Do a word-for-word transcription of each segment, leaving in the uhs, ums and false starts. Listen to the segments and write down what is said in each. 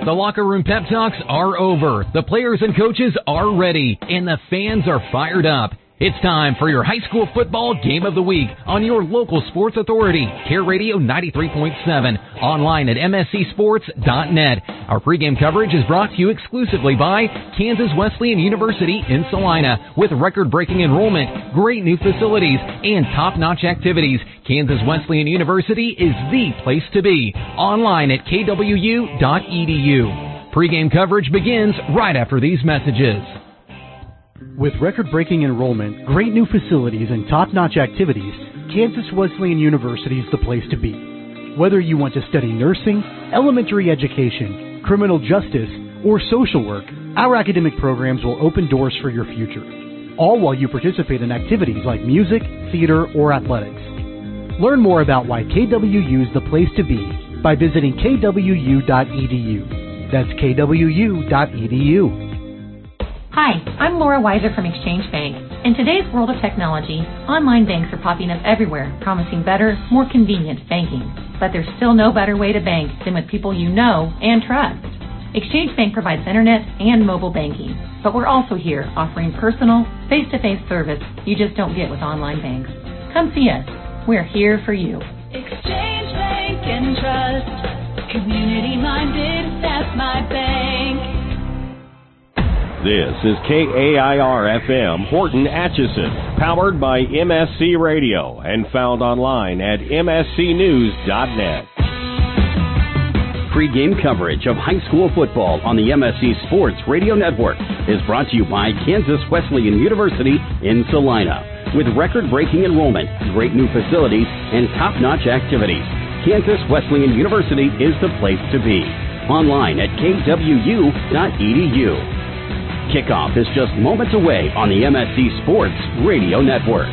The locker room pep talks are over. The players and coaches are ready, and the fans are fired up. It's time for your high school football game of the week on your local sports authority, Care Radio ninety-three point seven, online at m s c sports dot net. Our pregame coverage is brought to you exclusively by Kansas Wesleyan University in Salina. With record-breaking enrollment, great new facilities, and top-notch activities, Kansas Wesleyan University is the place to be. Online at k w u dot e d u. Pregame coverage begins right after these messages. With record-breaking enrollment, great new facilities, and top-notch activities, Kansas Wesleyan University is the place to be. Whether you want to study nursing, elementary education, criminal justice, or social work, our academic programs will open doors for your future, all while you participate in activities like music, theater, or athletics. Learn more about why K W U is the place to be by visiting k w u dot e d u. That's k w u dot e d u. Hi, I'm Laura Weiser from Exchange Bank. In today's world of technology, online banks are popping up everywhere, promising better, more convenient banking. But there's still no better way to bank than with people you know and trust. Exchange Bank provides internet and mobile banking, but we're also here offering personal, face-to-face service you just don't get with online banks. Come see us. We're here for you. Exchange Bank and Trust, community-minded, that's my bank. This is K A I R F M Horton Atchison, powered by M S C Radio and found online at m s c news dot net. Pre-game coverage of high school football on the M S C Sports Radio Network is brought to you by Kansas Wesleyan University in Salina. With record-breaking enrollment, great new facilities, and top-notch activities, Kansas Wesleyan University is the place to be. Online at k w u dot e d u. Kickoff is just moments away on the M S C Sports Radio Network.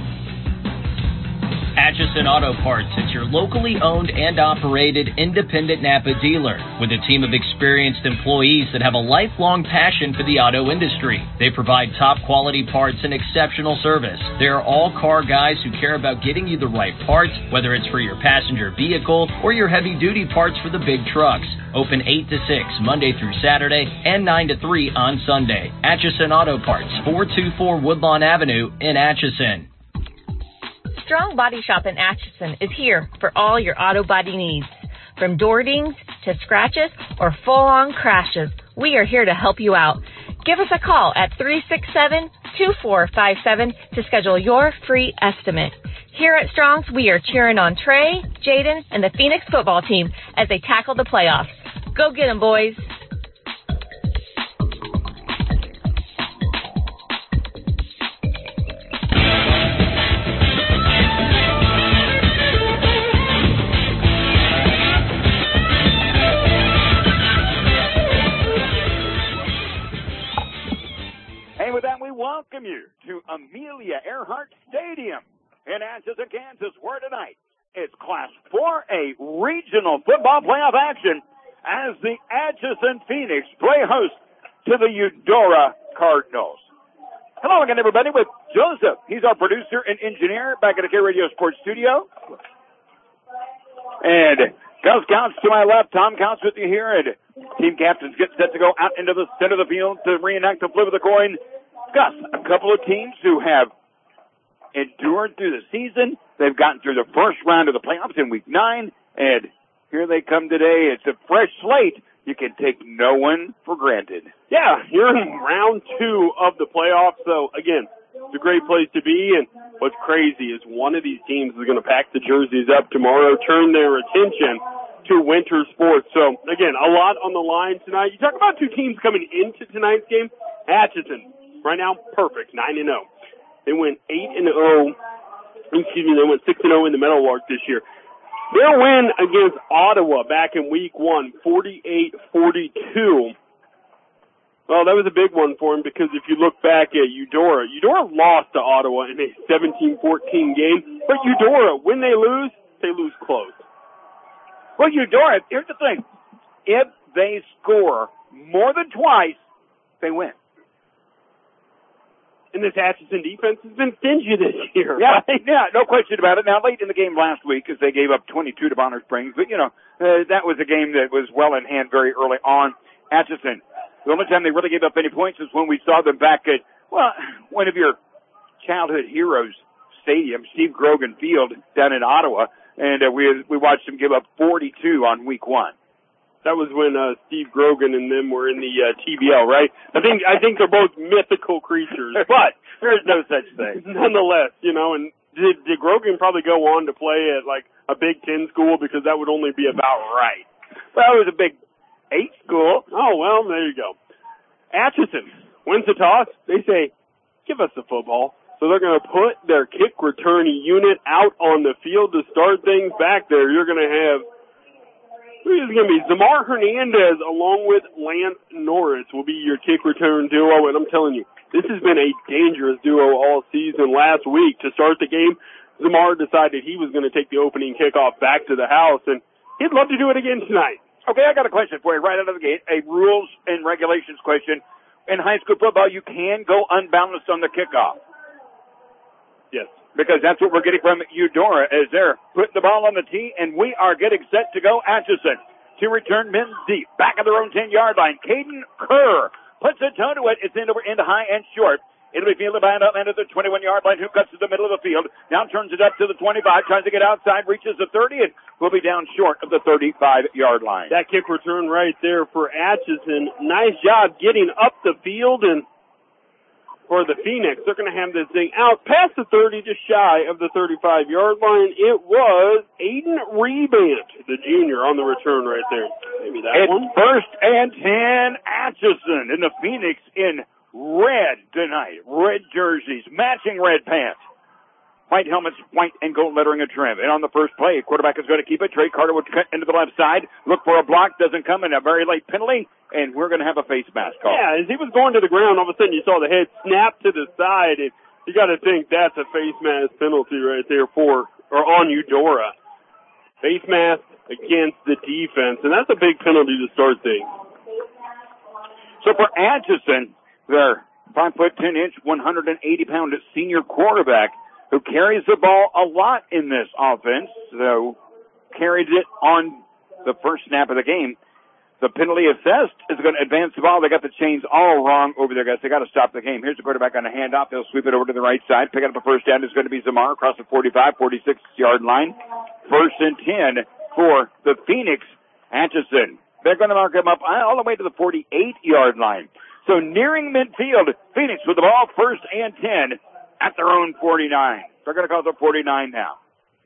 Atchison Auto Parts is your locally owned and operated independent Napa dealer with a team of experienced employees that have a lifelong passion for the auto industry. They provide top quality parts and exceptional service. They are all car guys who care about getting you the right parts, whether it's for your passenger vehicle or your heavy duty parts for the big trucks. Open eight to six Monday through Saturday and nine to three on Sunday. Atchison Auto Parts, four two four Woodlawn Avenue in Atchison. Strong Body Shop in Atchison is here for all your auto body needs. From door dings to scratches or full-on crashes, we are here to help you out. Give us a call at three six seven, two four five seven to schedule your free estimate. Here at Strong's, we are cheering on Trey, Jaden, and the Phoenix football team as they tackle the playoffs. Go get 'em, boys. Welcome you to Amelia Earhart Stadium in Atchison, Kansas, where tonight it's Class four A regional football playoff action as the Atchison Phoenix play host to the Eudora Cardinals. Hello again, everybody, with Joseph. He's our producer and engineer back at the K Radio Sports Studio. And Gus Counts to my left, Tom Counts with you here, and team captains get set to go out into the center of the field to reenact the flip of the coin. Gus, a couple of teams who have endured through the season. They've gotten through the first round of the playoffs in week nine, and here they come today. It's a fresh slate. You can take no one for granted. Yeah, you're in round two of the playoffs, so again, it's a great place to be, and what's crazy is one of these teams is going to pack the jerseys up tomorrow, turn their attention to winter sports. So, again, a lot on the line tonight. You talk about two teams coming into tonight's game. Atchison, right now, perfect, nine and oh. They went eight and oh, excuse me, they went six and oh in the Meadowlark this year. Their win against Ottawa back in week one, forty-eight forty-two. Well, that was a big one for him because if you look back at Eudora, Eudora lost to Ottawa in a seventeen fourteen game. But Eudora, when they lose, they lose close. Well, Eudora, here's the thing. If they score more than twice, they win. And this Atchison defense has been stingy this year. Yeah, right? yeah, no question about it. Now, late in the game last week, as they gave up twenty-two to Bonner Springs, but, you know, uh, that was a game that was well in hand very early on. Atchison, the only time they really gave up any points is when we saw them back at, well, one of your childhood heroes stadium, Steve Grogan Field down in Ottawa, and uh, we we watched them give up forty-two on week one. That was when uh, Steve Grogan and them were in the uh, T B L, right? I think I think they're both mythical creatures, but there's no such thing. Nonetheless, you know, and did, did Grogan probably go on to play at like a Big Ten school, because that would only be about right. Well, it was a Big Eight school. Oh, well, there you go. Atchison wins the toss. They say, give us the football. So they're going to put their kick return unit out on the field to start things back there. You're going to have, who is going to be? Zamar Hernandez along with Lance Norris will be your kick return duo. And I'm telling you, this has been a dangerous duo all season. Last week to start the game, Zamar decided he was going to take the opening kickoff back to the house, and he'd love to do it again tonight. Okay, I got a question for you right out of the gate, a rules and regulations question. In high school football, you can go unbalanced on the kickoff. Yes. Because that's what we're getting from Eudora, as they're putting the ball on the tee, and we are getting set to go. Atchison to return men deep, back of their own ten-yard line. Caden Kerr puts a toe to it. It's into, into high and short. It'll be fielded by an up end of the twenty-one-yard line, who cuts to the middle of the field. Now turns it up to the twenty-five, tries to get outside, reaches the thirty, and will be down short of the thirty-five-yard line. That kick return right there for Atchison. Nice job getting up the field, and for the Phoenix, they're going to have this thing out past the thirty, just shy of the thirty-five-yard line. It was Aiden Rebant, the junior, on the return right there. Maybe that it's one. First and ten, Atchison, and the Phoenix in red tonight. Red jerseys, matching red pants. White helmets, white and gold lettering and trim. And on the first play, quarterback is going to keep it. Trey Carter will cut into the left side. Look for a block. Doesn't come in. A very late penalty. And we're going to have a face mask call. Yeah, as he was going to the ground, all of a sudden you saw the head snap to the side. And you got to think that's a face mask penalty right there for, or on Eudora. Face mask against the defense. And that's a big penalty to start things. So for Atchison, their five foot ten inch, one hundred eighty pound senior quarterback, who carries the ball a lot in this offense, so carries it on the first snap of the game. The penalty assessed is going to advance the ball. They got the chains all wrong over there, guys. They got to stop the game. Here's the quarterback on a handoff. They'll sweep it over to the right side. Pick up a first down. It's going to be Zamar across the forty-five, forty-six yard line. First and ten for the Phoenix Atchison. They're going to mark him up all the way to the forty-eight yard line. So nearing midfield, Phoenix with the ball, first and ten at their own forty-nine. They're going to call it forty-nine now.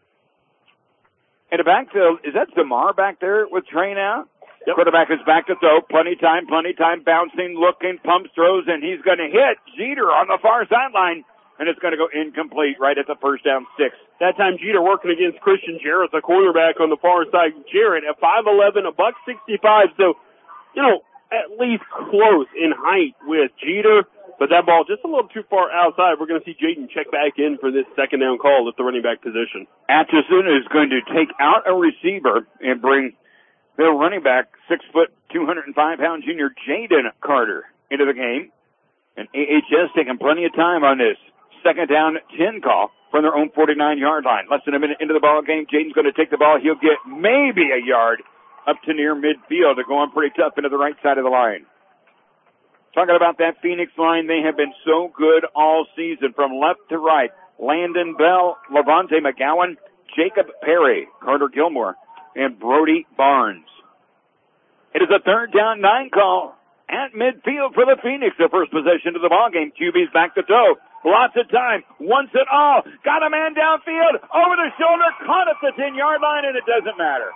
In the backfield, is that Zamar back there with Trey now? Yep. Quarterback is back to throw. Plenty time, plenty time, bouncing, looking, pumps, throws, and he's going to hit Jeter on the far sideline, and it's going to go incomplete right at the first down six. That time Jeter working against Christian Jarrett, the quarterback on the far side. Jarrett at five eleven, a buck sixty-five, so, you know, at least close in height with Jeter, but that ball just a little too far outside. We're going to see Jayden check back in for this second down call at the running back position. Atchison is going to take out a receiver and bring their running back, six foot, two hundred five pound junior Jaden Carter into the game. And A H S taking plenty of time on this second down ten call from their own forty-nine yard line. Less than a minute into the ball game, Jaden's going to take the ball. He'll get maybe a yard up to near midfield. They're going pretty tough into the right side of the line. Talking about that Phoenix line, they have been so good all season from left to right. Landon Bell, Levante McGowan, Jacob Perry, Carter Gilmore, and Brody Barnes. It is a third down nine call at midfield for the Phoenix. Their first possession of the ball game. Q B's back to throw. Lots of time. Wants it all. Got a man downfield. Over the shoulder. Caught at the ten yard line, and it doesn't matter.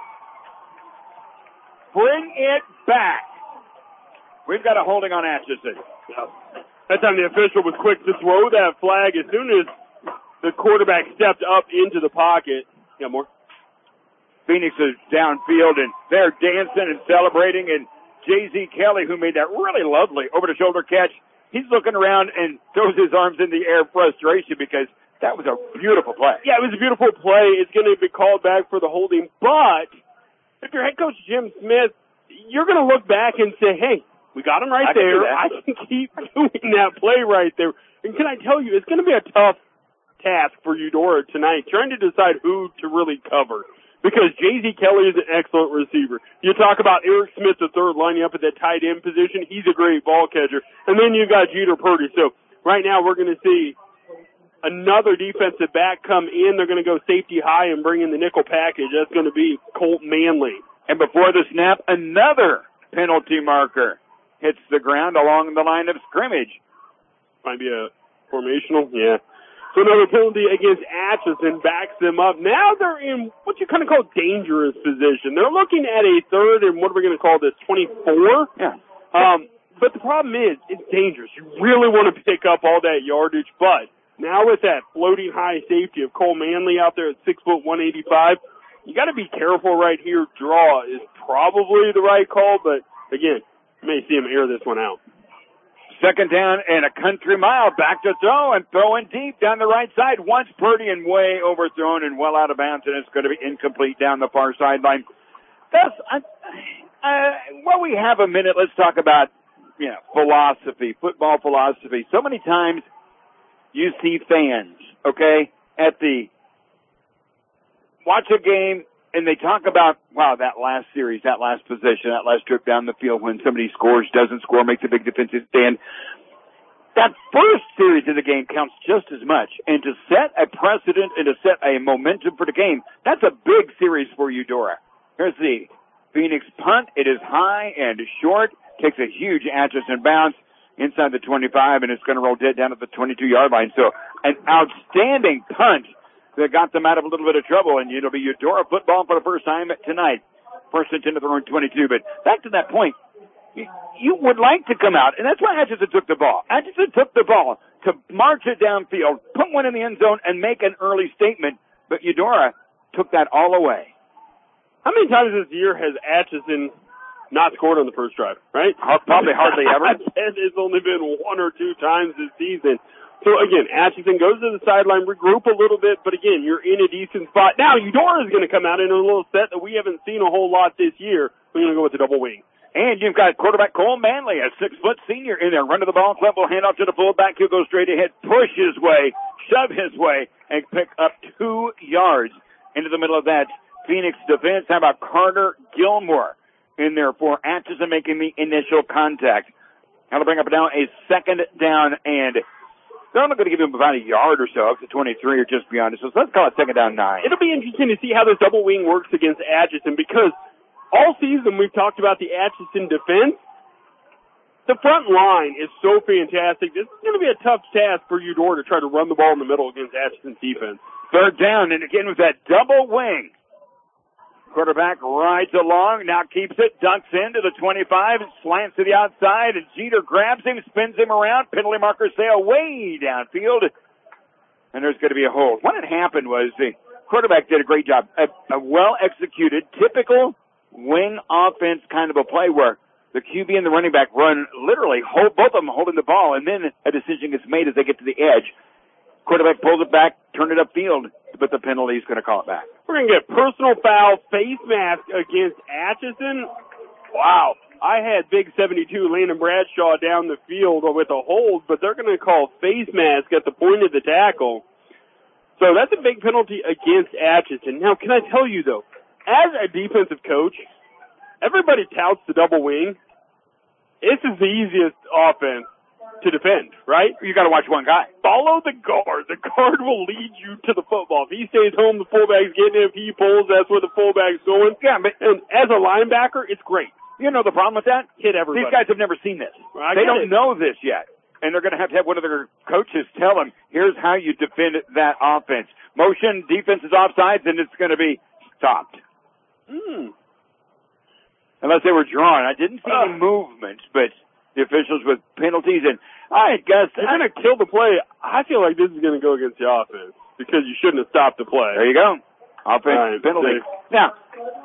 Bring it back. We've got a holding on Atchison. That time the official was quick to throw that flag as soon as the quarterback stepped up into the pocket. Yeah, more. Phoenix is downfield, and they're dancing and celebrating, and J Z Kelly, who made that really lovely over-the-shoulder catch, he's looking around and throws his arms in the air in frustration because that was a beautiful play. Yeah, it was a beautiful play. It's going to be called back for the holding, but if you're head coach Jim Smith, you're going to look back and say, hey, we got him right I there. Can I can keep doing that play right there. And can I tell you, it's going to be a tough task for Eudora tonight, trying to decide who to really cover. because J Z Kelly is an excellent receiver. You talk about Eric Smith the third lining up at that tight end position. He's a great ball catcher. And then you got Jeter Purdy. So right now we're going to see another defensive back come in. They're going to go safety high and bring in the nickel package. That's going to be Colt Manley. And before the snap, another penalty marker hits the ground along the line of scrimmage. Might be a formational, yeah. So another penalty against Atchison backs them up. Now they're in what you kind of call dangerous position. They're looking at a third and what are we going to call this, twenty-four? Yeah. Um, but the problem is, it's dangerous. You really want to pick up all that yardage, but now with that floating high safety of Cole Manley out there at six foot one eighty-five, you got to be careful right here. Draw is probably the right call, but again, you may see him air this one out. Second down and a country mile. Back to throw and throwing deep down the right side. Once Purdy and way overthrown and well out of bounds, and it's going to be incomplete down the far sideline. That's, uh, uh, well, we have a minute. Let's talk about, you know, philosophy, football philosophy. So many times you see fans, okay, at the watch a game, and they talk about, wow, that last series, that last possession, that last trip down the field when somebody scores, doesn't score, makes a big defensive stand. That first series of the game counts just as much. And to set a precedent and to set a momentum for the game, that's a big series for Eudora. Here's the Phoenix punt. It is high and short. Takes a huge Atchison bounce inside the twenty-five, and it's going to roll dead down at the twenty-two-yard line. So an outstanding punt that got them out of a little bit of trouble, and it'll be Eudora football for the first time tonight. First and ten to the own twenty-two. But back to that point, you, you would like to come out, and that's why Atchison took the ball. Atchison took the ball to march it downfield, put one in the end zone, and make an early statement, but Eudora took that all away. How many times this year has Atchison not scored on the first drive, right? Probably hardly ever. It's only been one or two times this season. So, again, Atchison goes to the sideline, regroup a little bit, but, again, you're in a decent spot. Now, Eudora is going to come out in a little set that we haven't seen a whole lot this year. We're going to go with the double wing. And you've got quarterback Cole Manley, a six-foot senior in there. Run to the ball, club will hand off to the fullback. He'll go straight ahead, push his way, shove his way, and pick up two yards into the middle of that Phoenix defense. How about Carter Gilmore in there for Atchison making the initial contact? Now to bring up now a second down, and they're only going to give him about a yard or so up to twenty-three or just beyond it. So let's call it second down nine. It'll be interesting to see how this double wing works against Atchison because all season we've talked about the Atchison defense. The front line is so fantastic. This is going to be a tough task for Eudora to try to run the ball in the middle against Atchison's defense. Third down, and again with that double wing. Quarterback rides along, now keeps it, ducks into the twenty-five, slants to the outside, and Jeter grabs him, spins him around. Penalty markers sail way downfield, and there's going to be a hold. What had happened was the quarterback did a great job. A, a well-executed, typical wing offense kind of a play where the Q B and the running back run literally, hold, both of them holding the ball, and then a decision gets made as they get to the edge. Quarterback pulls it back, turn it upfield, but the penalty is going to call it back. We're going to get personal foul, face mask against Atchison. Wow. I had big seventy-two Landon Bradshaw down the field with a hold, but they're going to call face mask at the point of the tackle. So that's a big penalty against Atchison. Now, can I tell you, though, as a defensive coach, everybody touts the double wing. This is the easiest offense to defend, right? You got to watch one guy. Follow the guard. The guard will lead you to the football. If he stays home, the fullback's getting it. If he pulls, that's where the fullback's going. Yeah, but and as a linebacker, it's great. You know the problem with that? Hit everybody. These guys have never seen this. I they don't it. know this yet. And they're going to have to have one of their coaches tell them, here's how you defend that offense. Motion, defense is offsides, and it's going to be stopped. Hmm. Unless they were drawn. I didn't see uh. any movements, but the officials with penalties, and I guess they're going to kill the play. I feel like this is going to go against the offense because you shouldn't have stopped the play. There you go. Offensive right, penalty. safe. Now,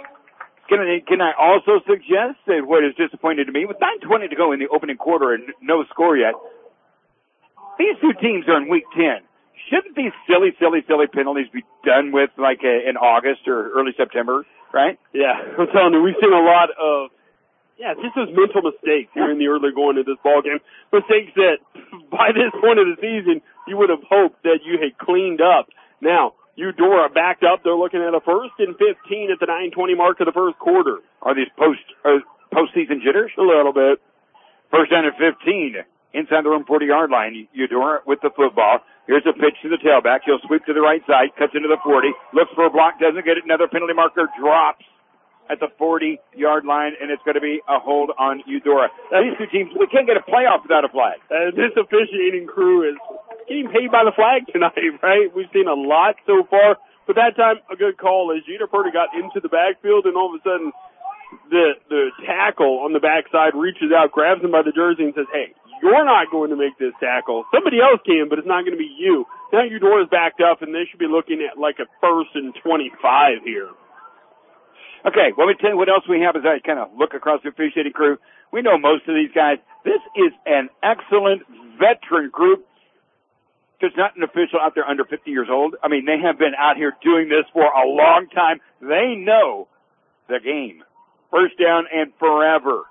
can I, can I also suggest that what is disappointing to me, with nine twenty to go in the opening quarter and no score yet, these two teams are in week ten. Shouldn't these silly, silly, silly penalties be done with like a, in August or early September, right? Yeah, I'm telling you, we've seen a lot of Yeah, just those mental mistakes here in the early going of this ball game. Mistakes that by this point of the season you would have hoped that you had cleaned up. Now, Eudora backed up. They're looking at a first and fifteen at the nine twenty mark of the first quarter. Are these post uh, postseason jitters? A little bit. First down and fifteen. Inside the room forty-yard line. Eudora with the football. Here's a pitch to the tailback. He'll sweep to the right side. Cuts into the forty. Looks for a block. Doesn't get it. Another penalty marker. Drops at the forty-yard line, and it's going to be a hold on Eudora. Now, these two teams, we can't get a playoff without a flag. Uh, this officiating crew is getting paid by the flag tonight, right? We've seen a lot so far, but that time a good call as Jeter Purdy got into the backfield, and all of a sudden the the tackle on the backside reaches out, grabs him by the jersey, and says, "Hey, you're not going to make this tackle. Somebody else can, but it's not going to be you." Now Eudora's backed up, and they should be looking at like a first and twenty-five here. Okay, well, let me tell you what else we have as I kind of look across the officiating crew. We know most of these guys. This is an excellent veteran group. There's not an official out there under fifty years old. I mean, they have been out here doing this for a long time. They know the game. First down and forever.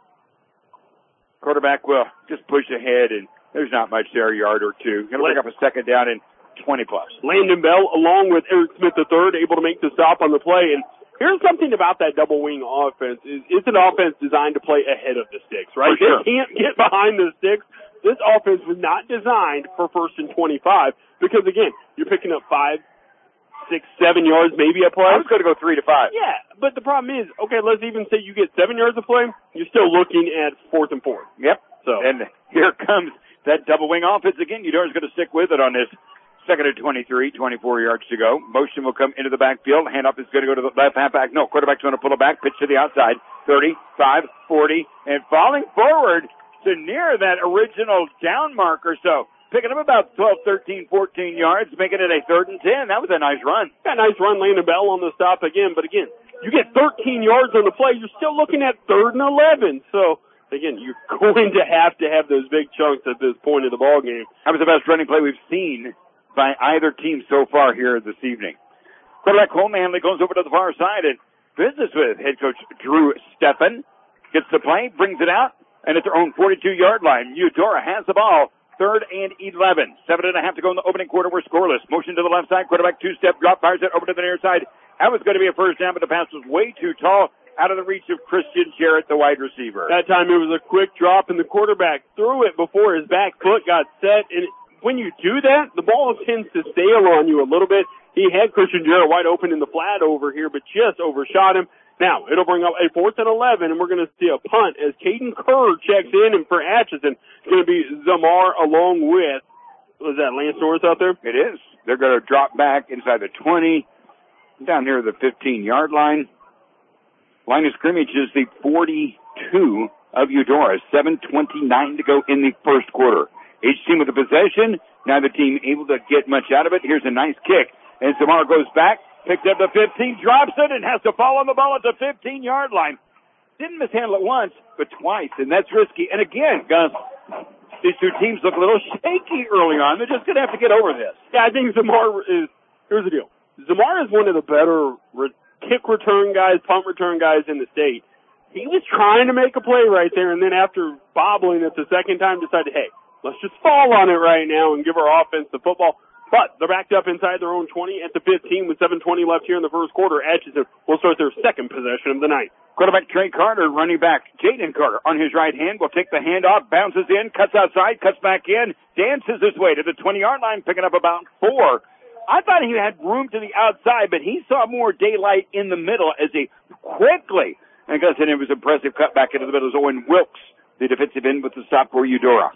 Quarterback will just push ahead, and there's not much there, a yard or two. Going to pick up a second down and twenty plus. Landon Bell, along with Eric Smith the third, able to make the stop on the play. And here's something about that double wing offense. is It's an offense designed to play ahead of the sticks, right? For sure. They can't get behind the sticks. This offense was not designed for first and twenty-five because, again, you're picking up five, six, seven yards, maybe a play. I was going to go three to five. Yeah, but the problem is, okay, let's even say you get seven yards of play, you're still looking at fourth and four. Yep. So and here comes that double wing offense again. Eudora's going to stick with it on this. Second and twenty-three, twenty-four yards to go. Motion will come into the backfield. Handoff is going to go to the left halfback. No, quarterback's going to pull it back. Pitch to the outside. thirty-five, forty, and falling forward to near that original down marker. So picking up about twelve, thirteen, fourteen yards, making it a third and ten. That was a nice run. Yeah, nice run. Landon Bell on the stop again. But again, you get thirteen yards on the play. You're still looking at third and eleven. So again, you're going to have to have those big chunks at this point of the ball game. That was the best running play we've seen by either team so far here this evening. Quarterback Cole Manley goes over to the far side and business with head coach Drew Steffen. Gets the play, brings it out, and at their own forty-two-yard line, Eudora has the ball. Third and eleven. Seven and a half to go in the opening quarter. We're scoreless. Motion to the left side. Quarterback two-step drop, fires it over to the near side. That was going to be a first down, but the pass was way too tall, out of the reach of Christian Jarrett, the wide receiver. That time it was a quick drop, and the quarterback threw it before his back foot got set. And when you do that, the ball tends to sail on you a little bit. He had Christian Jarrett wide open in the flat over here, but just overshot him. Now, it'll bring up a fourth and eleven, and we're going to see a punt as Caden Kerr checks in, and for Atchison, it's going to be Zamar along with, was that Lance Norris out there? It is. They're going to drop back inside the twenty, down near the fifteen-yard line. Line of scrimmage is the forty-two of Eudora. seven twenty-nine to go in the first quarter. Each team with the possession, neither team able to get much out of it. Here's a nice kick, and Zamar goes back. Picks up the fifteen, drops it, and has to fall on the ball at the fifteen-yard line. Didn't mishandle it once, but twice, and that's risky. And again, Gus, these two teams look a little shaky early on. They're just going to have to get over this. Yeah, I think Zamar is, here's the deal. Zamar is one of the better re- kick return guys, punt return guys in the state. He was trying to make a play right there, and then after bobbling it the second time, decided, hey, let's just fall on it right now and give our offense the football. But they're backed up inside their own twenty at the fifteen with seven twenty left here in the first quarter. Atchison will start their second possession of the night. Quarterback Trey Carter, running back Jaden Carter on his right hand will take the handoff, bounces in, cuts outside, cuts back in, dances his way to the twenty-yard line, picking up about four. I thought he had room to the outside, but he saw more daylight in the middle as he quickly, and I guess it was an impressive cut back into the middle. Owen Wilkes, the defensive end, with the stop for Eudora.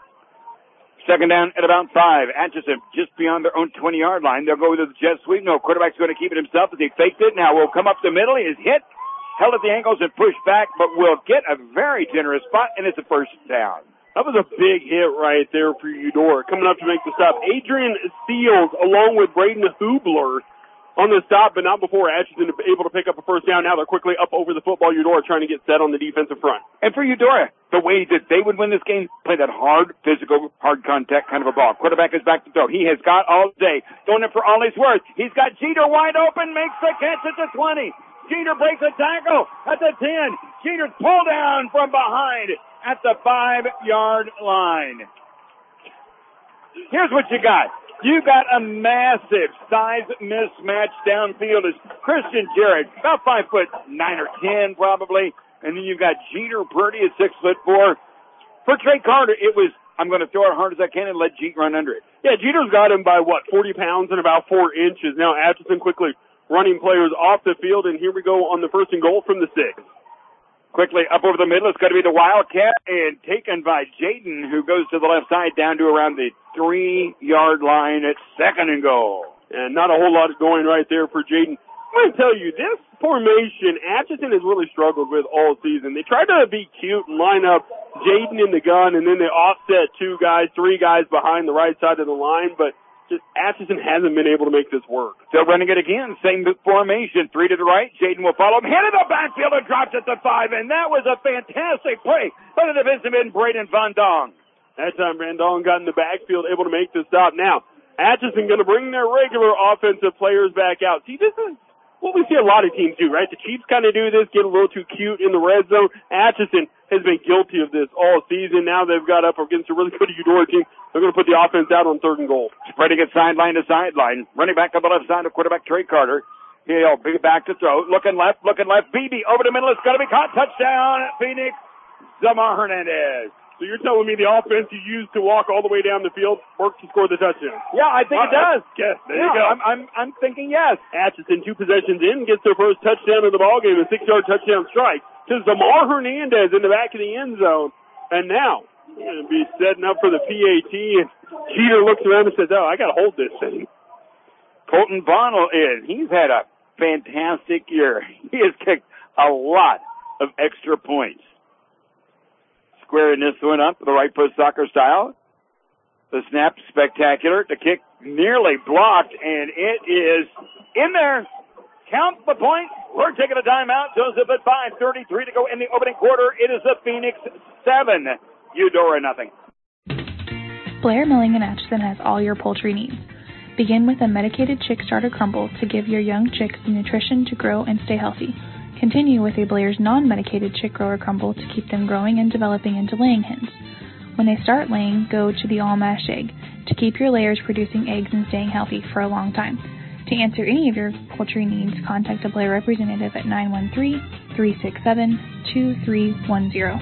Second down at about five. Atchison just beyond their own twenty-yard line. They'll go with the jet sweep. No, quarterback's going to keep it himself as he faked it. Now will come up the middle. He is hit, held at the ankles, and pushed back, but will get a very generous spot, and it's a first down. That was a big hit right there for Eudora. Coming up to make the stop, Adrian Seals along with Braden Hubler on the stop, but not before Atchison able to pick up a first down. Now they're quickly up over the football. Eudora trying to get set on the defensive front. And for Eudora, the way that they would win this game, play that hard, physical, hard contact kind of a ball. Quarterback is back to throw. He has got all day. Throwing it for all he's worth. He's got Jeter wide open, makes the catch at the twenty. Jeter breaks a tackle at the ten. Jeter's pulled down from behind at the five-yard line. Here's what you got. You got a massive size mismatch downfield as Christian Jarrett, about five foot nine or ten probably. And then you've got Jeter Purdy at six foot four. For Trey Carter, it was, I'm going to throw it as hard as I can and let Jeter run under it. Yeah, Jeter's got him by, what, forty pounds and about four inches. Now Atchison quickly running players off the field, and here we go on the first and goal from the six. Quickly up over the middle, it's going to be the Wildcat, and taken by Jaden, who goes to the left side down to around the three-yard line at second and goal. And not a whole lot going right there for Jaden. I'm going to tell you, this formation, Atchison has really struggled with all season. They tried to be cute and line up Jaden in the gun, and then they offset two guys, three guys behind the right side of the line, but just Atchison hasn't been able to make this work. Still running it again, same formation, three to the right. Jaden will follow him, hit in the backfield and drops it to five, and that was a fantastic play by the defensive end, Braden Van Dong. That time, Van Dong got in the backfield, able to make the stop. Now, Atchison going to bring their regular offensive players back out. See, this is what we see a lot of teams do, right? The Chiefs kind of do this, get a little too cute in the red zone. Atchison has been guilty of this all season. Now they've got up against a really good Eudora team. They're going to put the offense out on third and goal. Spreading it sideline to sideline. Running back on the left side of quarterback Trey Carter. He'll be back to throw. Looking left, looking left. Beebe over the middle. It's going to be caught. Touchdown, Phoenix. Zamar Hernandez. So you're telling me the offense you used to walk all the way down the field worked to score the touchdown? Yeah, I think uh, it does. Yes, there yeah, you go. I'm, I'm, I'm thinking yes. Atchison, two possessions in, gets their first touchdown of the ballgame, a six-yard touchdown strike to Zamar Hernandez in the back of the end zone. And now, we're going to be setting up for the P A T, and Jeter looks around and says, oh, I got to hold this thing. Colton Bonnell is. He's had a fantastic year. He has kicked a lot of extra points. Squaring this one up, the right foot soccer style. The snap spectacular. The kick nearly blocked, and it is in there. Count the points. We're taking a timeout. Joseph at five thirty-three to go in the opening quarter. It is the Phoenix seven. Eudora nothing. Blair Milling in Atchison has all your poultry needs. Begin with a medicated chick starter crumble to give your young chicks the nutrition to grow and stay healthy. Continue with a Blair's non-medicated chick grower crumble to keep them growing and developing into laying hens. When they start laying, go to the all-mash egg to keep your layers producing eggs and staying healthy for a long time. To answer any of your poultry needs, contact a Blair representative at nine one three, three six seven, two three one zero.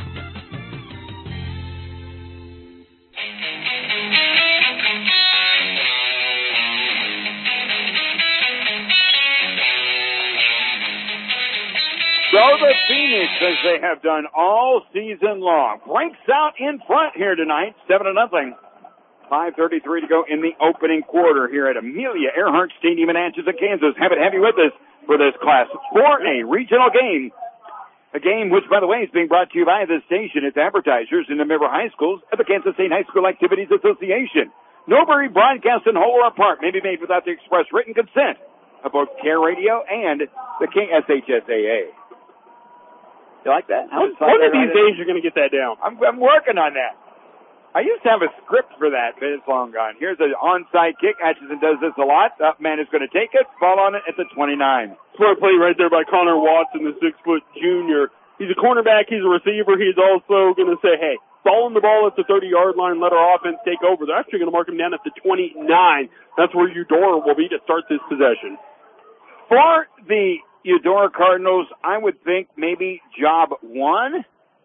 So the Phoenix, as they have done all season long, breaks out in front here tonight, seven to nothing. five thirty-three to go in the opening quarter here at Amelia Earhart Stadium in Atchison, Kansas. Have it have you with us for this Class four A regional game. A game which, by the way, is being brought to you by this station. Its advertisers and the member high schools of the Kansas State High School Activities Association. No broadcast in whole or part may be made without the express written consent of both Care Radio and the K S H S A A. You like that? One of these days you're going to get that down. I'm, I'm working on that. I used to have a script for that, but it's long gone. Here's an onside kick. Atchison does this a lot. That man is going to take it. Ball on it at the twenty-nine. Smart play right there by Connor Watson, the six-foot junior. He's a cornerback. He's a receiver. He's also going to say, hey, ball on the ball at the thirty-yard line. Let our offense take over. They're actually going to mark him down at the twenty-nine. That's where Eudora will be to start this possession. For the Eudora Cardinals, I would think maybe job one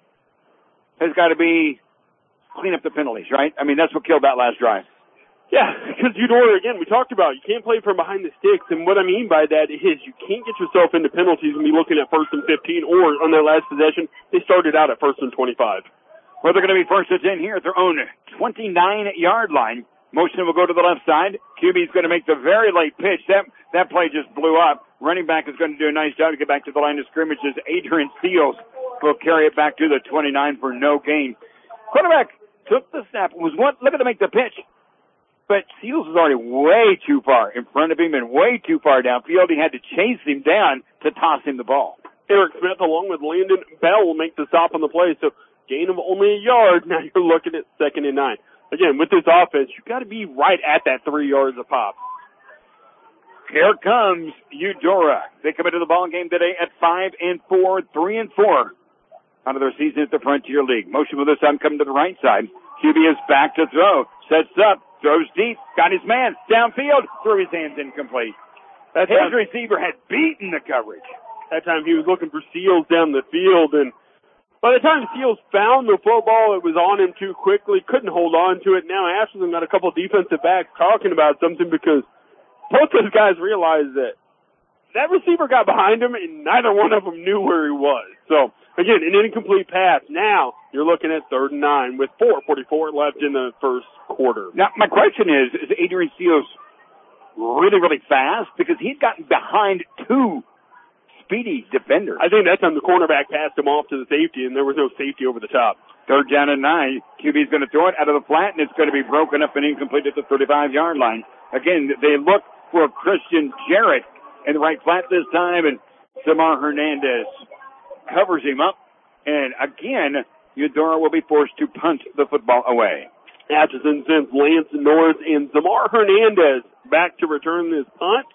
has got to be clean up the penalties, right? I mean, that's what killed that last drive. Yeah, because Eudora, again, we talked about, you can't play from behind the sticks, and what I mean by that is you can't get yourself into penalties and be looking at first and fifteen, or on their last possession, they started out at first and twenty-five. Well, they're going to be first and ten here at their own twenty-nine-yard line. Motion will go to the left side. Q B's going to make the very late pitch. That that play just blew up. Running back is going to do a nice job to get back to the line of scrimmage as Adrian Seals will carry it back to the twenty-nine for no gain. Quarterback took the snap, was one, looking to make the pitch, but Seals was already way too far in front of him and way too far downfield. He had to chase him down to toss him the ball. Eric Smith along with Landon Bell will make the stop on the play, so gain of only a yard. Now you're looking at second and nine. Again, with this offense, you've got to be right at that three yards a pop. Here comes Eudora. They come into the ball game today at five and four, three and four out of their season at the Frontier League. Motion with this time coming to the right side. Q B is back to throw. Sets up. Throws deep. Got his man. Downfield. Threw his hands incomplete. That His time, receiver had beaten the coverage. that time he was looking for Seals down the field, and by the time Seals found the football, it was on him too quickly. Couldn't hold on to it. Now Ashland got a couple of defensive backs talking about something because both those guys realized that that receiver got behind him, and neither one of them knew where he was. So, again, an incomplete pass. Now you're looking at third and nine with four forty-four left in the first quarter. Now, my question is, is Adrian Seals really, really fast? Because he's gotten behind two speedy defenders. I think that time the cornerback passed him off to the safety, and there was no safety over the top. Third down and nine. Q B's going to throw it out of the flat, and it's going to be broken up and incomplete at the thirty-five-yard line. Again, they look for Christian Jarrett in the right flat this time, and Samar Hernandez covers him up. And again, Eudora will be forced to punt the football away. Atchison sends Lance North and Samar Hernandez back to return this punt.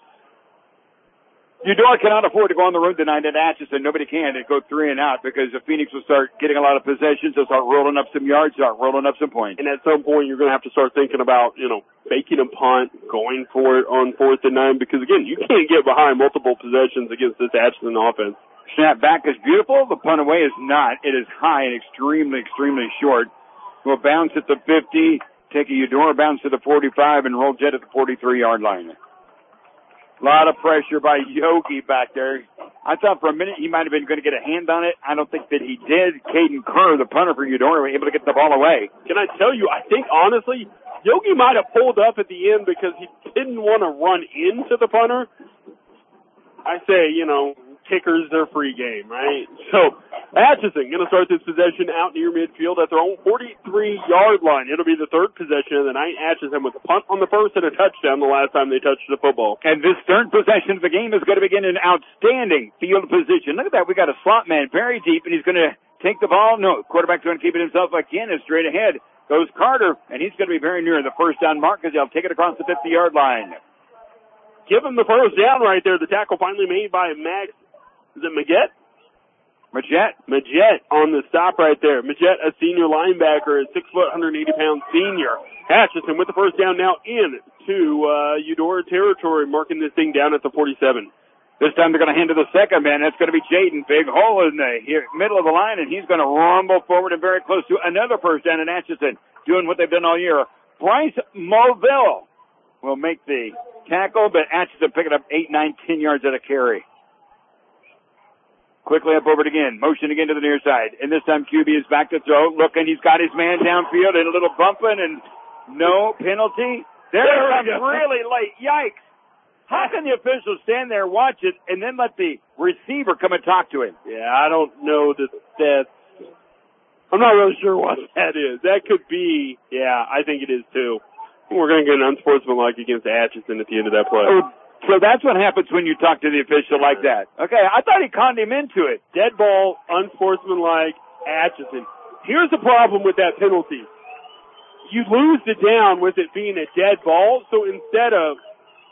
Eudora cannot afford to go on the road tonight at Atchison. Nobody can. They go three and out because the Phoenix will start getting a lot of possessions. They'll start rolling up some yards, start rolling up some points. And at some point, you're going to have to start thinking about, you know, faking a punt, going for it on fourth and nine, because, again, you can't get behind multiple possessions against this Atchison offense. Snap back is beautiful. The punt away is not. It is high and extremely, extremely short. Will bounce at the fifty, take a Eudora bounce to the forty-five, and roll jet at the forty-three-yard line. A lot of pressure by Yogi back there. I thought for a minute he might have been going to get a hand on it. I don't think that he did. Caden Kerr, the punter for Eudora, was able to get the ball away. Can I tell you, I think, honestly, Yogi might have pulled up at the end because he didn't want to run into the punter. I say, you know, kickers, they're free game, right? So, Atchison going to start this possession out near midfield at their own forty-three-yard line. It'll be the third possession of the night. Atchison with a punt on the first and a touchdown the last time they touched the football. And this third possession of the game is going to begin an outstanding field position. Look at that. We got a slot man very deep, and he's going to take the ball. No, quarterback's going to keep it himself again, and straight ahead goes Carter, and he's going to be very near the first down mark because he'll take it across the fifty-yard line. Give him the first down right there. The tackle finally made by Max. Is it Maggette? Maggette. Maggette on the stop right there. Maggette, a senior linebacker, a six foot, one hundred eighty pound senior. Atchison with the first down now in to uh, Eudora territory, marking this thing down at the forty-seven. This time they're going to hand to the second man. That's going to be Jaden. Big hole in the here, middle of the line, and he's going to rumble forward and very close to another first down in Atchison, doing what they've done all year. Bryce Mulville will make the tackle, but Atchison picking up eight, nine, ten yards at a carry. Quickly up over it again. Motion again to the near side. And this time Q B is back to throw. Looking, he's got his man downfield and a little bumping and no penalty. There, there it comes really late. Yikes. How can the officials stand there, watch it, and then let the receiver come and talk to him? Yeah, I don't know that that's, I'm not really sure what that is. That could be, yeah, I think it is too. We're going to get an unsportsmanlike against Atchison at the end of that play. Oh, so that's what happens when you talk to the official like that. Okay, I thought he conned him into it. Dead ball, unsportsmanlike, Atchison. Here's the problem with that penalty. You lose the down with it being a dead ball, so instead of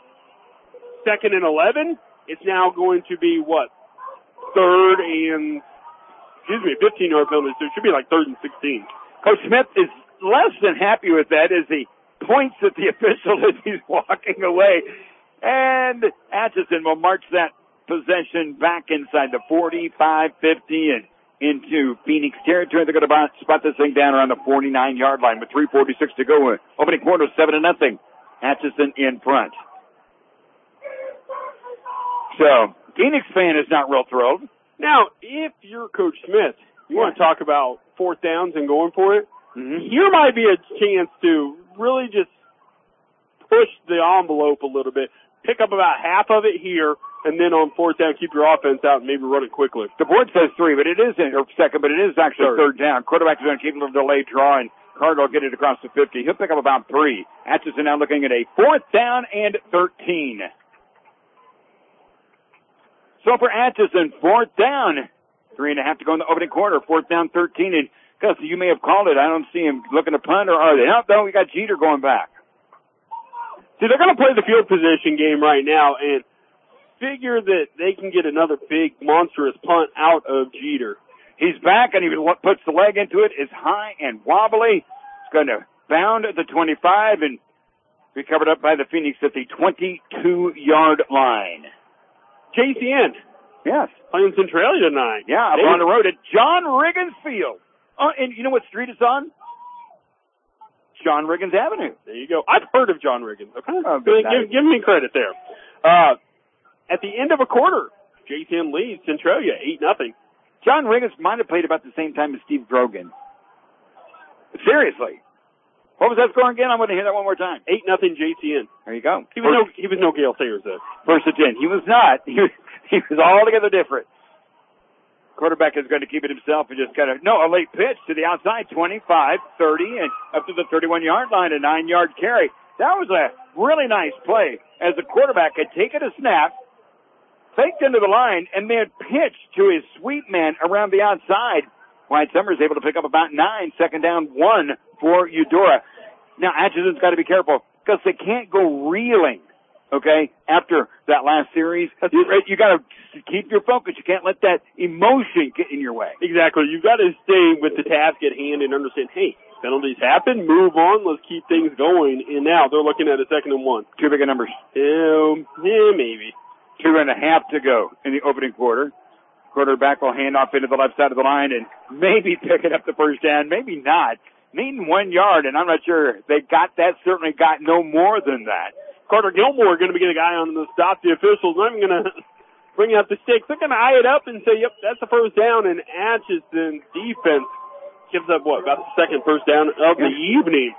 second and eleven, it's now going to be what? Third and, excuse me, fifteen-yard penalty, so it should be like third and sixteen. Coach Smith is less than happy with that as he points at the official as he's walking away. And Atchison will march that possession back inside the forty-five, fifty, and into Phoenix territory. They're going to spot this thing down around the forty-nine-yard line with three forty-six to go. Opening quarter, seven to nothing. Atchison in front. So, Phoenix fan is not real thrilled. Now, if you're Coach Smith, you yeah. want to talk about fourth downs and going for it, mm-hmm. here might be a chance to really just push the envelope a little bit. Pick up about half of it here, and then on fourth down, keep your offense out and maybe run it quickly. The board says three, but it is, or second, but it is actually third, third down. Quarterback is going to keep a little delayed draw, and Carter will get it across the fifty. He'll pick up about three. Atchison now looking at a fourth down and thirteen. So for Atchison, fourth down. Three and a half to go in the opening quarter. Fourth down, thirteen. And Gus, you may have called it. I don't see him looking to punt, or are they? No, no, we got Jeter going back. See, they're going to play the field position game right now and figure that they can get another big, monstrous punt out of Jeter. He's back, and he puts the leg into it. It's high and wobbly. It's going to bound at the twenty-five, and be covered up by the Phoenix at the twenty-two-yard line. J C N. Yes. Playing Centralia tonight. Yeah, up on the road at John Riggins Field. Oh, and you know what street it's on? John Riggins Avenue. There you go. I've heard of John Riggins. Okay. Oh, give, nice. give, give me credit there. Uh, at the end of a quarter, J C N leads Centralia eight nothing. John Riggins might have played about the same time as Steve Grogan. Seriously. What was that score again? I'm going to hear that one more time. eight nothing J C N. There you go. He was first, no he was no Gale Sayers though. First and ten. He was not. He was, he was altogether different. Quarterback is going to keep it himself and just kind of, no, a late pitch to the outside, twenty-five, thirty, and up to the thirty-one-yard line, a nine-yard carry. That was a really nice play as the quarterback had taken a snap, faked into the line, and then pitched to his sweep man around the outside. Wyatt Summers able to pick up about nine, second down, one for Eudora. Now, Atchison's got to be careful because they can't go reeling, okay, after that last series. You, you got to keep your focus. You can't let that emotion get in your way. Exactly. You've got to stay with the task at hand and understand, hey, penalties happen, move on, let's keep things going. And now they're looking at a second and one. Two big numbers. Um, yeah, maybe. Two and a half to go in the opening quarter. Quarterback will hand off into the left side of the line and maybe picking up the first down, maybe not. Needing one yard, and I'm not sure they got that. Certainly got no more than that. Carter Gilmore going to be the guy on the stop the officials. I'm going to bring out the sticks. They're going to eye it up and say, yep, that's the first down, and Atchison defense gives up, what, about the second first down of the evening.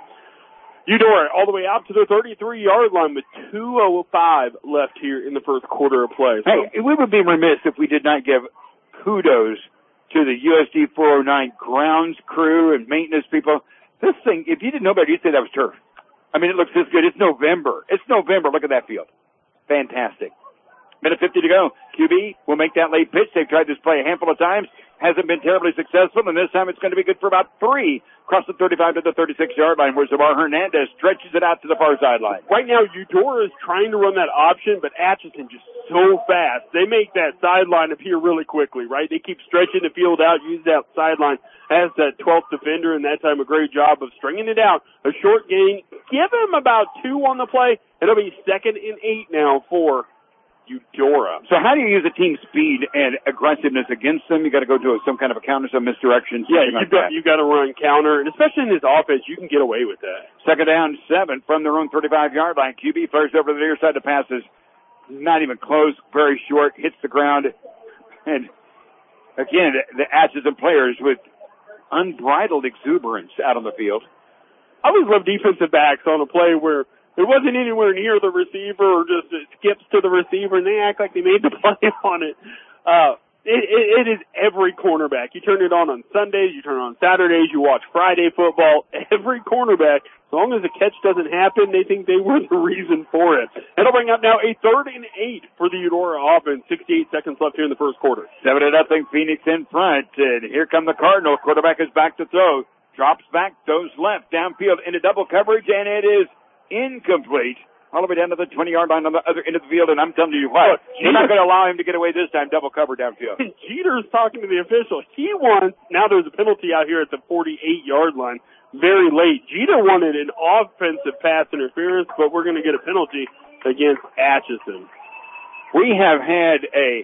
Eudora all the way out to the thirty-three-yard line with two oh five left here in the first quarter of play. So, hey, we would be remiss if we did not give kudos to the U S D four oh nine grounds crew and maintenance people. This thing, if you didn't know about it, you'd say that was turf. I mean, it looks this good. It's November. It's November. Look at that field. Fantastic. Minute fifty to go. Q B will make that late pitch. They've tried this play a handful of times. Hasn't been terribly successful, and this time it's going to be good for about three. Across the thirty-five to the thirty-six-yard line, where Zamar Hernandez stretches it out to the far sideline. Right now, Eudora is trying to run that option, but Atchison just so fast. They make that sideline appear really quickly, right? They keep stretching the field out, use that sideline as that twelfth defender, and that time a great job of stringing it out. A short gain. Give him about two on the play. It'll be second and eight now for Eudora. So how do you use a team's speed and aggressiveness against them? You got to go to a, some kind of a counter, some misdirection. Yeah, you like got that. you got to run counter, and especially in this offense, you can get away with that. Second down, seven from their own thirty-five-yard line. Q B flares over to the near side of passes. Not even close, very short, hits the ground. And again, the Atchison players with unbridled exuberance out on the field. I always love defensive backs on a play where it wasn't anywhere near the receiver or just it skips to the receiver and they act like they made the play on it. Uh, it, it, it is every cornerback. You turn it on on Sundays, you turn it on Saturdays, you watch Friday football. Every cornerback, as long as the catch doesn't happen, they think they were the reason for it. It'll bring up now a third and eight for the Eudora offense. sixty-eight seconds left here in the first quarter. Seven to nothing, Phoenix in front. And here come the Cardinals. Quarterback is back to throw. Drops back, throws left, downfield into double coverage, and it is incomplete. All the way down to the twenty-yard line on the other end of the field, and I'm telling you what, they're not going to allow him to get away this time, double cover downfield. Jeter's talking to the official. He wants, now there's a penalty out here at the forty-eight-yard line, very late. Jeter wanted an offensive pass interference, but we're going to get a penalty against Atchison. We have had a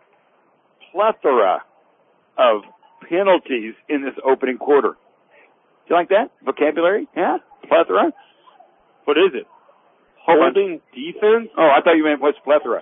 plethora of penalties in this opening quarter. Do you like that? Vocabulary? Yeah? Plethora? What is it? Holding defense? Oh, I thought you meant what's plethora.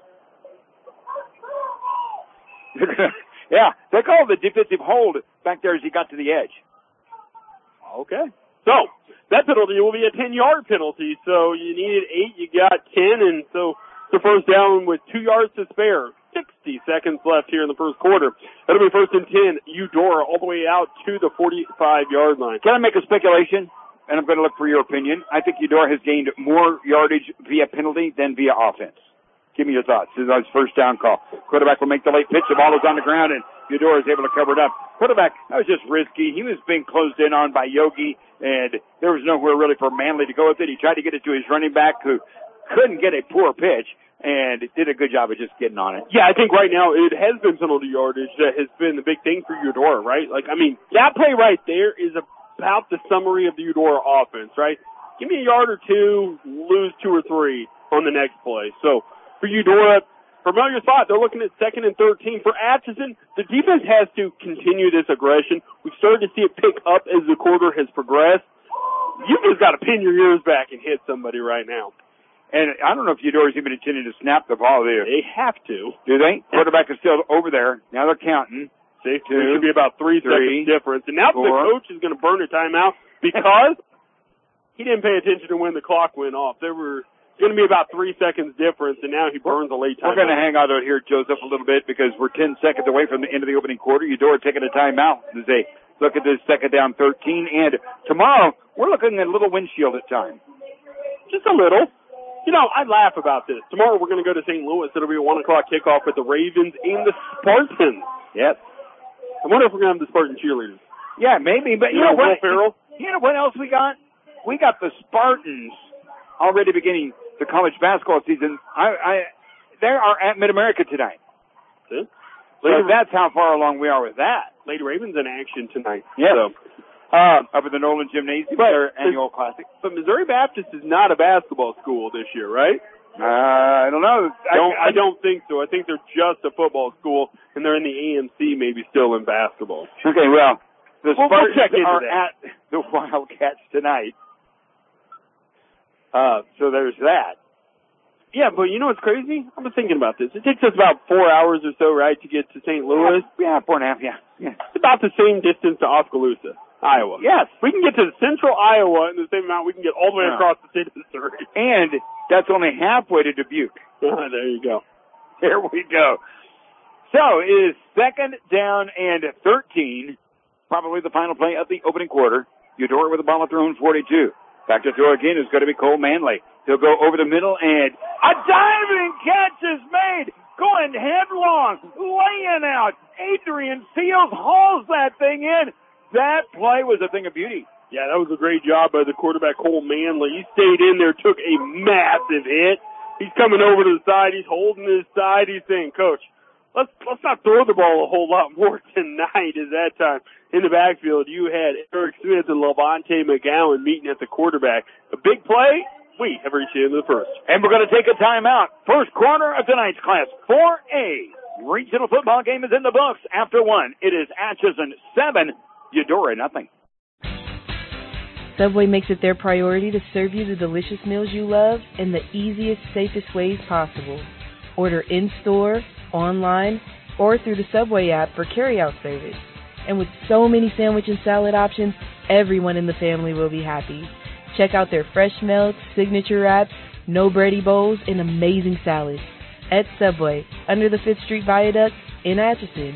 Yeah, they call it the defensive hold back there as he got to the edge. Okay. So, that penalty will be a ten-yard penalty. So, you needed eight, you got ten, and so the first down with two yards to spare. sixty seconds left here in the first quarter. It'll be first and ten, Eudora, all the way out to the forty-five-yard line. Can I make a speculation? And I'm going to look for your opinion. I think Eudora has gained more yardage via penalty than via offense. Give me your thoughts. This is his first down call. Quarterback will make the late pitch. The ball is on the ground, and Eudora is able to cover it up. Quarterback, that was just risky. He was being closed in on by Yogi, and there was nowhere really for Manley to go with it. He tried to get it to his running back, who couldn't get a poor pitch, and did a good job of just getting on it. Yeah, I think right now it has been penalty yardage that has been the big thing for Eudora, right? Like, I mean, that play right there is a about the summary of the Eudora offense, right? give me a yard or two, lose two or three on the next play. So for Eudora, familiar spot. They're looking at second and thirteen. For Atchison, the defense has to continue this aggression. We've started to see it pick up as the quarter has progressed. You've just got to pin your ears back and hit somebody right now. And I don't know if Eudora's even intending to snap the ball there. They have to. Do they? Quarterback is still over there. Now they're counting. See, two, there should be about three, three seconds difference. And now four, the coach is going to burn a timeout because he didn't pay attention to when the clock went off. There were going to be about three seconds difference, and now he burns a late timeout. We're going to hang out out here, Joseph, a little bit because we're ten seconds away from the end of the opening quarter. Eudora taking a timeout as they look at this second down thirteen. And tomorrow, we're looking at a little windshield at time. Just a little. You know, I laugh about this. Tomorrow we're going to go to Saint Louis. It'll be a one o'clock kickoff with the Ravens and the Spartans. Yes. I wonder if we're going to have the Spartan cheerleaders. Yeah, maybe. But you, you know, know what? Farrell? You know what else we got? We got the Spartans already beginning the college basketball season. I, I, they are at Mid-America tonight. See? So that's how far along we are with that. Lady Ravens in action tonight. Yes. So. Uh, up at the Nolan Gymnasium, but, their annual classic. But Missouri Baptist is not a basketball school this year, right? Uh, I don't know. I don't, I, I don't think so. I think they're just a football school, and they're in the A M C, maybe still in basketball. Okay, well, the we'll, Spartans we'll check into are that. at the Wildcats tonight. Uh, so there's that. Yeah, but you know what's crazy? I was thinking about this. It takes us about four hours or so, right, to get to Saint Louis? Yeah, four and a half, yeah. yeah. It's about the same distance to Oskaloosa, Iowa. Yes. We can get to central Iowa in the same amount we can get all the way yeah. across the state of Missouri. And that's only halfway to Dubuque. Uh, there you go. There we go. So it is second down and thirteen, probably the final play of the opening quarter. Eudora with the ball at their own forty-two. Back to throw again is going to be Cole Manley. He'll go over the middle, and a diving catch is made. Going headlong, laying out. Adrian Seals hauls that thing in. That play was a thing of beauty. Yeah, that was a great job by the quarterback, Cole Manley. He stayed in there, took a massive hit. He's coming over to the side. He's holding his side. He's saying, Coach, let's let's not throw the ball a whole lot more tonight. As that time in the backfield, you had Eric Smith and Levante McGowan meeting at the quarterback. A big play. We have reached the end of the first. And we're going to take a timeout. First quarter of tonight's Class four A regional football game is in the books. After one, it is Atchison seven, Eudora nothing. Subway makes it their priority to serve you the delicious meals you love in the easiest, safest ways possible. Order in-store, online, or through the Subway app for carry-out service. And with so many sandwich and salad options, everyone in the family will be happy. Check out their fresh melts, signature wraps, no bready bowls, and amazing salads at Subway under the fifth Street Viaduct in Atchison.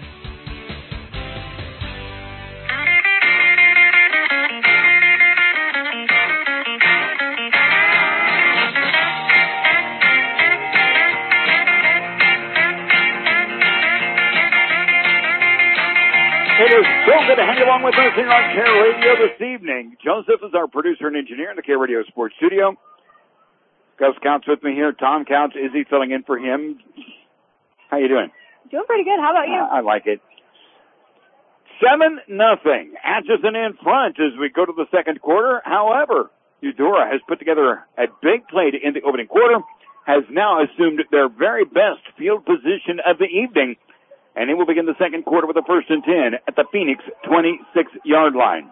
It is so good to have you along with us here on Care Radio this evening. Joseph is our producer and engineer in the Care Radio Sports Studio. Gus Counts with me here. Tom Counts, Izzy filling in for him. How you doing? Doing pretty good. How about you? Uh, I like it. Seven nothing. Atchison in front as we go to the second quarter. However, Eudora has put together a big play to end the opening quarter, has now assumed their very best field position of the evening, and it will begin the second quarter with a first and ten at the Phoenix twenty-six-yard line.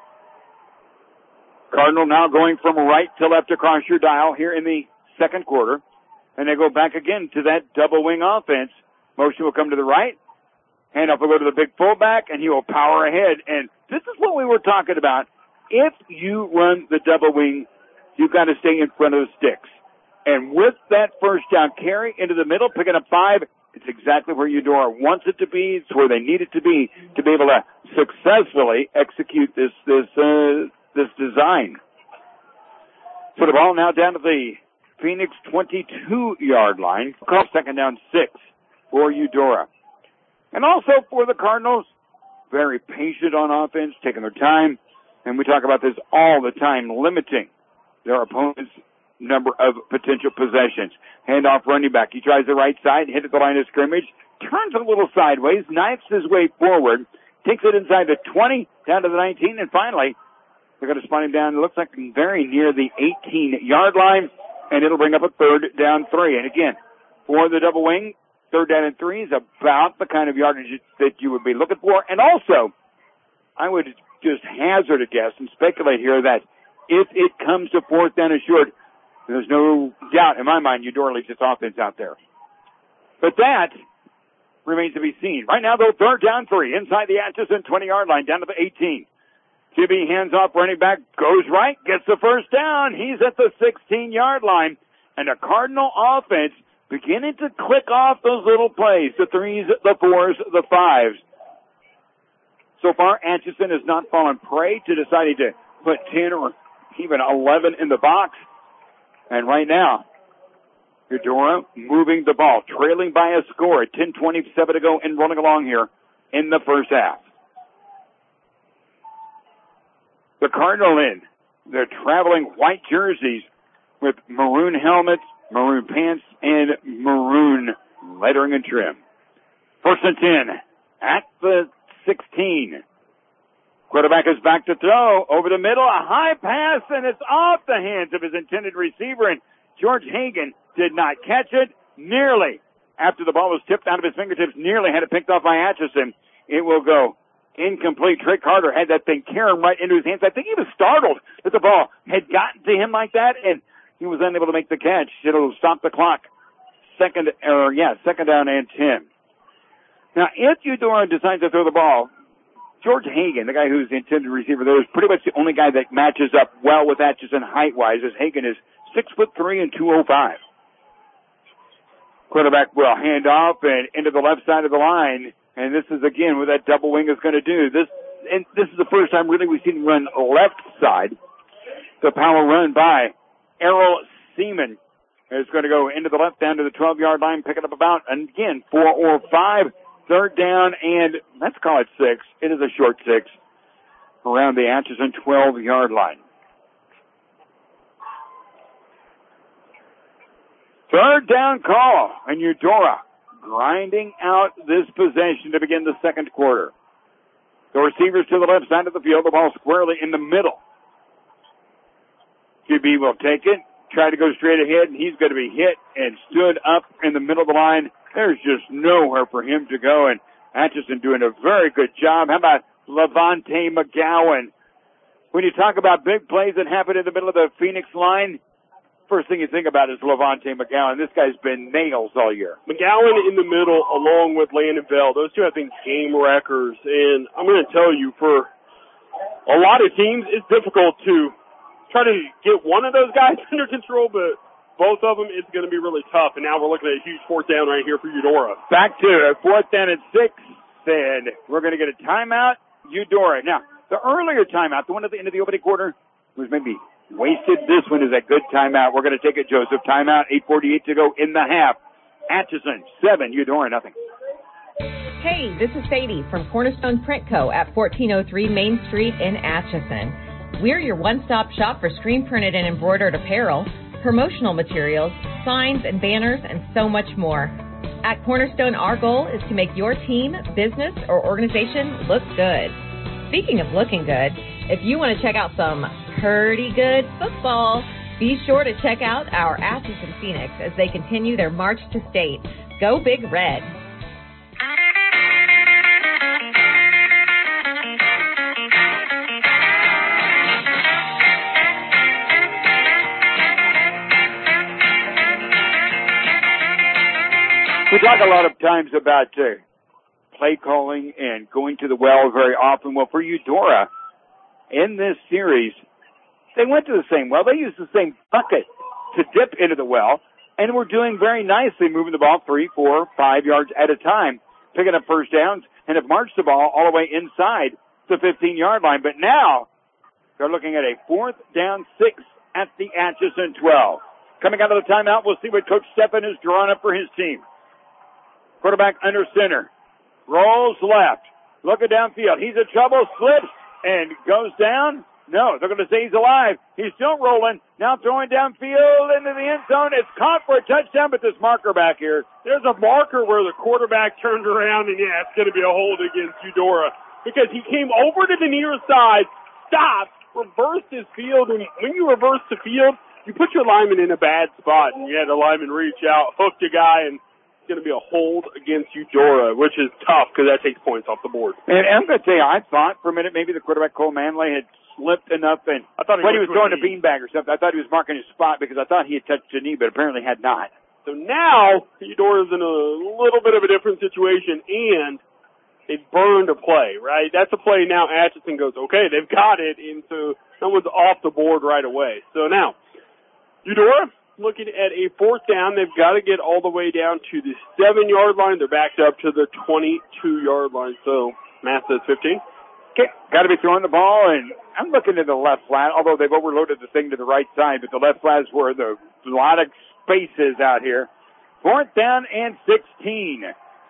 Cardinal now going from right to left across your dial here in the second quarter. And they go back again to that double wing offense. Motion will come to the right. Handoff will go to the big fullback, and he will power ahead. And this is what we were talking about. If you run the double wing, you've got to stay in front of the sticks. And with that first down carry into the middle, picking up five, it's exactly where Eudora wants it to be. It's where they need it to be to be able to successfully execute this this uh, this design. So the ball now down to the Phoenix twenty-two-yard line. Call second down six for Eudora. And also for the Cardinals, very patient on offense, taking their time. And we talk about this all the time, limiting their opponent's number of potential possessions. Handoff running back. He tries the right side, hit at the line of scrimmage, turns a little sideways, knifes his way forward, takes it inside the twenty, down to the nineteen, and finally They're going to spot him down, it looks like very near the eighteen-yard line, and it'll bring up a third down three. And again, for the double wing, third down and three is about the kind of yardage that you would be looking for. And also, I would just hazard a guess and speculate here that if it comes to fourth down and short, there's no doubt in my mind Eudora leads its offense out there. But that remains to be seen. Right now, though, third down three inside the Atchison twenty-yard line down to the eighteen. Gibby hands off running back, goes right, gets the first down. He's at the sixteen-yard line. And the Cardinal offense beginning to click off those little plays, the threes, the fours, the fives. So far, Atchison has not fallen prey to deciding to put ten or even eleven in the box. And right now, Eudora moving the ball, trailing by a score at ten twenty-seven to go and running along here in the first half. The Cardinal in their traveling white jerseys with maroon helmets, maroon pants, and maroon lettering and trim. First and ten at the sixteen. Quarterback is back to throw over the middle, a high pass, and it's off the hands of his intended receiver, and George Hagan did not catch it. Nearly, after the ball was tipped out of his fingertips, nearly had it picked off by Atchison. It will go incomplete. Trey Carter had that thing carrying right into his hands. I think he was startled that the ball had gotten to him like that, and he was unable to make the catch. It'll stop the clock. Second, or yeah, second down and ten. Now, if Eudora decides to throw the ball, George Hagan, the guy who's the intended receiver there, is pretty much the only guy that matches up well with Atchison height-wise, as Hagan is six foot three and two oh five. Quarterback will hand off and into the left side of the line, and this is again what that double wing is going to do. This and this is the first time really we've seen him run left side. The power run by Errol Seaman is going to go into the left down to the twelve-yard line, pick it up about, and again, four or five. Third down, and let's call it six. It is a short six around the Atchison twelve-yard line. Third down call, and Eudora grinding out this possession to begin the second quarter. The receivers to the left side of the field, the ball squarely in the middle. Q B will take it, try to go straight ahead, and he's going to be hit and stood up in the middle of the line. There's just nowhere for him to go, and Atchison doing a very good job. How about Levante McGowan? When you talk about big plays that happen in the middle of the Phoenix line, first thing you think about is Levante McGowan. This guy's been nails all year. McGowan in the middle along with Landon Bell. Those two have been game wreckers, and I'm going to tell you, for a lot of teams, it's difficult to try to get one of those guys under control, but both of them, it's going to be really tough. And now we're looking at a huge fourth down right here for Eudora. Back to fourth down and six, and we're going to get a timeout, Eudora. Now, the earlier timeout, the one at the end of the opening quarter, was maybe wasted. This one is a good timeout. We're going to take it, Joseph. Timeout, eight forty-eight to go in the half. Atchison, seven, Eudora, nothing. Hey, this is Sadie from Cornerstone Print Co. at fourteen oh three Main Street in Atchison. We're your one-stop shop for screen-printed and embroidered apparel, promotional materials, signs and banners, and so much more. At Cornerstone, our goal is to make your team, business, or organization look good. Speaking of looking good, if you want to check out some pretty good football, be sure to check out our Atchison Phoenix as they continue their march to state. Go Big Red! We talk a lot of times about uh, play calling and going to the well very often. Well, for Eudora, in this series, they went to the same well. They used the same bucket to dip into the well, and were doing very nicely, moving the ball three, four, five yards at a time, picking up first downs, and have marched the ball all the way inside the fifteen-yard line. But now they're looking at a fourth down six at the Atchison twelve. Coming out of the timeout, we'll see what Coach Steppen has drawn up for his team. Quarterback under center. Rolls left. Looking downfield. He's in trouble. Slips and goes down. No, they're going to say he's alive. He's still rolling. Now throwing downfield into the end zone. It's caught for a touchdown, but this marker back here. There's a marker where the quarterback turned around, and yeah, it's going to be a hold against Eudora because he came over to the near side, stopped, reversed his field, and when you reverse the field, you put your lineman in a bad spot, and you had the lineman reach out, hooked a guy, and it's going to be a hold against Eudora, which is tough because that takes points off the board. And I'm going to tell you, I thought for a minute maybe the quarterback, Cole Manley, had slipped enough, and I thought he, he was throwing a knee. beanbag or something. I thought he was marking his spot because I thought he had touched the knee, but apparently had not. So now, Eudora's in a little bit of a different situation, and they burned a play, right? That's a play now Atchison goes, okay, they've got it, and so someone's off the board right away. So now, Eudora looking at a fourth down. They've got to get all the way down to the seven-yard line. They're backed up to the twenty-two-yard line. So, math says fifteen. Okay, got to be throwing the ball, and I'm looking at the left flat, although they've overloaded the thing to the right side, but the left flat is where the a lot of space is out here. Fourth down and sixteen.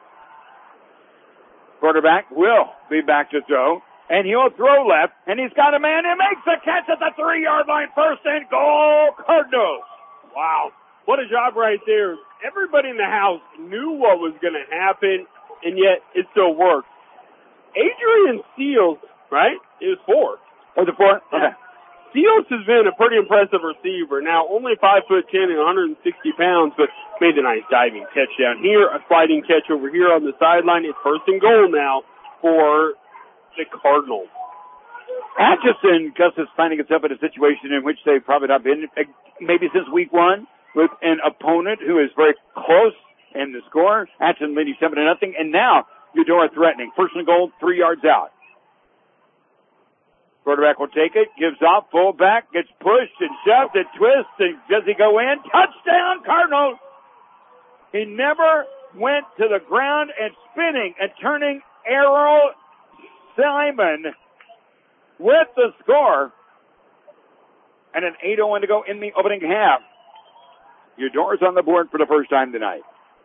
Quarterback will be back to throw, and he'll throw left, and he's got a man who makes the catch at the three-yard line. First and goal, Cardinals. Wow. What a job right there. Everybody in the house knew what was going to happen, and yet it still worked. Adrian Seals, right? It was four. Was it four? Okay. Seals has been a pretty impressive receiver. Now, only five foot ten and one hundred sixty pounds, but made a nice diving catch down here, a sliding catch over here on the sideline. It's first and goal now for the Cardinals. Atchison, Gus, is finding itself in a situation in which they've probably not been, maybe since week one, with an opponent who is very close in the score. Atchison leading seven to nothing, and now Eudora threatening. First and goal, three yards out. Quarterback will take it, gives off, fullback, gets pushed and shoved and twists, and does he go in? Touchdown, Cardinals! He never went to the ground, and spinning and turning Errol Simon with the score, and an eight oh one to go in the opening half. Eudora's on the board for the first time tonight.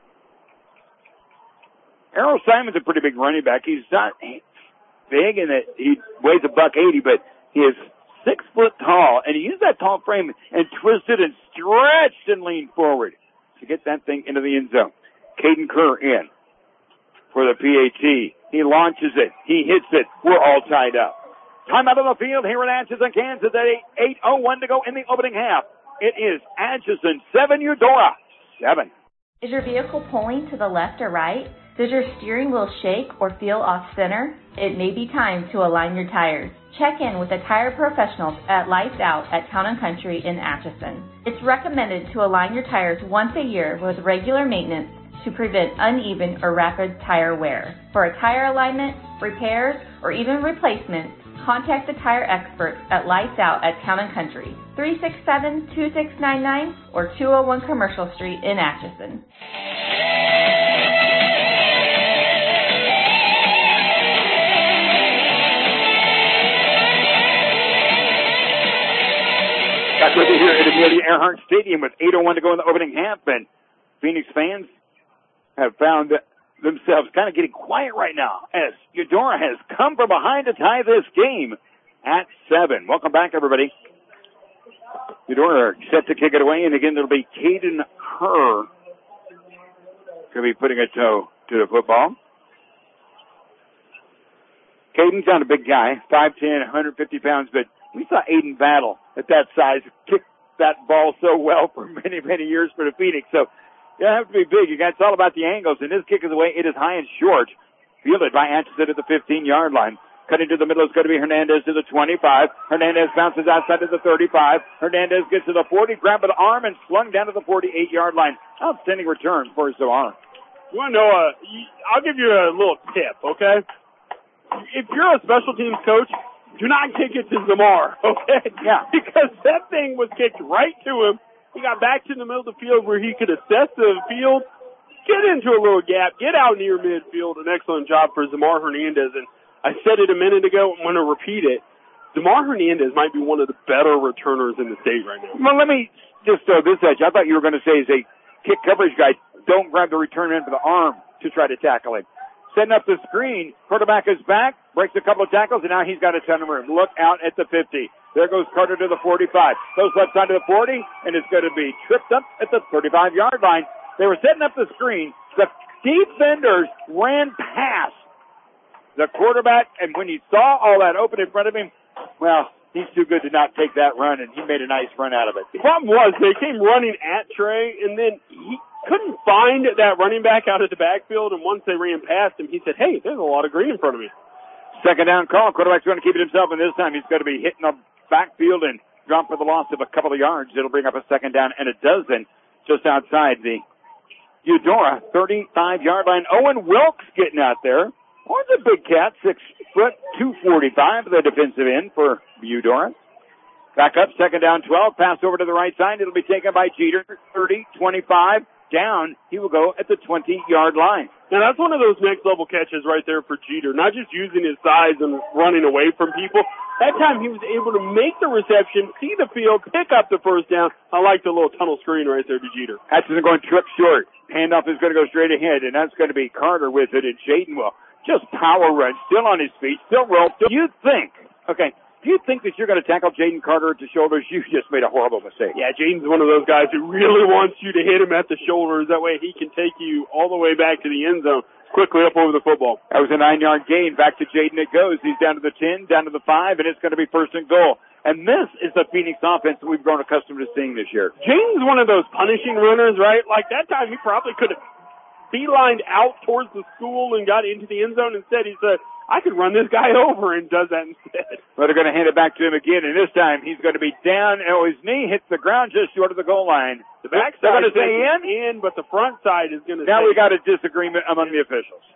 Errol Simon's a pretty big running back. He's not big in that he weighs a buck eighty, but he is six foot tall, and he used that tall frame and twisted and stretched and leaned forward to get that thing into the end zone. Caden Kerr in for the P A T. He launches it. He hits it. We're all tied up. Time out on the field here in Atchison, Kansas at eight oh one to go in the opening half. It is Atchison seven, Eudora seven. Is your vehicle pulling to the left or right? Does your steering wheel shake or feel off center? It may be time to align your tires. Check in with the tire professionals at Lights Out at Town and Country in Atchison. It's recommended to align your tires once a year with regular maintenance to prevent uneven or rapid tire wear. For a tire alignment, repairs, or even replacement, contact the tire experts at Lights Out at Town and Country, three six seven, two six nine nine or two oh one Commercial Street in Atchison. Got with you here at Amelia Earhart Stadium with eight oh one to go in the opening half, and Phoenix fans have found themselves kind of getting quiet right now as Eudora has come from behind to tie this game at seven. Welcome back, everybody. Eudora are set to kick it away, and again, it'll be Caden Kerr going to be putting a toe to the football. Caden's not a big guy, five ten, one hundred fifty pounds, but we saw Aiden Battle at that size kick that ball so well for many, many years for the Phoenix. So you don't have to be big. You guys, it's all about the angles. And this kick is away. It is high and short. Fielded by Atchison at the fifteen-yard line. Cutting to the middle is going to be Hernandez to the twenty-five. Hernandez bounces outside to the thirty-five. Hernandez gets to the forty, grabbed an arm, and slung down to the forty-eight-yard line. Outstanding return for Zohar. You want to know, uh, I'll give you a little tip, okay? If you're a special teams coach, do not kick it to Zamar, okay? Yeah. Because that thing was kicked right to him. He got back to the middle of the field where he could assess the field, get into a little gap, get out near midfield. An excellent job for Zamar Hernandez. And I said it a minute ago, I'm going to repeat it. Zamar Hernandez might be one of the better returners in the state right now. Well, let me just throw this at you. I thought you were going to say as a kick coverage guy, don't grab the return end for the arm to try to tackle him. Setting up the screen, quarterback is back, breaks a couple of tackles, and now he's got a ton of room. Look out at the fifty. There goes Carter to the forty-five. Goes left side to the forty, and it's going to be tripped up at the thirty-five-yard line. They were setting up the screen. The defenders ran past the quarterback, and when he saw all that open in front of him, well, he's too good to not take that run, and he made a nice run out of it. The problem was they came running at Trey, and then he couldn't find that running back out of the backfield, and once they ran past him, he said, hey, there's a lot of green in front of me. Second down call. Quarterback's going to keep it himself, and this time he's going to be hitting the backfield and drop for the loss of a couple of yards. It'll bring up a second down and a dozen just outside the Eudora thirty-five-yard line. Owen Wilkes getting out there. Owen's a big cat, six foot, two forty-five, the defensive end for Eudora. Back up, second down, twelve. Pass over to the right side. It'll be taken by Jeter, thirty, twenty-five. Down, he will go at the twenty-yard line. Now, that's one of those next-level catches right there for Jeter, not just using his size and running away from people. That time, he was able to make the reception, see the field, pick up the first down. I like the little tunnel screen right there to Jeter. Hutchinson going trip short. Handoff is going to go straight ahead, and that's going to be Carter with it, and Jaden will just power run, still on his feet, still roll. Do you think, okay, do you think that you're going to tackle Jaden Carter at the shoulders? You just made a horrible mistake. Yeah, Jaden's one of those guys who really wants you to hit him at the shoulders. That way he can take you all the way back to the end zone, quickly up over the football. That was a nine-yard gain. Back to Jaden it goes. He's down to the ten, down to the five, and it's going to be first and goal. And this is the Phoenix offense that we've grown accustomed to seeing this year. Jaden's one of those punishing runners, right? Like that time he probably could have beelined out towards the school and got into the end zone. Instead, he said, I could run this guy over, and does that instead. But they're going to hand it back to him again, and this time he's going to be down. Oh, his knee hits the ground just short of the goal line. The back side side is going to stay in? in, but the front side is going to Now stay. we got a disagreement among the officials.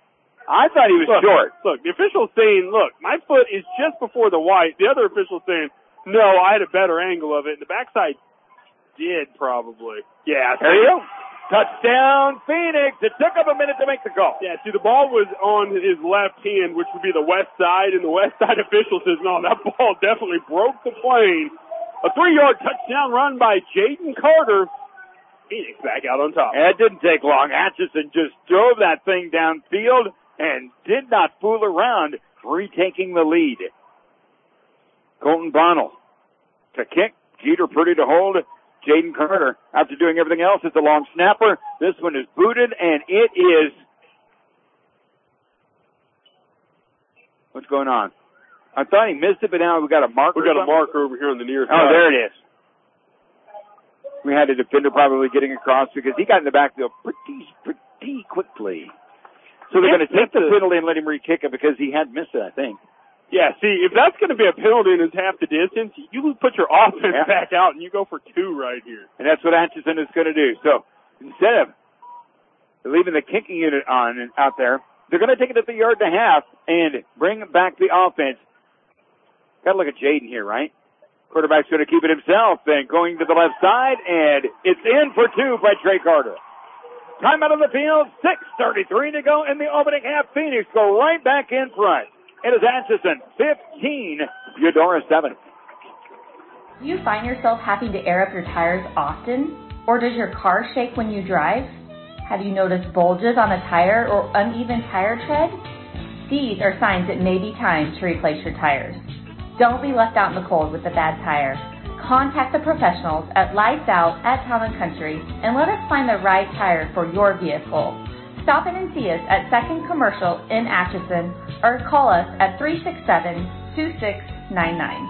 I thought he was look, short. Look, the official's saying, look, my foot is just before the white. The other official's saying, no, I had a better angle of it. And the backside did probably. Yeah. There you go. Touchdown, Phoenix. It took him a minute to make the call. Yeah, see, the ball was on his left hand, which would be the west side, and the west side official says, no, that ball definitely broke the plane. A three-yard touchdown run by Jaden Carter. Phoenix back out on top. It didn't take long. Atchison just drove that thing downfield and did not fool around, retaking the lead. Colton Bonnell to kick. Jeter Purdy to hold. Jaden Carter, after doing everything else, it's a long snapper. This one is booted, and it is... What's going on? I thought he missed it, but now we've got a marker. We've got a marker over here on the near side. Oh, there it is. We had a defender probably getting across because he got in the backfield pretty, pretty quickly. So they're going to take the penalty and let him re-kick it because he had missed it, I think. Yeah, see, if that's going to be a penalty and it's half the distance, you put your offense yeah. back out and you go for two right here. And that's what Atchison is going to do. So instead of leaving the kicking unit on and out there, they're going to take it at the yard and a half and bring back the offense. Got to look at Jaden here, right? Quarterback's going to keep it himself and going to the left side, and it's in for two by Trey Carter. Time out of the field, six thirty-three to go in the opening half. Phoenix go right back in front. It is Atchison, fifteen, Eudora, seven. Do you find yourself having to air up your tires often? Or does your car shake when you drive? Have you noticed bulges on a tire or uneven tire tread? These are signs it may be time to replace your tires. Don't be left out in the cold with a bad tire. Contact the professionals at Lights Out at Town and Country and let us find the right tire for your vehicle. Stop in and see us at Second Commercial in Atchison or call us at three six seven, two six nine nine.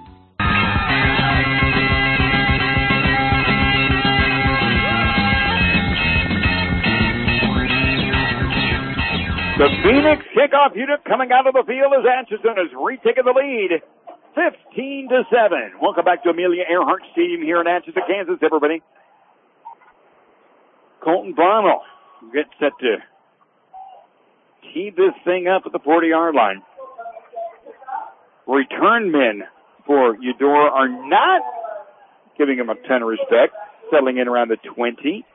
The Phoenix kickoff unit coming out of the field as Atchison has retaken the lead, fifteen to seven. Welcome back to Amelia Earhart Stadium here in Atchison, Kansas, everybody. Colton Bonnell gets set to tee this thing up at the forty-yard line. Return men for Eudora are not giving him a ton of respect, settling in around the twenty.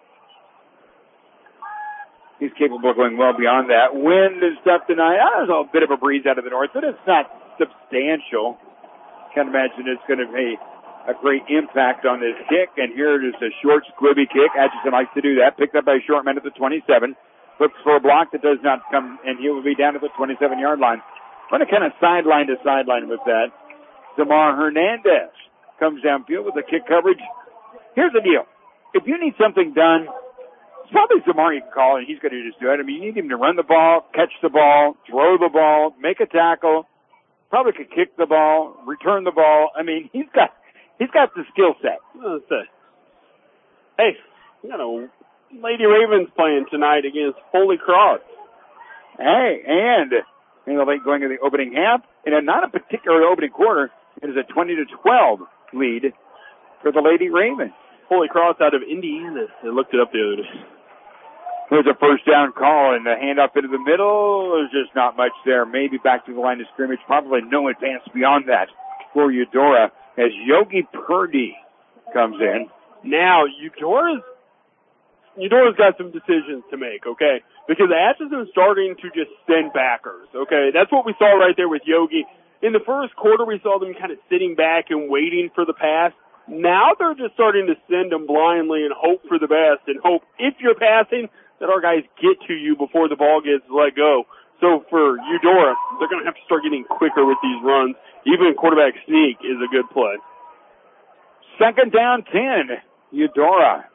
He's capable of going well beyond that. Wind and stuff tonight. Oh, there's a bit of a breeze out of the north, but it's not substantial. Can't imagine it's going to be a great impact on this kick. And here it is, a short, squibby kick. Atchison likes to do that. Picked up by a short man at the twenty-seven. Looks for a block that does not come, and he will be down at the twenty-seven-yard line. I'm going to kind of sideline to sideline with that. Zamar Hernandez comes downfield with the kick coverage. Here's the deal. If you need something done, it's probably Zamar you can call, and he's going to just do it. I mean, you need him to run the ball, catch the ball, throw the ball, make a tackle. Probably could kick the ball, return the ball. I mean, he's got he's got the skill set. Let's say, hey, you got a Lady Ravens playing tonight against Holy Cross. Hey, and in the late going to the opening half, in a not a particular opening quarter, it is a twenty to twelve lead for the Lady Ravens. Holy Cross out of Indiana. I looked it up the other day. There's a first down call and a handoff into the middle. There's just not much there. Maybe back to the line of scrimmage. Probably no advance beyond that for Eudora as Yogi Purdy comes in. Now, Eudora's, Eudora's got some decisions to make, okay? Because Atchison's starting to just send backers, okay? That's what we saw right there with Yogi. In the first quarter, we saw them kind of sitting back and waiting for the pass. Now they're just starting to send them blindly and hope for the best and hope if you're passing that our guys get to you before the ball gets let go. So for Eudora, they're going to have to start getting quicker with these runs. Even quarterback sneak is a good play. Second down ten, Eudora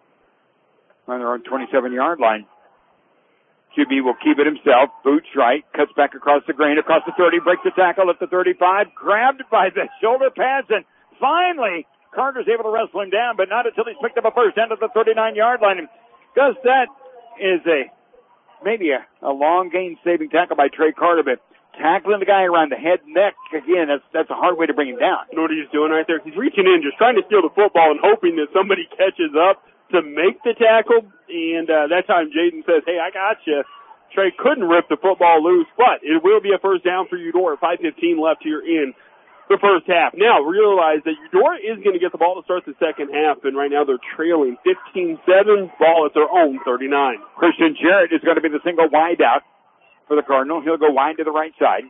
on their own twenty-seven-yard line. Q B will keep it himself. Boots right, cuts back across the grain, across the thirty, breaks the tackle at the thirty-five, grabbed by the shoulder pads, and finally Carter's able to wrestle him down, but not until he's picked up a first down at the thirty-nine-yard line. And Gus, that is a maybe a, a long gain saving tackle by Trey Carter, but tackling the guy around the head and neck, again, that's that's a hard way to bring him down. You know what he's doing right there? He's reaching in, just trying to steal the football and hoping that somebody catches up to make the tackle. And uh, that time Jaden says, hey, I got you. Trey couldn't rip the football loose, but it will be a first down for Eudora. five fifteen left here in the first half. Now, realize that Eudora is going to get the ball to start the second half, and right now they're trailing fifteen seven, ball at their own thirty-nine. Christian Jarrett is going to be the single wide out for the Cardinal. He'll go wide to the right side.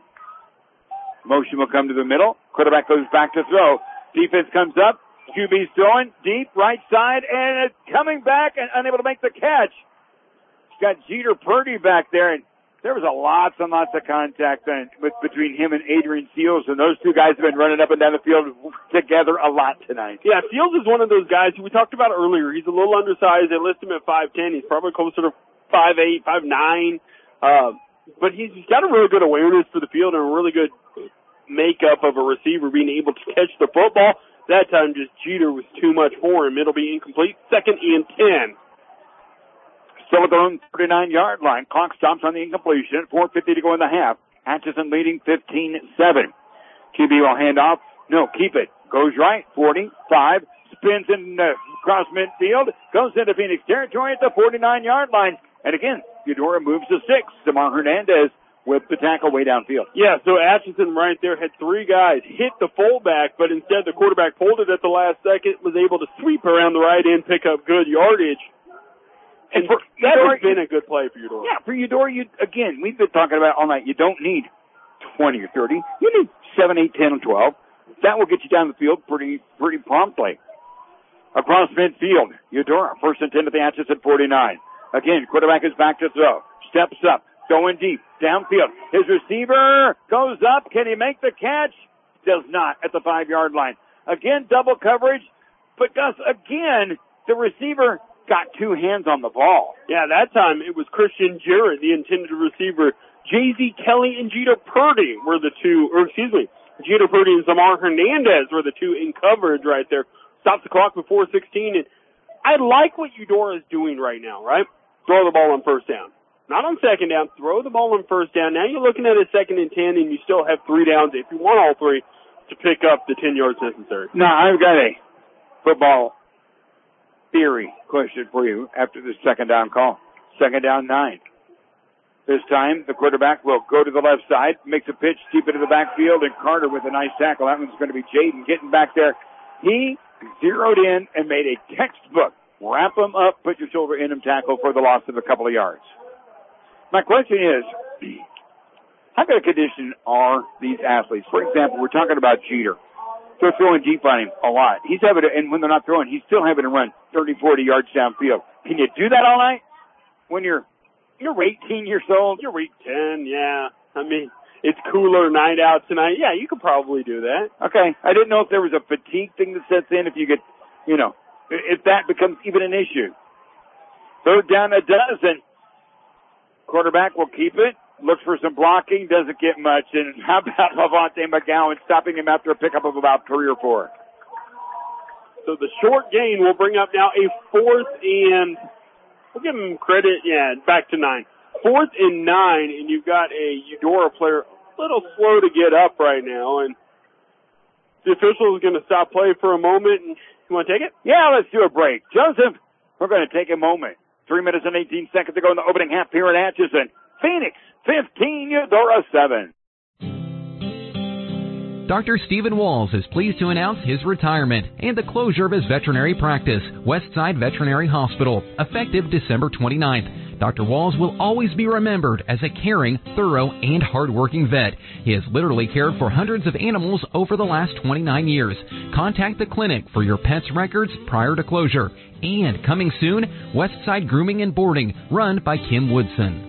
Motion will come to the middle. Quarterback goes back to throw. Defense comes up. Q B's throwing deep right side, and it's coming back and unable to make the catch. He's got Jeter Purdy back there, and there was a lots and lots of contact with, between him and Adrian Seals, and those two guys have been running up and down the field together a lot tonight. Yeah, Seals is one of those guys who we talked about earlier. He's a little undersized. They list him at five ten. He's probably closer to five eight, five nine. Uh, but he's got a really good awareness for the field and a really good makeup of a receiver being able to catch the football. That time just Jeter was too much for him. It'll be incomplete. Second and ten. Still at their own thirty-nine-yard line. Clock stops on the incompletion. four fifty to go in the half. Atchison leading fifteen seven. Q B will hand off. No, keep it. Goes right. forty-five. Spins in uh, across midfield. Goes into Phoenix territory at the forty-nine-yard line. And again, Eudora moves to six. Samar Hernandez with the tackle way downfield. Yeah, so Atchison right there had three guys hit the fullback, but instead the quarterback pulled it at the last second, was able to sweep around the right end, pick up good yardage. And for, that Eudora, has been a good play for Eudora. Yeah, for Eudora, you, again, we've been talking about all night. You don't need twenty or thirty. You need seven, eight, ten, and twelve. That will get you down the field pretty pretty promptly. Across midfield, Eudora, first and ten at the Atchison forty-nine. Again, quarterback is back to throw. Steps up, going deep, downfield. His receiver goes up. Can he make the catch? Does not at the five-yard line. Again, double coverage. But Gus, again, the receiver got two hands on the ball. Yeah, that time it was Christian Jarrett, the intended receiver. J Z Kelly and Jeter Purdy were the two, or excuse me, Jeter Purdy and Zamar Hernandez were the two in coverage right there. Stops the clock before sixteen. And I like what Eudora is doing right now, right? Throw the ball on first down. Not on second down. Throw the ball on first down. Now you're looking at a second and ten, and you still have three downs if you want all three to pick up the ten yards necessary. Now, I've got a football theory question for you after the second down call. Second down, nine. This time, the quarterback will go to the left side, makes a pitch deep into the backfield, and Carter with a nice tackle. That one's going to be Jaden getting back there. He zeroed in and made a textbook. Wrap him up, put your shoulder in him tackle for the loss of a couple of yards. My question is, how good a condition are these athletes? For example, we're talking about Jeter. They're throwing deep on him a lot. He's having to, and when they're not throwing, he's still having to run thirty, forty yards downfield. Can you do that all night when you're you're eighteen years old? You're week ten, yeah. I mean, it's cooler night out tonight. Yeah, you could probably do that. Okay. I didn't know if there was a fatigue thing that sets in, if you could, you know, if that becomes even an issue. Third down a dozen. Quarterback will keep it. looks for some blocking, doesn't get much. And how about Levante McGowan stopping him after a pickup of about three or four? So the short gain will bring up now a fourth and, we'll give him credit, yeah, back to nine. Fourth and nine, and you've got a Eudora player a little slow to get up right now, and the official is going to stop play for a moment. And you want to take it? Yeah, let's do a break. Joseph, we're going to take a moment. Three minutes and eighteen seconds to go in the opening half here at Atchison. Phoenix, fifteen, Eudora, seven. Doctor Stephen Walls is pleased to announce his retirement and the closure of his veterinary practice, Westside Veterinary Hospital, effective December twenty-ninth. Doctor Walls will always be remembered as a caring, thorough, and hardworking vet. He has literally cared for hundreds of animals over the last twenty-nine years. Contact the clinic for your pet's records prior to closure. And coming soon, Westside Grooming and Boarding, run by Kim Woodson.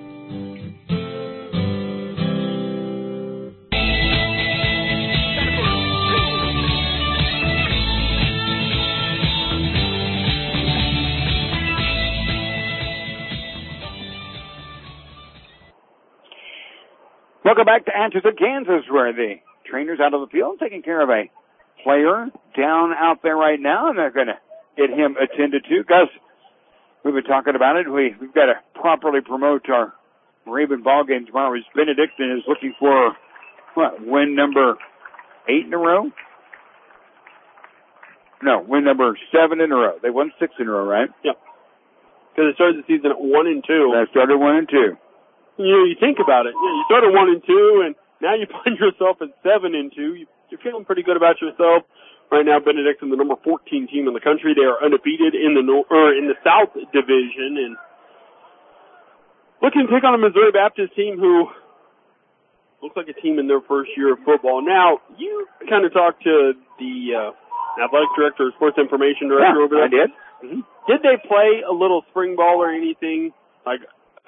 Welcome back to Atchison, Kansas, where the trainer's out of the field taking care of a player down out there right now, and they're going to get him attended to. Gus, we've been talking about it. We, we've got to properly promote our Raven ball game tomorrow. As Benedictine is looking for, what, win number eight in a row? No, win number seven in a row. They won six in a row, right? Yep. Because they started the season at one and two. They started one and two. You know, you think about it. You started one and two, and now you find yourself at seven and two. You're feeling pretty good about yourself. Right now, Benedictine, the number fourteen team in the country, they are undefeated in the nor- or in the South Division, and looking to take on a Missouri Baptist team who looks like a team in their first year of football. Now, you kind of talked to the uh, athletic director, sports information director yeah, over there. I did. Mm-hmm. Did they play a little spring ball or anything like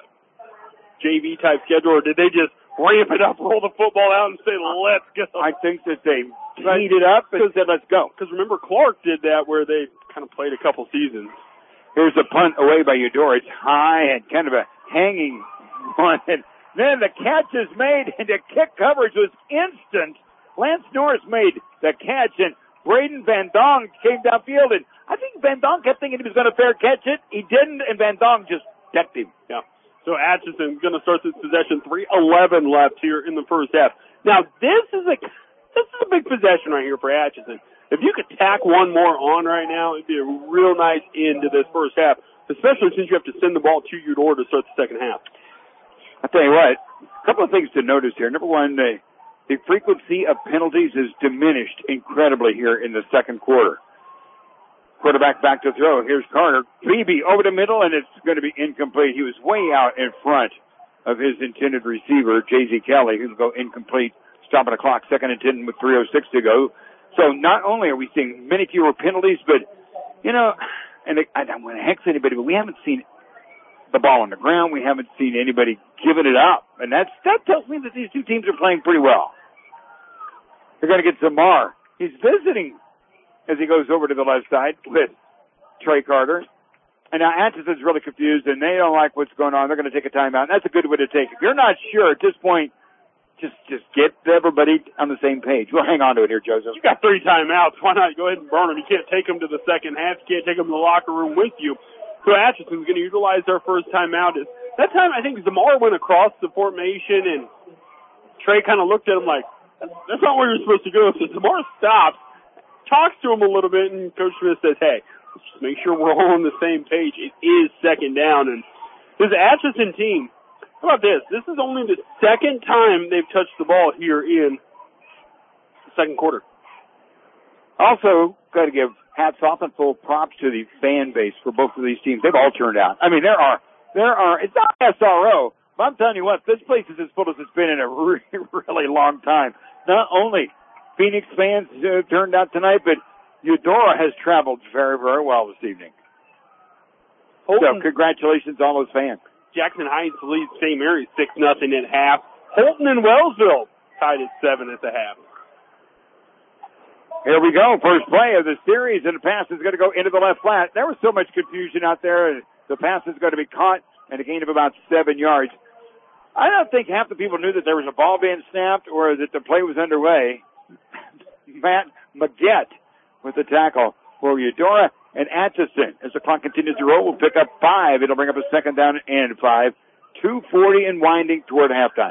J V type schedule, or did they just ramp it up, roll the football out, and say, let's go? I think that they teed it up and said, let's go. Because remember, Clark did that where they kind of played a couple seasons. Here's a punt away by Eudora. It's high and kind of a hanging one. And then the catch is made, and the kick coverage was instant. Lance Norris made the catch, and Braden Van Dong came downfield. And I think Van Dong kept thinking he was going to fair catch it. He didn't, and Van Dong just decked him. Yeah. So Atchison going to start this possession. three eleven left here in the first half. Now this is a this is a big possession right here for Atchison. If you could tack one more on right now, it'd be a real nice end to this first half, especially since you have to send the ball to Eudora to start the second half. I'll tell you what, a couple of things to notice here. Number one, the, the frequency of penalties is diminished incredibly here in the second quarter. Quarterback back to throw. Here's Carter. Beebe over the middle, and it's going to be incomplete. He was way out in front of his intended receiver, J Z Kelly, who'll go incomplete. Stopping the clock, second and ten with three oh six to go. So not only are we seeing many fewer penalties, but, you know, and I don't want to hex anybody, but we haven't seen the ball on the ground. We haven't seen anybody giving it up. And that's, that tells me that these two teams are playing pretty well. They're going to get Zamar. He's visiting as he goes over to the left side with Trey Carter. And now Atchison's really confused, and they don't like what's going on. They're going to take a timeout. And that's a good way to take it. If you're not sure at this point, just just get everybody on the same page. We'll hang on to it here, Joseph. You got three timeouts. Why not go ahead and burn them? You can't take them to the second half. You can't take them to the locker room with you. So Atchison's going to utilize their first timeout. That time, I think Zamar went across the formation, and Trey kind of looked at him like, that's not where you're supposed to go. So Zamar stops, talks to him a little bit, and Coach Smith says, hey, let's just make sure we're all on the same page. It is second down. And this Atchison team, how about this? This is only the second time they've touched the ball here in the second quarter. Also, got to give hats off and full props to the fan base for both of these teams. They've all turned out. I mean, there are, there are, it's not S R O, but I'm telling you what, this place is as full as it's been in a really, really long time. Not only Phoenix fans uh, turned out tonight, but Eudora has traveled very, very well this evening. Holton, so congratulations to all those fans. Jackson Heights leads Saint Mary's six nothing at half. Holton and Wellsville tied at seven at the half. Here we go. First play of the series, and the pass is going to go into the left flat. There was so much confusion out there. The pass is going to be caught and a gain of about seven yards. I don't think half the people knew that there was a ball being snapped or that the play was underway. Matt Magette with the tackle for Eudora and Atchison. As the clock continues to roll, we'll pick up five. It'll bring up a second down and five. two forty and winding toward halftime.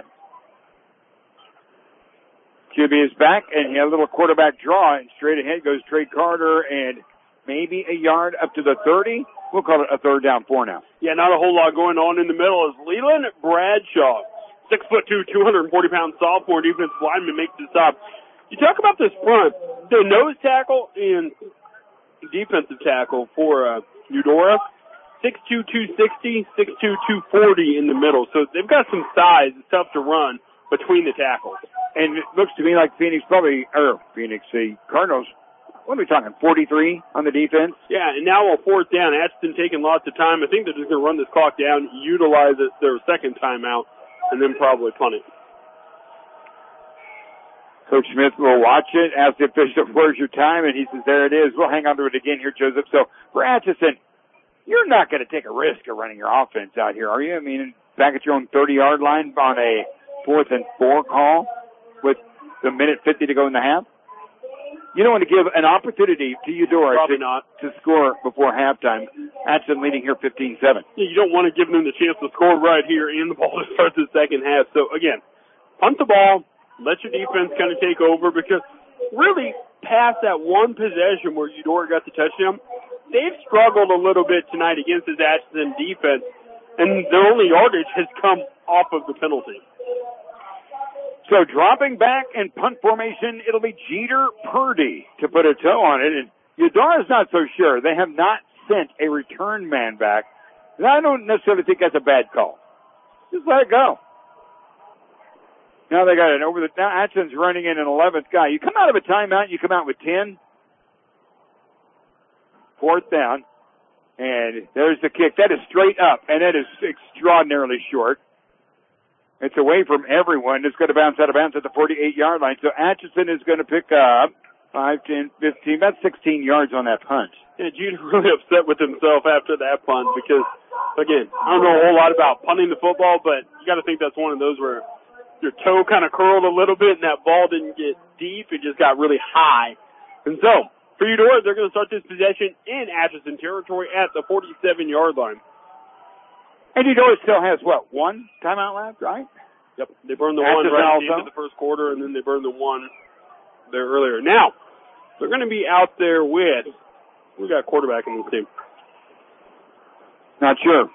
Q B is back, and he had a little quarterback draw, and straight ahead goes Trey Carter, and maybe a yard up to the thirty. We'll call it a third down four now. Yeah, not a whole lot going on in the middle as Leland Bradshaw, six foot two, two hundred forty pound sophomore defensive lineman, makes the stop. You talk about this front, the nose tackle and defensive tackle for uh, Eudora, six two, two sixty, six two, two forty in the middle. So they've got some size. It's tough to run between the tackles. And it looks to me like Phoenix probably, or Phoenix, the Cardinals, what are we talking, forty-three on the defense? Yeah, and now on fourth down, Atchison taking lots of time. I think they're just going to run this clock down, utilize it, their second timeout, and then probably punt it. Coach Smith will watch it, ask the official, where's your time? And he says, there it is. We'll hang on to it again here, Joseph. So for Atchison, you're not going to take a risk of running your offense out here, are you? I mean, back at your own thirty-yard line on a fourth and four call with the minute fifty to go in the half? You don't want to give an opportunity to Eudora to, not. to score before halftime. Atchison leading here fifteen seven. Yeah, you don't want to give them the chance to score right here and the ball to start the second half. So, again, punt the ball, let your defense kind of take over, because really past that one possession where Eudora got the touchdown, they've struggled a little bit tonight against this Atchison defense, and their only yardage has come off of the penalty. So dropping back in punt formation, it'll be Jeter Purdy to put a toe on it. And Eudora's not so sure. They have not sent a return man back. And I don't necessarily think that's a bad call. Just let it go. Now they got it over the, now Atchison's running in an eleventh guy. You come out of a timeout, you come out with ten. Fourth down. And there's the kick. That is straight up, and that is extraordinarily short. It's away from everyone. It's going to bounce out of bounds at the forty-eight-yard line. So Atchison is going to pick up five, ten, fifteen, about sixteen yards on that punt. Yeah, Jeter really upset with himself after that punt because, again, I don't know a whole lot about punting the football, but you got to think that's one of those where your toe kind of curled a little bit and that ball didn't get deep. It just got really high. And so, for Eudora, they're going to start this possession in Atchison territory at the forty-seven-yard line. And Eudora still has, what, one timeout left, right? Yep, they burned the one right at the end of the first quarter, and then they burned the one there earlier. Now, they're going to be out there with, we got a quarterback in this team. Not sure.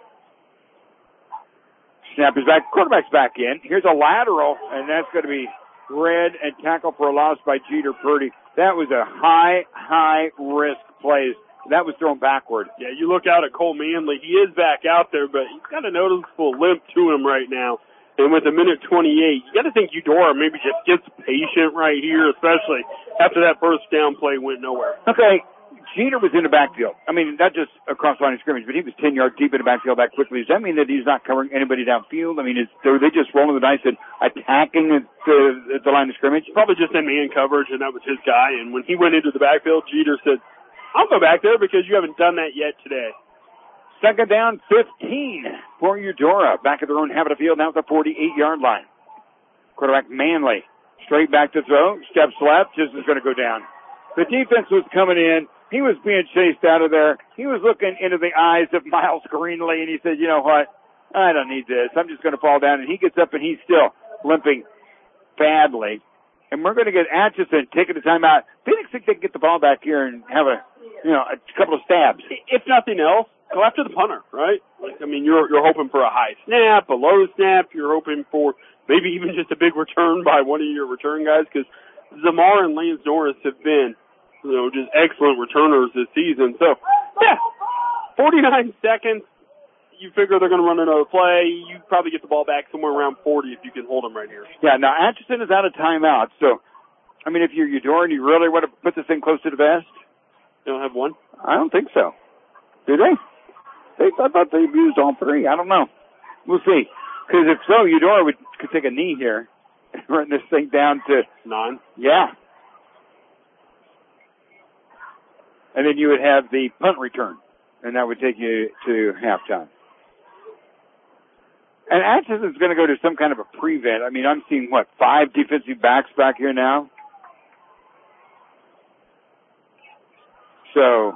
Snap is back, quarterback's back in. Here's a lateral, and that's going to be read and tackled for a loss by Jeter Purdy. That was a high, high risk play. That was thrown backward. Yeah, you look out at Cole Manley. He is back out there, but he's got a noticeable limp to him right now. And with a minute twenty-eight, you got to think Eudora maybe just gets patient right here, especially after that first down play went nowhere. Okay, Jeter was in the backfield. I mean, not just across the line of scrimmage, but he was ten yards deep in the backfield that quickly. Does that mean that he's not covering anybody downfield? I mean, is, are they just rolling the dice and attacking the, the, the line of scrimmage? Probably just in man coverage, and that was his guy. And when he went into the backfield, Jeter said, I'll go back there because you haven't done that yet today. Second down, fifteen for Eudora. Back at their own half of the field, now at the forty-eight-yard line. Quarterback Manley, straight back to throw, steps left, just is going to go down. The defense was coming in. He was being chased out of there. He was looking into the eyes of Miles Greenlee, and he said, you know what, I don't need this. I'm just going to fall down. And he gets up, and he's still limping badly. And we're going to get Atchison taking the timeout. Phoenix think they can get the ball back here and have a, you know, a couple of stabs. If nothing else, go after the punter, right? Like, I mean, you're you're hoping for a high snap, a low snap. You're hoping for maybe even just a big return by one of your return guys, because Zamar and Lance Norris have been, you know, just excellent returners this season. So, yeah, forty-nine seconds. You figure they're going to run another play. You probably get the ball back somewhere around forty if you can hold them right here. Yeah, now Atchison is out of timeout. So, I mean, if you're Eudora and you really want to put this thing close to the vest. They don't have one? I don't think so. Do they? they I thought they used all three. I don't know. We'll see. Because if so, Eudora would, could take a knee here and run this thing down to nine. Yeah. And then you would have the punt return, and that would take you to halftime. And Atchison's going to go to some kind of a prevent. I mean, I'm seeing, what, five defensive backs back here now? So,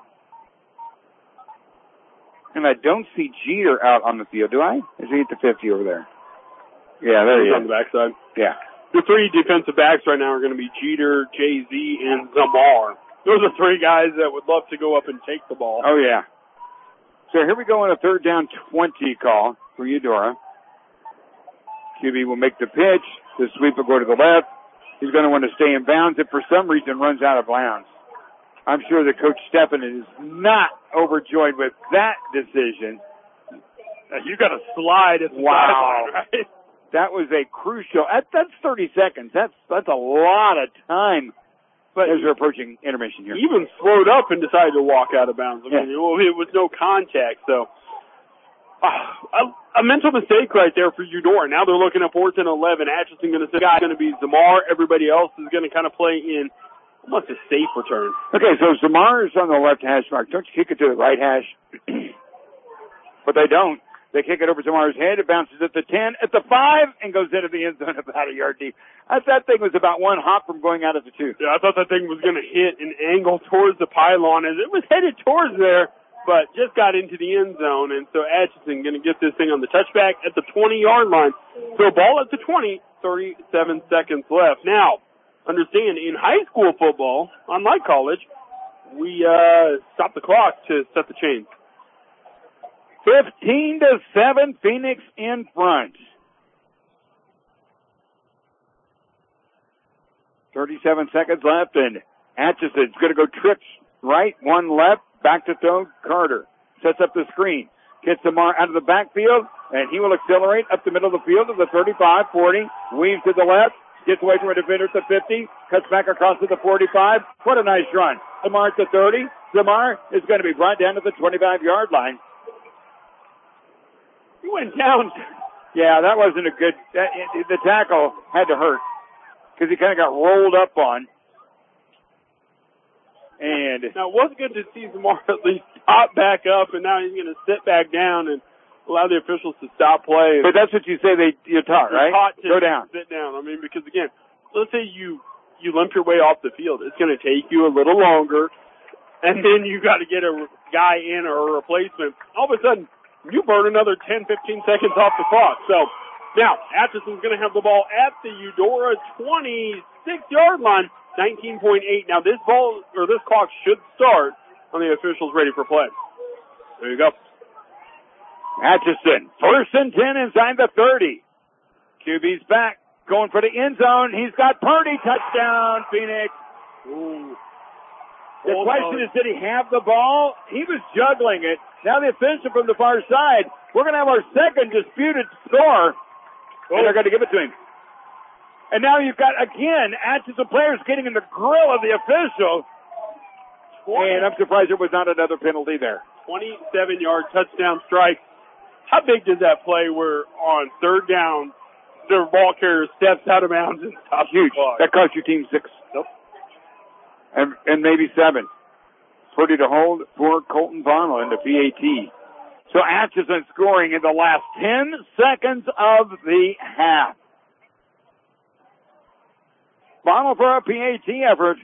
and I don't see Jeter out on the field, do I? Is he at the fifty over there? Yeah, there he is. On the backside. Yeah. The three defensive backs right now are going to be Jeter, Jay-Z, and Zamar. Those are three guys that would love to go up and take the ball. Oh, yeah. So here we go on a third down twenty call for Eudora. Q B will make the pitch. The sweep will go to the left. He's going to want to stay in bounds. If for some reason runs out of bounds, I'm sure that Coach Steppen is not overjoyed with that decision. You got to slide at the wow. sideline, right? That was a crucial. That, that's thirty seconds. That's that's a lot of time. But as we're approaching intermission here, he even slowed up and decided to walk out of bounds. I mean, yeah. it was no contact. So uh, a, a mental mistake right there for Eudora. Now they're looking at fourth and eleven. Atchison going to say it's going to be Zamar. Everybody else is going to kind of play in almost a safe return. Okay, so Zamar is on the left hash mark. Don't you kick it to the right hash? But they don't. They kick it over Zamar's head. It bounces at the ten, at the five, and goes into the end zone about a yard deep. I thought that thing was about one hop from going out at the two. Yeah, I thought that thing was going to hit an angle towards the pylon as it was headed towards there, but just got into the end zone. And so Atchison going to get this thing on the touchback at the twenty-yard line. So ball at the twenty, thirty-seven seconds left. Now, understand, in high school football, unlike college, we uh, stop the clock to set the chains. fifteen to seven, Phoenix in front. thirty-seven seconds left, and Atchison's going to go trips right, one left, back to throw. Carter sets up the screen, gets Zamar out of the backfield, and he will accelerate up the middle of the field to the thirty-five, forty, weaves to the left, gets away from a defender at the fifty, cuts back across to the forty-five. What a nice run. Zamar at the thirty. Zamar is going to be brought down to the twenty-five-yard line. He went down. Yeah, that wasn't a good, that, it, the tackle had to hurt because he kind of got rolled up on. And now it was good to see Zamar at least pop back up, and now he's going to sit back down and allow the officials to stop play. But that's what you say they, you're taught, They're right? Taught to Go down. Sit down. I mean, because again, let's say you, you limp your way off the field. It's going to take you a little longer, and then you got to get a guy in or a replacement. All of a sudden, you burn another ten, fifteen seconds off the clock. So now Atchison's going to have the ball at the Eudora twenty-six-yard line, nineteen point eight. Now this ball or this clock should start on the officials ready for play. There you go. Atchison, first and ten inside the thirty. Q B's back, going for the end zone. He's got Purdy, touchdown, Phoenix. Ooh. The Hold question on. is, did he have the ball? He was juggling it. Now the official from the far side. We're going to have our second disputed score, oh. and they're going to give it to him. And now you've got, again, Atchison players getting in the grill of the official. And I'm surprised there was not another penalty there. twenty-seven-yard touchdown strike. How big does that play where on third down, the ball carrier steps out of bounds and stops Huge. the clock? That cost your team six. Nope. And, and maybe seven. Purdy to hold for Colton Bonnell in the P A T. So Atchison scoring in the last ten seconds of the half. Bonnell for a P A T effort.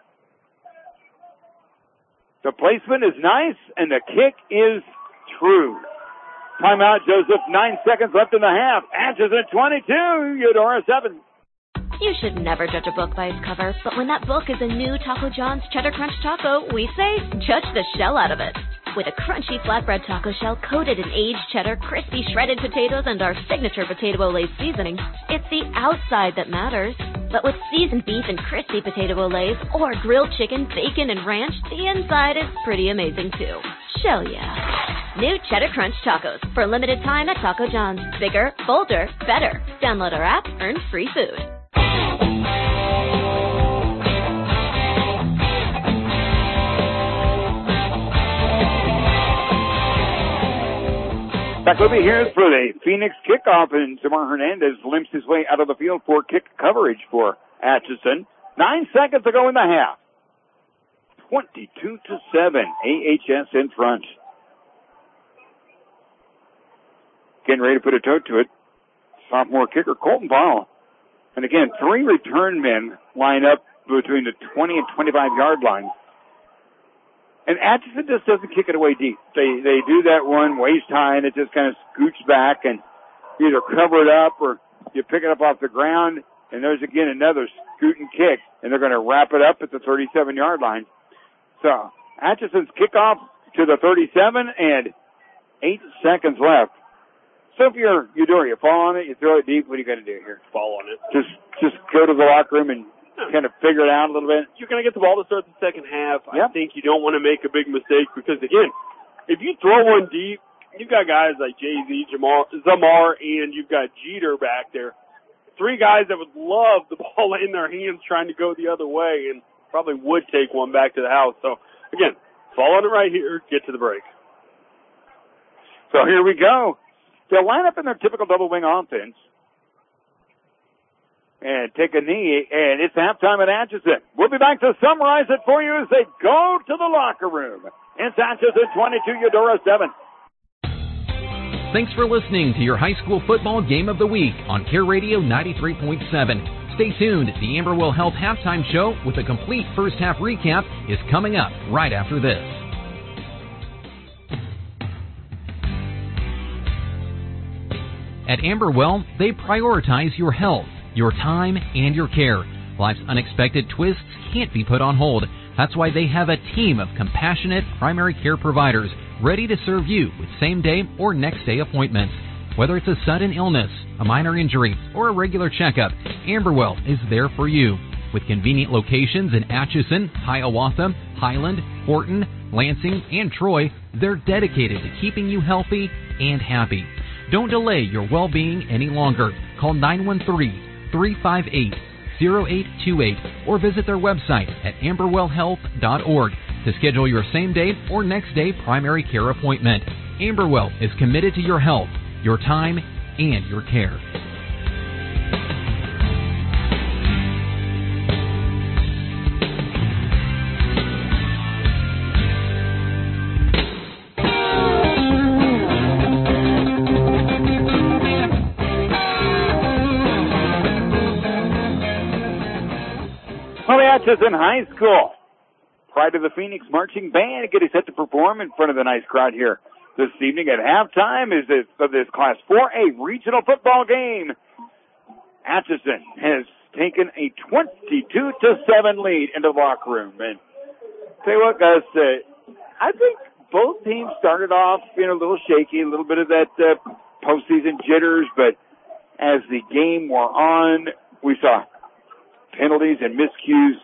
The placement is nice, and the kick is true. Timeout, Joseph. Nine seconds left in the half. Atchison twenty-two, Eudora seven. You should never judge a book by its cover, but when that book is a new Taco John's Cheddar Crunch Taco, we say, judge the shell out of it. With a crunchy flatbread taco shell coated in aged cheddar, crispy shredded potatoes, and our signature potato ole seasoning, it's the outside that matters. But with seasoned beef and crispy potato olays, or grilled chicken, bacon, and ranch, the inside is pretty amazing too. Shell yeah. New Cheddar Crunch Tacos, for a limited time at Taco John's. Bigger, bolder, better. Download our app, earn free food. Back over here for the Phoenix kickoff, and Zamar Hernandez limps his way out of the field for kick coverage for Atchison. Nine seconds to go in the half. twenty-two to seven, A H S in front. Getting ready to put a toe to it. sophomore kicker, Colton Ball. And again, three return men line up between the twenty and twenty-five yard line. And Atchison just doesn't kick it away deep. They they do that one waist high, and it just kind of scoots back and either cover it up or you pick it up off the ground. And there's again another scooting kick, and they're going to wrap it up at the thirty-seven yard line. So Atchison's kickoff to the thirty-seven, and eight seconds left. So if you're Eudora, you fall on it, you throw it deep. What are you going to do here? Fall on it. Just just go to the locker room and kind of figure it out a little bit. You're going to get the ball to start the second half. Yep. I think you don't want to make a big mistake because, again, if you throw one deep, you've got guys like Jay-Z, Jamar, Zamar, and you've got Jeter back there. Three guys that would love the ball in their hands trying to go the other way and probably would take one back to the house. So, again, fall on it right here, get to the break. So here we go. They'll line up in their typical double wing offense and take a knee, and it's halftime at Atchison. We'll be back to summarize it for you as they go to the locker room. It's Atchison twenty-two, Eudora seven. Thanks for listening to your high school football game of the week on Care Radio ninety-three point seven. Stay tuned. The Amberwell Health Halftime Show with a complete first half recap is coming up right after this. At Amberwell, they prioritize your health, your time, and your care. Life's unexpected twists can't be put on hold. That's why they have a team of compassionate primary care providers ready to serve you with same-day or next-day appointments. Whether it's a sudden illness, a minor injury, or a regular checkup, Amberwell is there for you. With convenient locations in Atchison, Hiawatha, Highland, Horton, Lansing, and Troy, they're dedicated to keeping you healthy and happy. Don't delay your well-being any longer. Call nine one three, three five eight, zero eight two eight or visit their website at amberwell health dot org to schedule your same-day or next-day primary care appointment. Amberwell is committed to your health, your time, and your care. Atchison High School. Pride of the Phoenix Marching Band getting set to perform in front of the nice crowd here this evening at halftime is this, of this Class four A regional football game. Atchison has taken a twenty-two to seven lead into the locker room. And tell you what, Gus, uh, I think both teams started off, you know, a little shaky, a little bit of that uh, postseason jitters, but as the game wore on, we saw penalties and miscues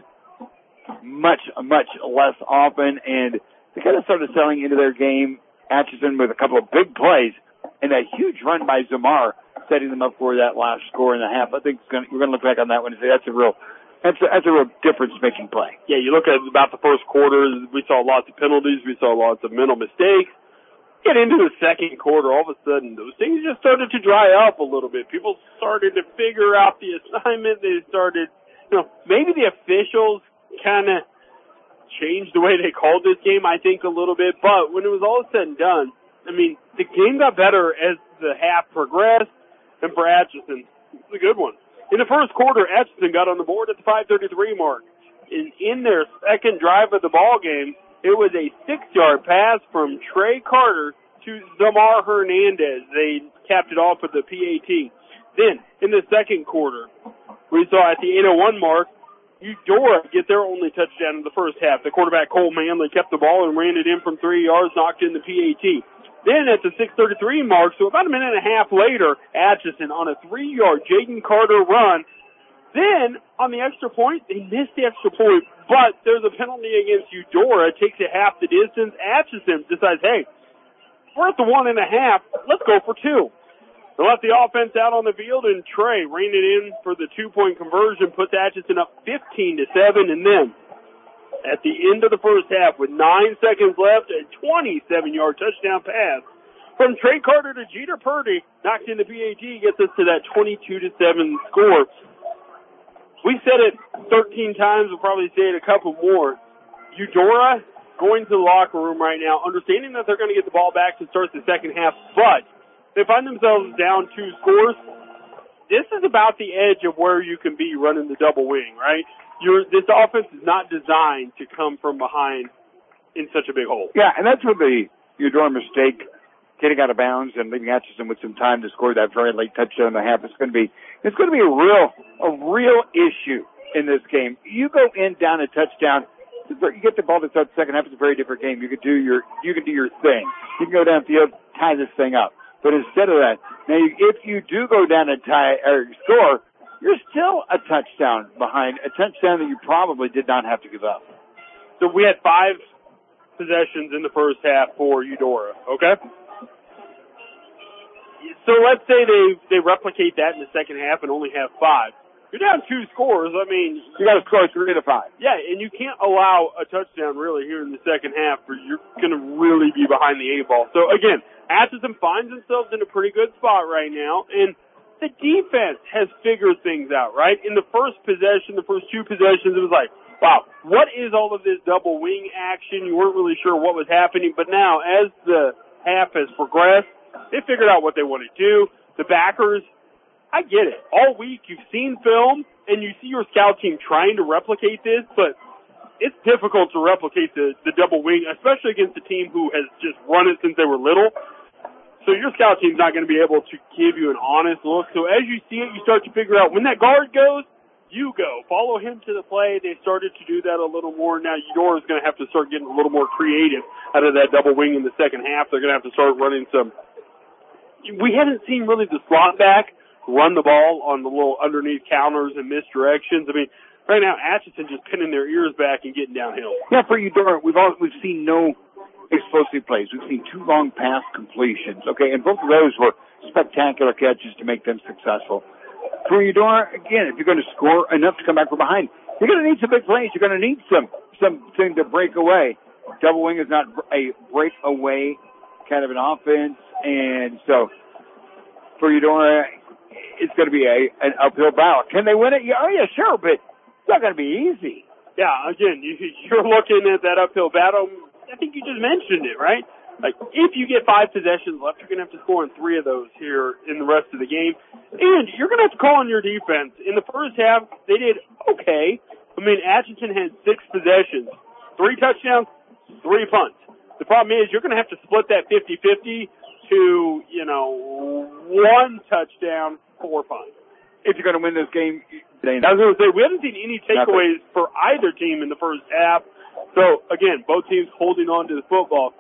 much, much less often, and they kind of started selling into their game. Atchison with a couple of big plays and a huge run by Zamar, setting them up for that last score in the half. I think it's gonna, we're going to look back on that one and say that's a real, that's a, that's a real difference-making play. Yeah, you look at about the first quarter, we saw lots of penalties, we saw lots of mental mistakes. Get into the second quarter, all of a sudden, those things just started to dry up a little bit. People started to figure out the assignment. They started, you know, maybe the officials kind of changed the way they called this game, I think, a little bit. But when it was all said and done, I mean, the game got better as the half progressed. And for Atchison, it's a good one. In the first quarter, Atchison got on the board at the five thirty-three mark. In, in their second drive of the ball game, it was a six-yard pass from Trey Carter to Zamar Hernandez. They capped it off with the P A T. Then, in the second quarter, we saw at the eight oh one mark, Eudora get their only touchdown in the first half. The quarterback, Cole Manley, kept the ball and ran it in from three yards, knocked in the P A T. Then at the six thirty-three mark, so about a minute and a half later, Atchison on a three-yard Jaden Carter run. Then, on the extra point, they missed the extra point, but there's a penalty against Eudora. It takes it half the distance. Atchison decides, hey, we're at the one and a half. Let's go for two. They left the offense out on the field, and Trey reined it in for the two-point conversion, puts Atchison up fifteen to seven, and then at the end of the first half, with nine seconds left, a twenty-seven-yard touchdown pass from Trey Carter to Jeter Purdy, knocked in the P A T, gets us to that twenty-two to seven score. We said it thirteen times, we'll probably say it a couple more. Eudora going to the locker room right now, understanding that they're going to get the ball back to start the second half, but they find themselves down two scores. this is about the edge of where you can be running the double wing, right? You're, this offense is not designed to come from behind in such a big hole. Yeah, and that's where the Eudora mistake, getting out of bounds and leaving Atchison with some time to score that very late touchdown and a half. It's going to be, it's going to be a real, a real issue in this game. You go in down a touchdown, you get the ball to start the second half. It's a very different game. You can do your, you can do your thing. You can go down the field, tie this thing up. But instead of that, now you, if you do go down and tie or score, you're still a touchdown behind, a touchdown that you probably did not have to give up. So we had five possessions in the first half for Eudora, okay? So let's say they, they replicate that in the second half and only have five. You're down two scores. I mean, you got to score three to five. Yeah, and you can't allow a touchdown really here in the second half, or you're going to really be behind the eight ball. So again, Atchison finds themselves in a pretty good spot right now, and the defense has figured things out, right? In the first possession, the first two possessions, it was like, wow, what is all of this double wing action? You weren't really sure what was happening, but now as the half has progressed, they figured out what they want to do. The backers, I get it. All week you've seen film and you see your scout team trying to replicate this, but it's difficult to replicate the, the double wing, especially against a team who has just run it since they were little. So your scout team's not going to be able to give you an honest look. So as you see it, you start to figure out when that guard goes, you go. Follow him to the play. They started to do that a little more. Now Eudora is going to have to start getting a little more creative out of that double wing in the second half. They're going to have to start running some. We haven't seen really the slot back run the ball on the little underneath counters and misdirections. I mean, right now Atchison just pinning their ears back and getting downhill. Yeah, for Eudora, we've all, we've seen no explosive plays. We've seen two long pass completions. Okay, and both of those were spectacular catches to make them successful. For Eudora, again, if you're going to score enough to come back from behind, you're going to need some big plays. You're going to need some something to break away. Double wing is not a breakaway kind of an offense, and so for Eudora, it's going to be a an uphill battle. Can they win it? Yeah, oh, yeah, sure, but it's not going to be easy. Yeah, again, you, you're looking at that uphill battle. I think you just mentioned it, right? Like, if you get five possessions left, you're going to have to score in three of those here in the rest of the game. And you're going to have to call on your defense. In the first half, they did okay. I mean, Atchison had six possessions, three touchdowns, three punts. The problem is you're going to have to split that fifty-fifty to, you know, one touchdown, four punts. If you're going to win this game, I was going to say, we haven't seen any takeaways Nothing. for either team in the first half. So, again, both teams holding on to the football.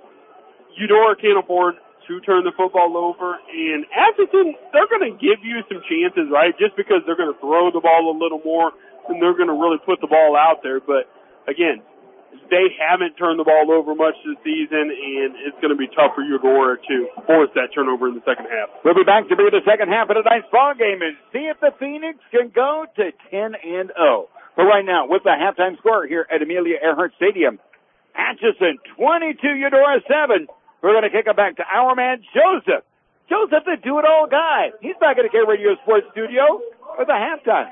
Eudora can't afford to turn the football over, and Atchison, they're going to give you some chances, right, just because they're going to throw the ball a little more, and they're going to really put the ball out there. But, again, they haven't turned the ball over much this season, and it's going to be tough for Eudora to force that turnover in the second half. We'll be back to be the second half of tonight's ball game and see if the Phoenix can go to ten and oh. But right now, with the halftime score here at Amelia Earhart Stadium, Atchison twenty-two, Eudora seven. We're going to kick it back to our man, Joseph. Joseph, the do-it-all guy. He's back at the K Radio Sports Studio with the halftime.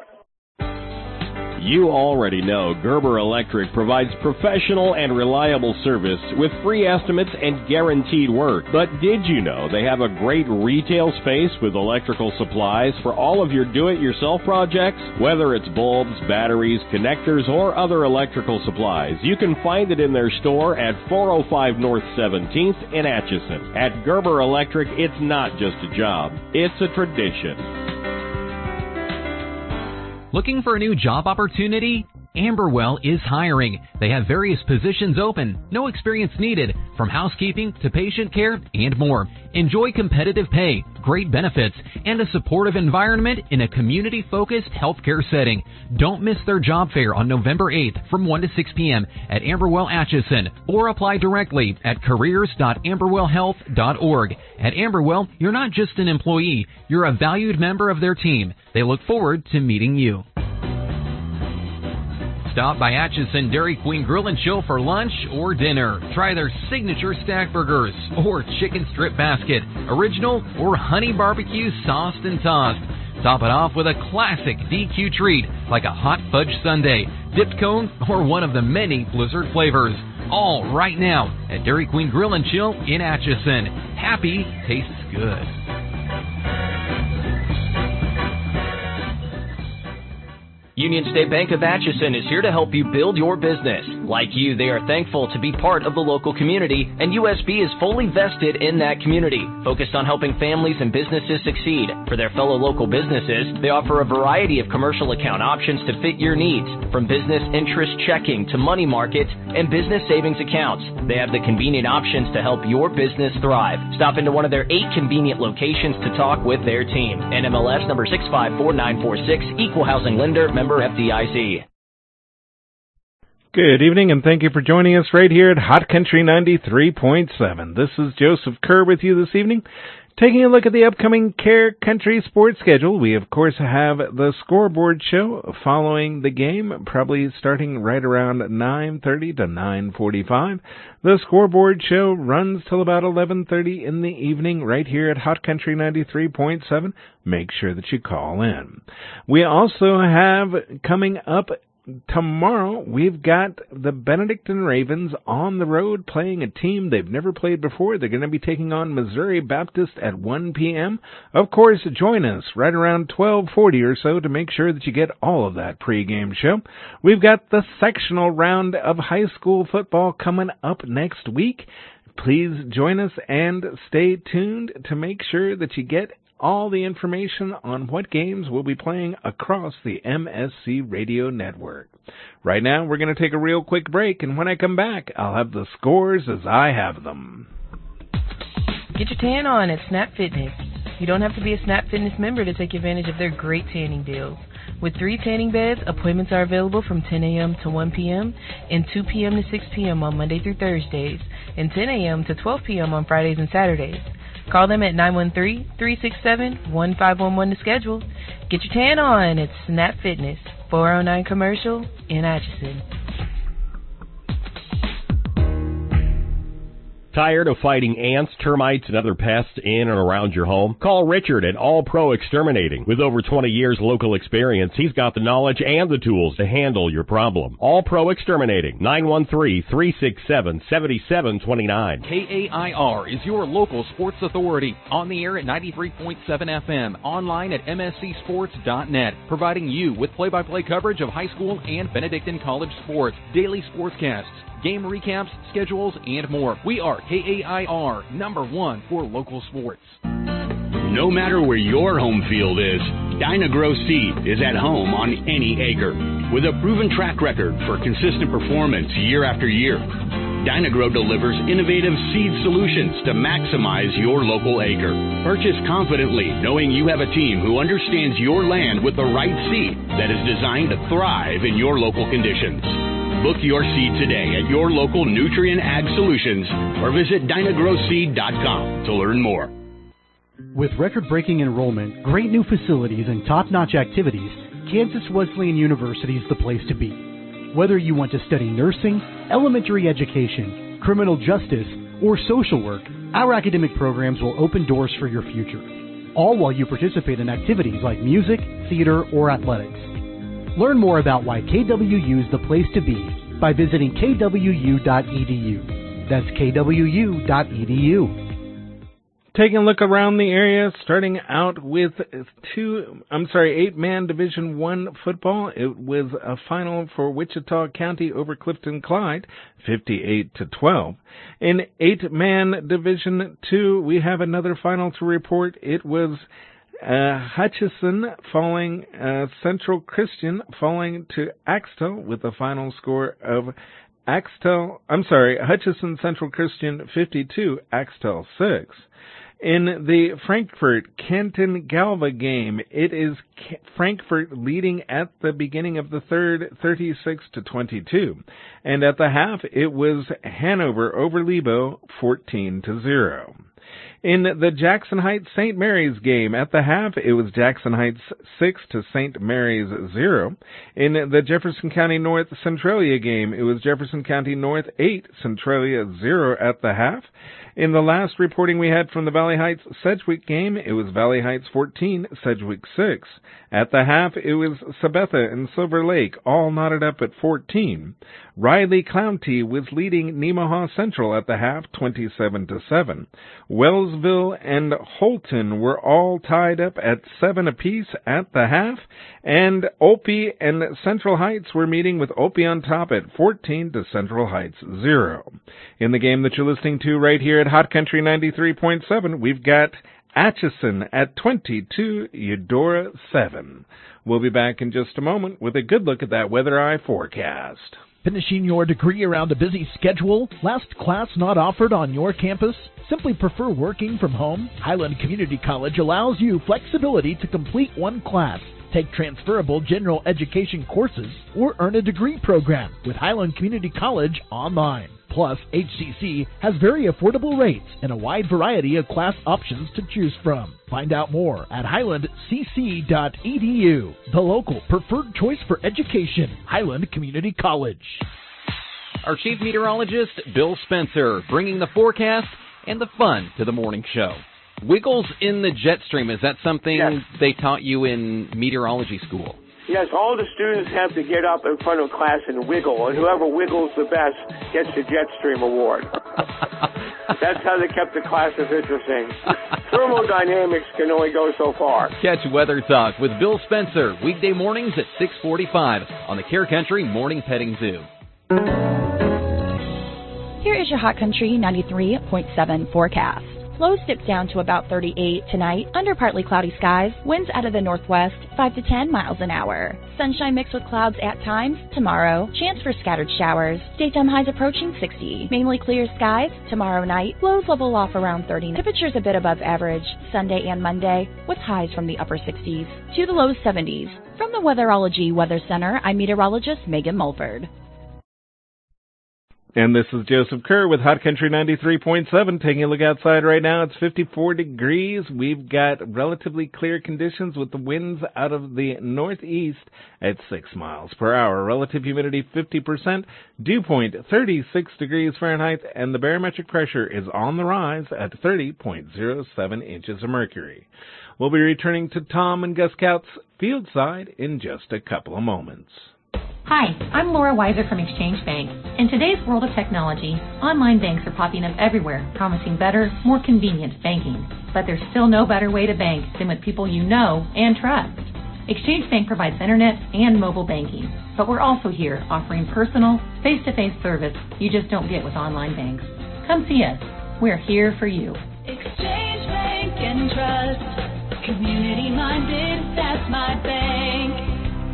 You already know Gerber Electric provides professional and reliable service with free estimates and guaranteed work. But did you know they have a great retail space with electrical supplies for all of your do-it-yourself projects? Whether it's bulbs, batteries, connectors, or other electrical supplies, you can find it in their store at four oh five North seventeenth in Atchison. At Gerber Electric, it's not just a job, it's a tradition. Looking for a new job opportunity? Amberwell is hiring. They have various positions open, no experience needed, from housekeeping to patient care and more. Enjoy competitive pay, great benefits, and a supportive environment in a community-focused healthcare setting. Don't miss their job fair on November eighth from one to six p.m. at Amberwell Atchison, or apply directly at careers dot amberwell health dot org. At Amberwell, you're not just an employee, you're a valued member of their team. They look forward to meeting you. Stop by Atchison Dairy Queen Grill and Chill for lunch or dinner. Try their signature stack burgers or chicken strip basket, original or honey barbecue sauced and tossed. Top it off with a classic D Q treat like a hot fudge sundae, dipped cone, or one of the many Blizzard flavors. All right now at Dairy Queen Grill and Chill in Atchison. Happy tastes good. Union State Bank of Atchison is here to help you build your business. Like you, they are thankful to be part of the local community, and U S B is fully vested in that community, focused on helping families and businesses succeed. For their fellow local businesses, they offer a variety of commercial account options to fit your needs, from business interest checking to money market and business savings accounts. They have the convenient options to help your business thrive. Stop into one of their eight convenient locations to talk with their team. N M L S number six five four nine four six, Equal Housing Lender, member F D I C. Good evening, and thank you for joining us right here at Hot Country ninety-three point seven. This is Joseph Kerr with you this evening. Taking a look at the upcoming Care Country sports schedule, we of course have the scoreboard show following the game, probably starting right around nine thirty to nine forty-five. The scoreboard show runs till about eleven thirty in the evening right here at Hot Country ninety-three point seven. Make sure that you call in. We also have coming up tomorrow, we've got the Benedictine Ravens on the road playing a team they've never played before. They're going to be taking on Missouri Baptist at one p.m. Of course, join us right around twelve forty or so to make sure that you get all of that pregame show. We've got the sectional round of high school football coming up next week. Please join us and stay tuned to make sure that you get all the information on what games we'll be playing across the M S C Radio Network. Right now, we're going to take a real quick break, and when I come back, I'll have the scores as I have them. Get your tan on at Snap Fitness. You don't have to be a Snap Fitness member to take advantage of their great tanning deals. With three tanning beds, appointments are available from ten a.m. to one p.m. and two p.m. to six p.m. on Monday through Thursdays, and ten a.m. to twelve p.m. on Fridays and Saturdays. Call them at nine one three, three six seven, one five one one to schedule. Get your tan on at Snap Fitness, four oh nine Commercial in Atchison. Tired of fighting ants, termites, and other pests in and around your home? Call Richard at All Pro Exterminating. With over twenty years local experience, he's got the knowledge and the tools to handle your problem. All Pro Exterminating, nine one three, three six seven, seven seven two nine. K A I R is your local sports authority. On the air at ninety-three point seven F M, online at M S C sports dot net, providing you with play-by-play coverage of high school and Benedictine College sports, daily sportscasts, game recaps, schedules, and more. We are K A I R, number one for local sports. No matter where your home field is, Dyna-Gro Seed is at home on any acre. With a proven track record for consistent performance year after year, Dyna-Gro delivers innovative seed solutions to maximize your local acre. Purchase confidently, knowing you have a team who understands your land with the right seed that is designed to thrive in your local conditions. Book your seed today at your local Nutrien Ag Solutions or visit Dyna Gro Seed dot com to learn more. With record-breaking enrollment, great new facilities, and top-notch activities, Kansas Wesleyan University is the place to be. Whether you want to study nursing, elementary education, criminal justice, or social work, our academic programs will open doors for your future, all while you participate in activities like music, theater, or athletics. Learn more about why K W U is the place to be by visiting K W U dot E D U. That's K W U dot E D U. Taking a look around the area, starting out with two, I'm sorry, eight-man Division One football. It was a final for Wichita County over Clifton Clyde, fifty-eight to twelve. In eight-man Division Two, we have another final to report. It was Uh, Hutchison falling, uh, Central Christian falling to Axtell with a final score of Axtell, I'm sorry, Hutchison Central Christian fifty-two, Axtell six. In the Frankfort-Canton Galva game, it is Frankfort leading at the beginning of the third, thirty-six to twenty-two. And at the half, it was Hanover over Lebo, fourteen to zero. In the Jackson Heights Saint Mary's game, at the half, it was Jackson Heights six to Saint Mary's zero. In the Jefferson County North Centralia game, it was Jefferson County North eight, Centralia zero at the half. In the last reporting we had from the Valley Heights Sedgwick game, it was Valley Heights fourteen, Sedgwick six. At the half, it was Sabetha and Silver Lake, all knotted up at fourteen. Riley County was leading Nemaha Central at the half, twenty-seven to seven. Wells Roseville and Holton were all tied up at seven apiece at the half, and Opie and Central Heights were meeting with Opie on top at fourteen to Central Heights zero. In the game that you're listening to right here at Hot Country ninety-three point seven, we've got Atchison at twenty-two, Eudora seven. We'll be back in just a moment with a good look at that weather eye forecast. Finishing your degree around a busy schedule? Last class not offered on your campus? Simply prefer working from home? Highland Community College allows you flexibility to complete one class, take transferable general education courses, or earn a degree program with Highland Community College online. Plus, H C C has very affordable rates and a wide variety of class options to choose from. Find out more at highland c c dot e d u. The local preferred choice for education, Highland Community College. Our chief meteorologist, Bill Spencer, bringing the forecast and the fun to the morning show. Wiggles in the jet stream, is that something yes. they taught you in meteorology school? Yes, all the students have to get up in front of class and wiggle, and whoever wiggles the best gets the jet stream award. That's how they kept the classes interesting. Thermodynamics can only go so far. Catch Weather Talk with Bill Spencer, weekday mornings at six forty-five on the Care Country Morning Petting Zoo. Here is your Hot Country ninety-three point seven forecast. Lows dip down to about thirty-eight tonight, under partly cloudy skies, winds out of the northwest, five to ten miles an hour. Sunshine mixed with clouds at times, tomorrow, chance for scattered showers. Daytime highs approaching sixty. Mainly clear skies, tomorrow night, lows level off around thirty. Temperatures a bit above average, Sunday and Monday, with highs from the upper sixties to the low seventies. From the Weatherology Weather Center, I'm meteorologist Megan Mulford. And this is Joseph Kerr with Hot Country ninety-three point seven. Taking a look outside right now, it's fifty-four degrees. We've got relatively clear conditions with the winds out of the northeast at six miles per hour. Relative humidity fifty percent. Dew point thirty-six degrees Fahrenheit. And the barometric pressure is on the rise at thirty point zero seven inches of mercury. We'll be returning to Tom and Gus Couts field side in just a couple of moments. Hi, I'm Laura Weiser from Exchange Bank. In today's world of technology, online banks are popping up everywhere, promising better, more convenient banking. But there's still no better way to bank than with people you know and trust. Exchange Bank provides internet and mobile banking, but we're also here offering personal, face-to-face service you just don't get with online banks. Come see us. We're here for you. Exchange Bank and Trust, community-minded, that's my bank.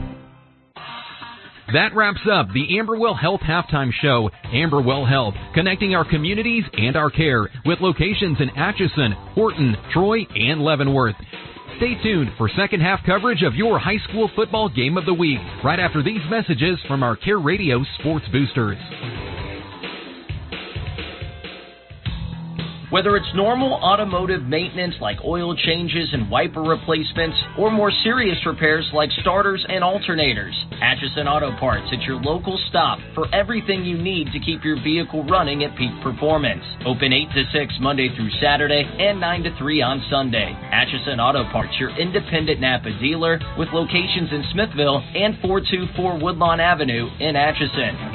That wraps up the Amberwell Health Halftime Show. Amberwell Health, connecting our communities and our care with locations in Atchison, Horton, Troy, and Leavenworth. Stay tuned for second half coverage of your high school football game of the week right after these messages from our Care Radio Sports Boosters. Whether it's normal automotive maintenance like oil changes and wiper replacements, or more serious repairs like starters and alternators, Atchison Auto Parts is your local stop for everything you need to keep your vehicle running at peak performance. Open eight to six Monday through Saturday and nine to three on Sunday. Atchison Auto Parts, your independent Napa dealer with locations in Smithville and four two four Woodlawn Avenue in Atchison.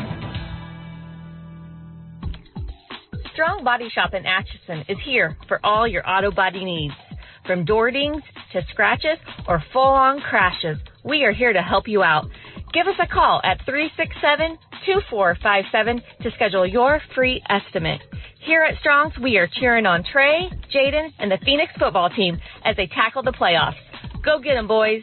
Strong Body Shop in Atchison is here for all your auto body needs. From door dings to scratches or full-on crashes, we are here to help you out. Give us a call at three six seven, two four five seven to schedule your free estimate. Here at Strong's, we are cheering on Trey, Jaden, and the Phoenix football team as they tackle the playoffs. Go get 'em, boys.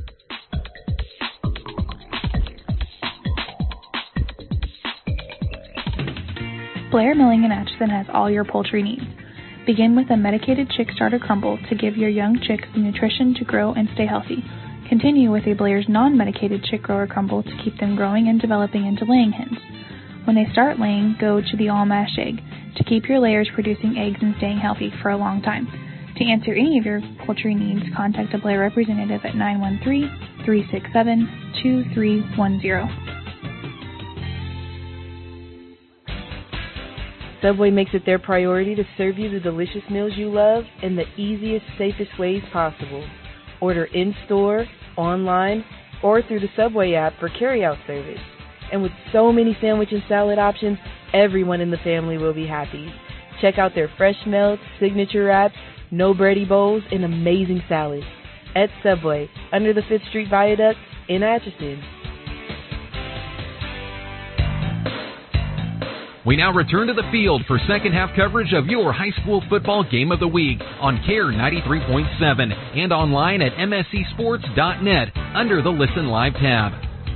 Blair Milling in Atchison has all your poultry needs. Begin with a medicated chick starter crumble to give your young chicks the nutrition to grow and stay healthy. Continue with a Blair's non-medicated chick grower crumble to keep them growing and developing into laying hens. When they start laying, go to the all-mash egg to keep your layers producing eggs and staying healthy for a long time. To answer any of your poultry needs, contact a Blair representative at nine one three, three six seven, two three one zero. Subway makes it their priority to serve you the delicious meals you love in the easiest, safest ways possible. Order in-store, online, or through the Subway app for carry-out service. And with so many sandwich and salad options, everyone in the family will be happy. Check out their fresh melts, signature wraps, no bready bowls, and amazing salads at Subway, under the fifth Street Viaduct in Atchison. We now return to the field for second half coverage of your high school football game of the week on C A R E ninety-three point seven and online at m s c sports dot net under the Listen Live tab.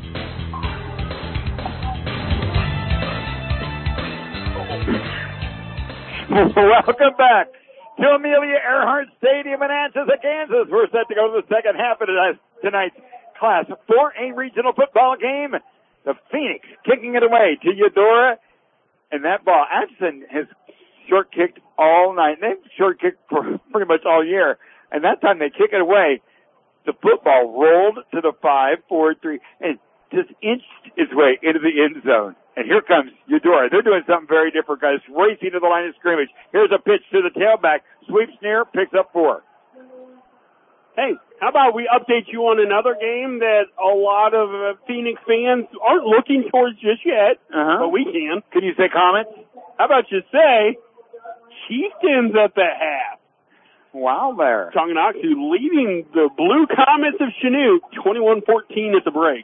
Welcome back to Amelia Earhart Stadium in Atchison, Kansas. We're set to go to the second half of tonight's Class four A regional football game. The Phoenix kicking it away to Eudora. And that ball, Atchison has short kicked all night. They've short kicked for pretty much all year. And that time they kick it away. The football rolled to the five, four, three, and just inched its way into the end zone. And here comes Eudora. They're doing something very different, guys. Racing to the line of scrimmage. Here's a pitch to the tailback. Sweeps near, picks up four. Hey, how about we update you on another game that a lot of uh, Phoenix fans aren't looking towards just yet, uh-huh. but we can. Can you say comments? How about you say Chieftains at the half? Wow there. Tonganoxie leading the Blue Comets of Chanute twenty-one fourteen at the break.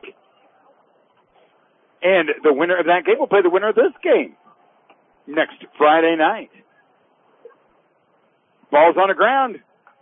And the winner of that game will play the winner of this game next Friday night. Ball's on the ground.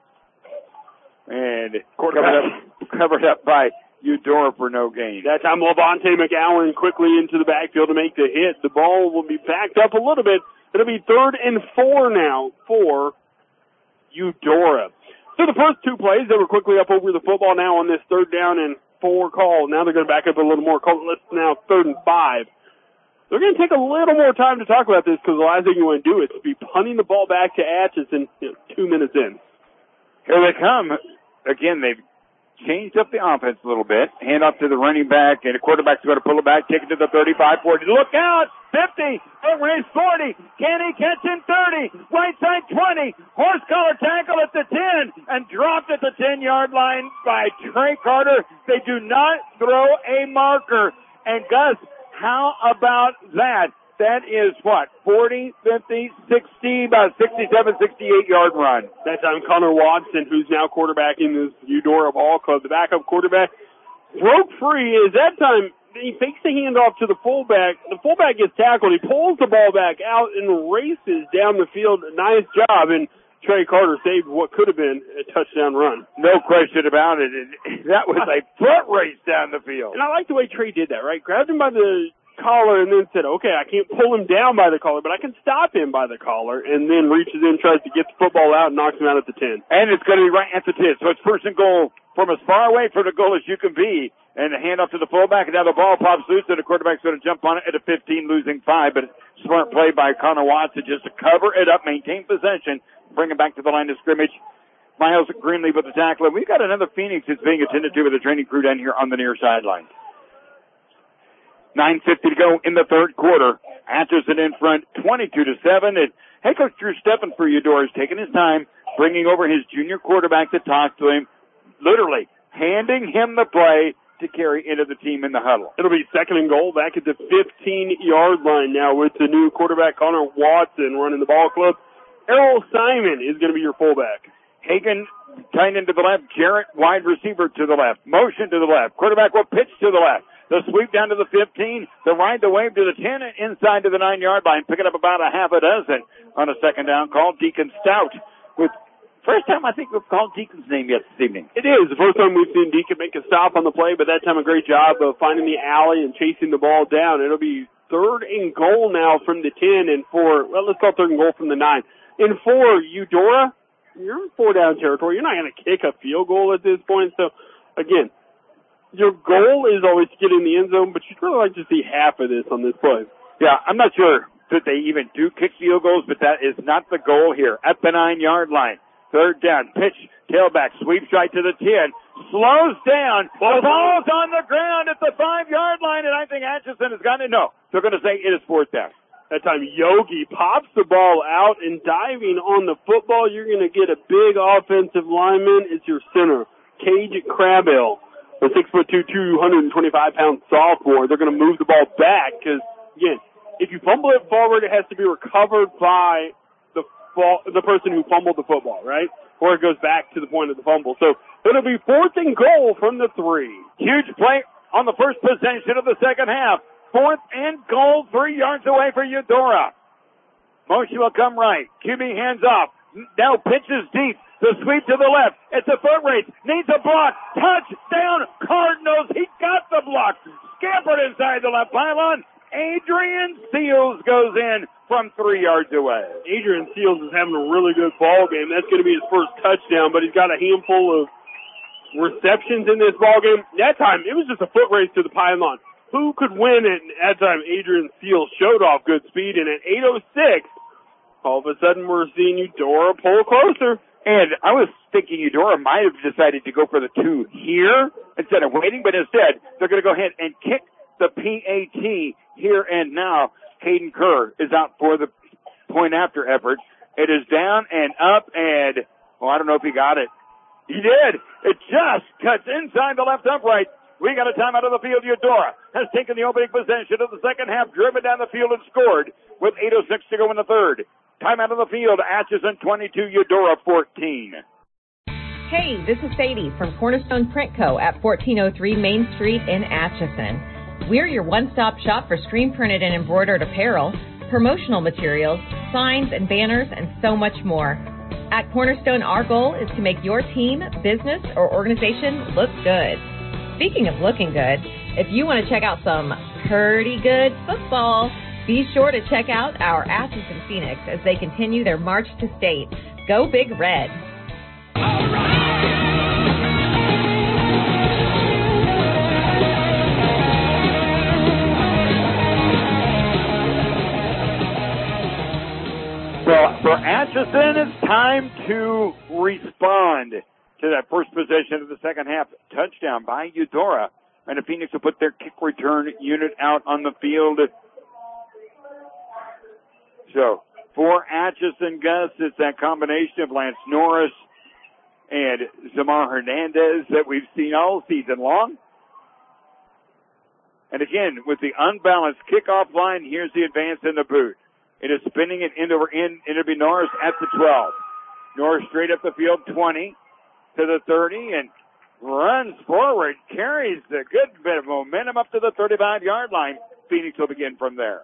And covered up, covered up by Eudora for no gain. That time Levante McAllen quickly into the backfield to make the hit. The ball will be backed up a little bit. It'll be third and four now for Eudora. So the first two plays, they were quickly up over the football now on this third down and four call. Now they're going to back up a little more. Call it now third and five. They're going to take a little more time to talk about this because the last thing you want to do is be punting the ball back to Atchison you know, two minutes in. Here they come. Again, they've changed up the offense a little bit. Hand off to the running back, and the quarterback's going to pull it back, take it to the thirty-five, forty. Look out! fifty, over his forty. Can he catch in thirty? Right side twenty. Horse collar tackle at the ten, and dropped at the ten-yard line by Trey Carter. They do not throw a marker. And Gus, how about that? That is what? forty, fifty, sixty, about sixty-seven, sixty-eight yard run. That time Connor Watson, who's now quarterbacking this Eudora Ball Club, the backup quarterback, broke free. Is that time he fakes the handoff to the fullback. The fullback gets tackled. He pulls the ball back out and races down the field. Nice job. And Trey Carter saved what could have been a touchdown run. No question about it. That was a foot race down the field. And I like the way Trey did that, right? Grabbed him by the collar and then said, okay, I can't pull him down by the collar, but I can stop him by the collar, and then reaches in, tries to get the football out, and knocks him out at the ten. And it's going to be right at the ten. So it's first and goal from as far away from the goal as you can be. And the handoff to the fullback, and now the ball pops loose, and the quarterback's going to jump on it at a fifteen, losing five. But smart play by Connor Watson just to cover it up, maintain possession, bring it back to the line of scrimmage. Miles Greenleaf with the tackle. And we've got another Phoenix that's being attended to with the training crew down here on the near sideline. nine fifty to go in the third quarter. Atchison in front, twenty-two to seven. And head coach Drew Steffen for Eudora is taking his time, bringing over his junior quarterback to talk to him, literally handing him the play to carry into the team in the huddle. It'll be second and goal back at the fifteen-yard line now with the new quarterback Connor Watson running the ball club. Errol Simon is going to be your fullback. Hagan tight end to the left. Jarrett wide receiver to the left. Motion to the left. Quarterback will pitch to the left. The sweep down to the fifteen. The ride, the wave to the ten, and inside to the nine-yard line. Picking up about a half a dozen on a second down call. Deacon Stout with first time I think we've called Deacon's name yet this evening. It is. The first time we've seen Deacon make a stop on the play, but that time a great job of finding the alley and chasing the ball down. It'll be third and goal now from the ten and four. Well, let's call third and goal from the nine. In four, Eudora, you're in four-down territory. You're not going to kick a field goal at this point. So, again, your goal is always to get in the end zone, but you'd really like to see half of this on this play. Yeah, I'm not sure that they even do kick field goals, but that is not the goal here. At the nine-yard line. Third down, pitch, tailback, sweeps right to the ten, slows down, the ball's on the ground at the five-yard line, and I think Atchison has gotten it. No, they're going to say it is fourth down. That time Yogi pops the ball out, and diving on the football, you're going to get a big offensive lineman. It's your center, Cage Crabell, a six foot two, two hundred twenty-five pound sophomore. They're going to move the ball back because, again, if you fumble it forward, it has to be recovered by the fall, the person who fumbled the football, right? Or it goes back to the point of the fumble. So it'll be fourth and goal from the three. Huge play on the first possession of the second half. Fourth and goal, three yards away for Eudora. Motion will come right. Q B hands off. Now pitches deep. The sweep to the left. It's a foot race. Needs a block. Touchdown Cardinals. He got the block. Scampered inside the left pylon. Adrian Seals goes in from three yards away. Adrian Seals is having a really good ball game. That's going to be his first touchdown, but he's got a handful of receptions in this ball game. That time, it was just a foot race to the pylon. Who could win it? And at that time, Adrian Seals showed off good speed, and at eight oh six, all of a sudden we're seeing Eudora pull closer. And I was thinking Eudora might have decided to go for the two here instead of waiting, but instead they're going to go ahead and kick the P A T here and now. Caden Kerr is out for the point after effort. It is down and up, and, well, I don't know if he got it. He did. It just cuts inside the left upright. We got a timeout of the field. Eudora has taken the opening possession of the second half, driven down the field and scored with eight oh six to go in the third. Timeout of the field. Atchison twenty-two, Eudora fourteen. Hey, this is Sadie from Cornerstone Print Co. at fourteen oh three Main Street in Atchison. We're your one-stop shop for screen printed and embroidered apparel, promotional materials, signs and banners, and so much more. At Cornerstone, our goal is to make your team, business, or organization look good. Speaking of looking good, if you want to check out some pretty good football, be sure to check out our Atchison Phoenix as they continue their march to state. Go Big Red! So for Atchison, it's time to respond to that first possession of the second half. Touchdown by Eudora. And the Phoenix will put their kick return unit out on the field. So for Atchison, Gus, it's that combination of Lance Norris and Zamar Hernandez that we've seen all season long. And again, with the unbalanced kickoff line, here's the advance in the boot. It is spinning it into, in, it'll be Norris at the twelve. Norris straight up the field, twenty to the thirty, and runs forward, carries a good bit of momentum up to the thirty-five yard line. Phoenix will begin from there.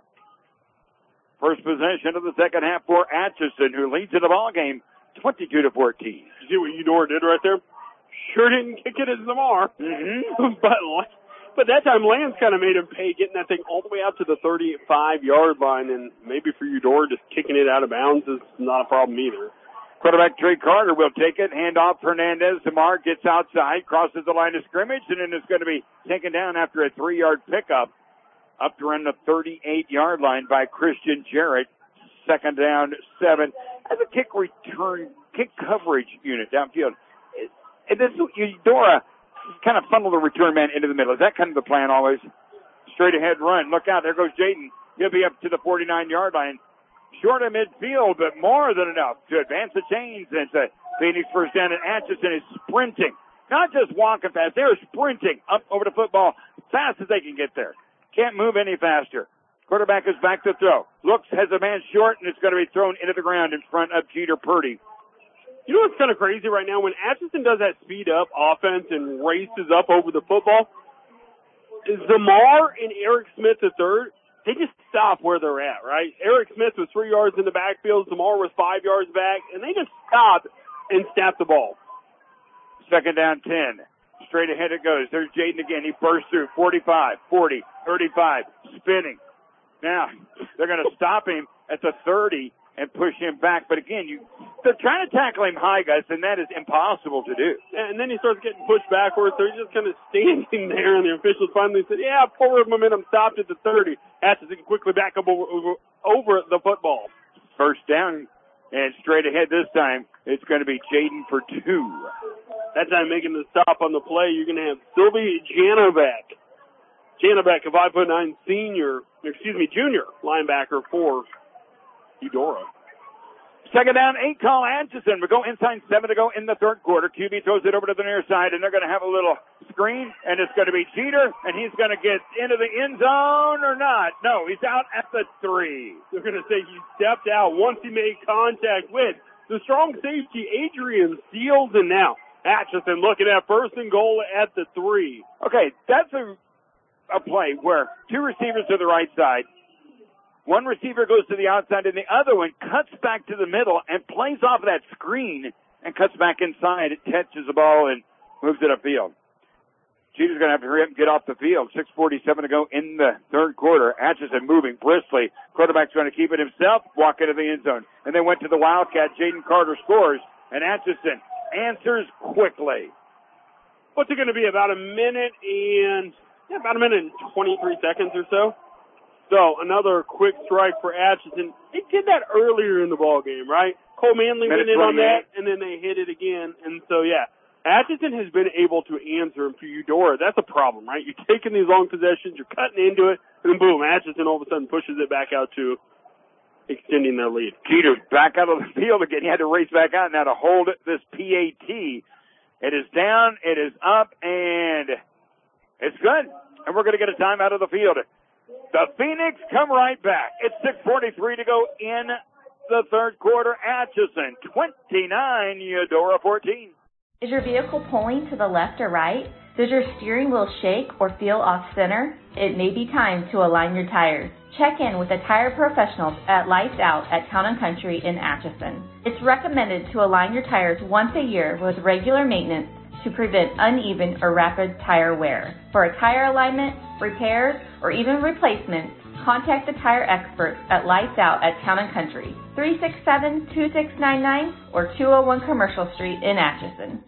First possession of the second half for Atchison, who leads in the ball game twenty-two to fourteen. You see what Eudora did right there? Sure didn't kick it as Zamar. Mm-hmm. but, but that time Lance kind of made him pay, getting that thing all the way out to the thirty-five yard line, and maybe for Eudora, just kicking it out of bounds is not a problem either. Quarterback Trey Carter will take it. Hand off Hernandez. Zamar gets outside, crosses the line of scrimmage, and then it's going to be taken down after a three yard pickup up to around the thirty-eight yard line by Christian Jarrett. Second down, seven. As a kick return, kick coverage unit downfield. And this Eudora kind of funnel the return man into the middle. Is that kind of the plan always? Straight ahead run. Look out. There goes Jaden. He'll be up to the forty-nine yard line. Short of midfield, but more than enough to advance the chains. And the Phoenix first down, and Atchison is sprinting. Not just walking fast. They're sprinting up over the football as fast as they can get there. Can't move any faster. Quarterback is back to throw. Looks, has a man short, and it's going to be thrown into the ground in front of Jeter Purdy. You know what's kind of crazy right now? When Atchison does that speed up offense and races up over the football, Zamar and Eric Smith the third, they just stop where they're at, right? Eric Smith was three yards in the backfield. Zamar was five yards back, and they just stop and snap the ball. Second down, ten. Straight ahead it goes. There's Jaden again. He bursts through. forty-five, forty, thirty-five, spinning. Now, they're going to stop him at the thirty and push him back. But again, you, they're trying to tackle him high, guys, and that is impossible to do. And then he starts getting pushed backwards. They're just kind of standing there, and the officials finally said, yeah, forward momentum stopped at the thirty. Atchison quickly back up over, over, over the football. First down, and straight ahead this time, it's going to be Jaden for two. That time making the stop on the play, you're going to have Sylvie Janovac. Janovac, a five foot nine senior, excuse me, junior linebacker for Eudora. Second down, eight call Atchison. We go inside seven to go in the third quarter. Q B throws it over to the near side, and they're going to have a little screen, and it's going to be Jeter, and he's going to get into the end zone or not. No, he's out at the three. They're going to say he stepped out once he made contact with the strong safety, Adrian Seals, and now Atchison looking at first and goal at the three. Okay, that's a, a play where two receivers to the right side, one receiver goes to the outside, and the other one cuts back to the middle and plays off of that screen and cuts back inside. It catches the ball and moves it upfield. Jeter's going to have to hurry up and get off the field. six forty-seven to go in the third quarter. Atchison moving briskly. Quarterback's going to keep it himself, walk into the end zone. And they went to the Wildcat. Jaden Carter scores, and Atchison answers quickly. What's it going to be, about a minute and, yeah, about a minute and twenty-three seconds or so? So another quick strike for Atchison. They did that earlier in the ball game, right? Cole Manley went in on that, and then they hit it again. And so, yeah, Atchison has been able to answer. And for Eudora, that's a problem, right? You're taking these long possessions, you're cutting into it, and then boom, Atchison all of a sudden pushes it back out to extending their lead. Jeter's back out of the field again. He had to race back out now to hold this P A T. It is down, it is up, and it's good. And we're going to get a time out of the field. The Phoenix come right back. It's six forty-three to go in the third quarter. Atchison twenty-nine, Eudora fourteen. Is your vehicle pulling to the left or right? Does your steering wheel shake or feel off center? It may be time to align your tires. Check in with the tire professionals at Lights Out at Town and Country in Atchison. It's recommended to align your tires once a year with regular maintenance to prevent uneven or rapid tire wear. For a tire alignment, repairs, or even replacement, contact the tire experts at Lights Out at Town and Country, three six seven, two six nine nine or two oh one Commercial Street in Atchison.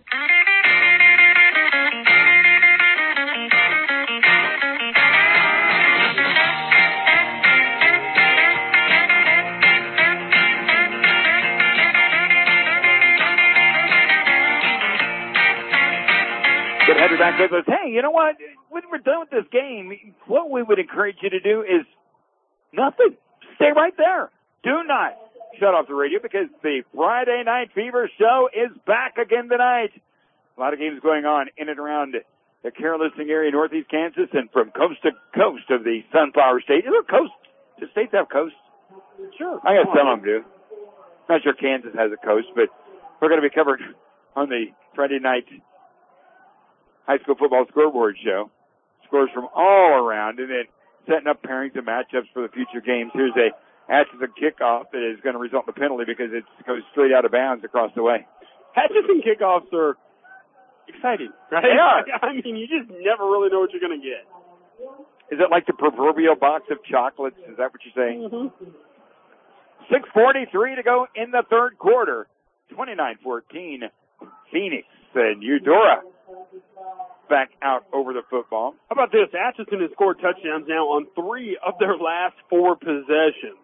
Get headed back with us. Hey, you know what? When we're done with this game, what we would encourage you to do is nothing. Stay right there. Do not shut off the radio because the Friday Night Fever show is back again tonight. A lot of games going on in and around the Carroll Listing area, northeast Kansas, and from coast to coast of the Sunflower State. Is there coast? Do states have coasts? Sure. I guess some of them do. Not sure Kansas has a coast, but we're going to be covered on the Friday night high school football scoreboard show. Scores from all around, and then setting up pairings and matchups for the future games. Here's a Atchison kickoff that is going to result in a penalty because it goes straight out of bounds across the way. Atchison kickoffs are exciting, right? They are. I mean, you just never really know what you're going to get. Is it like the proverbial box of chocolates? Is that what you're saying? Mm-hmm. six forty-three to go in the third quarter. twenty-nine fourteen, Phoenix and Eudora back out over the football. How about this? Atchison has scored touchdowns now on three of their last four possessions.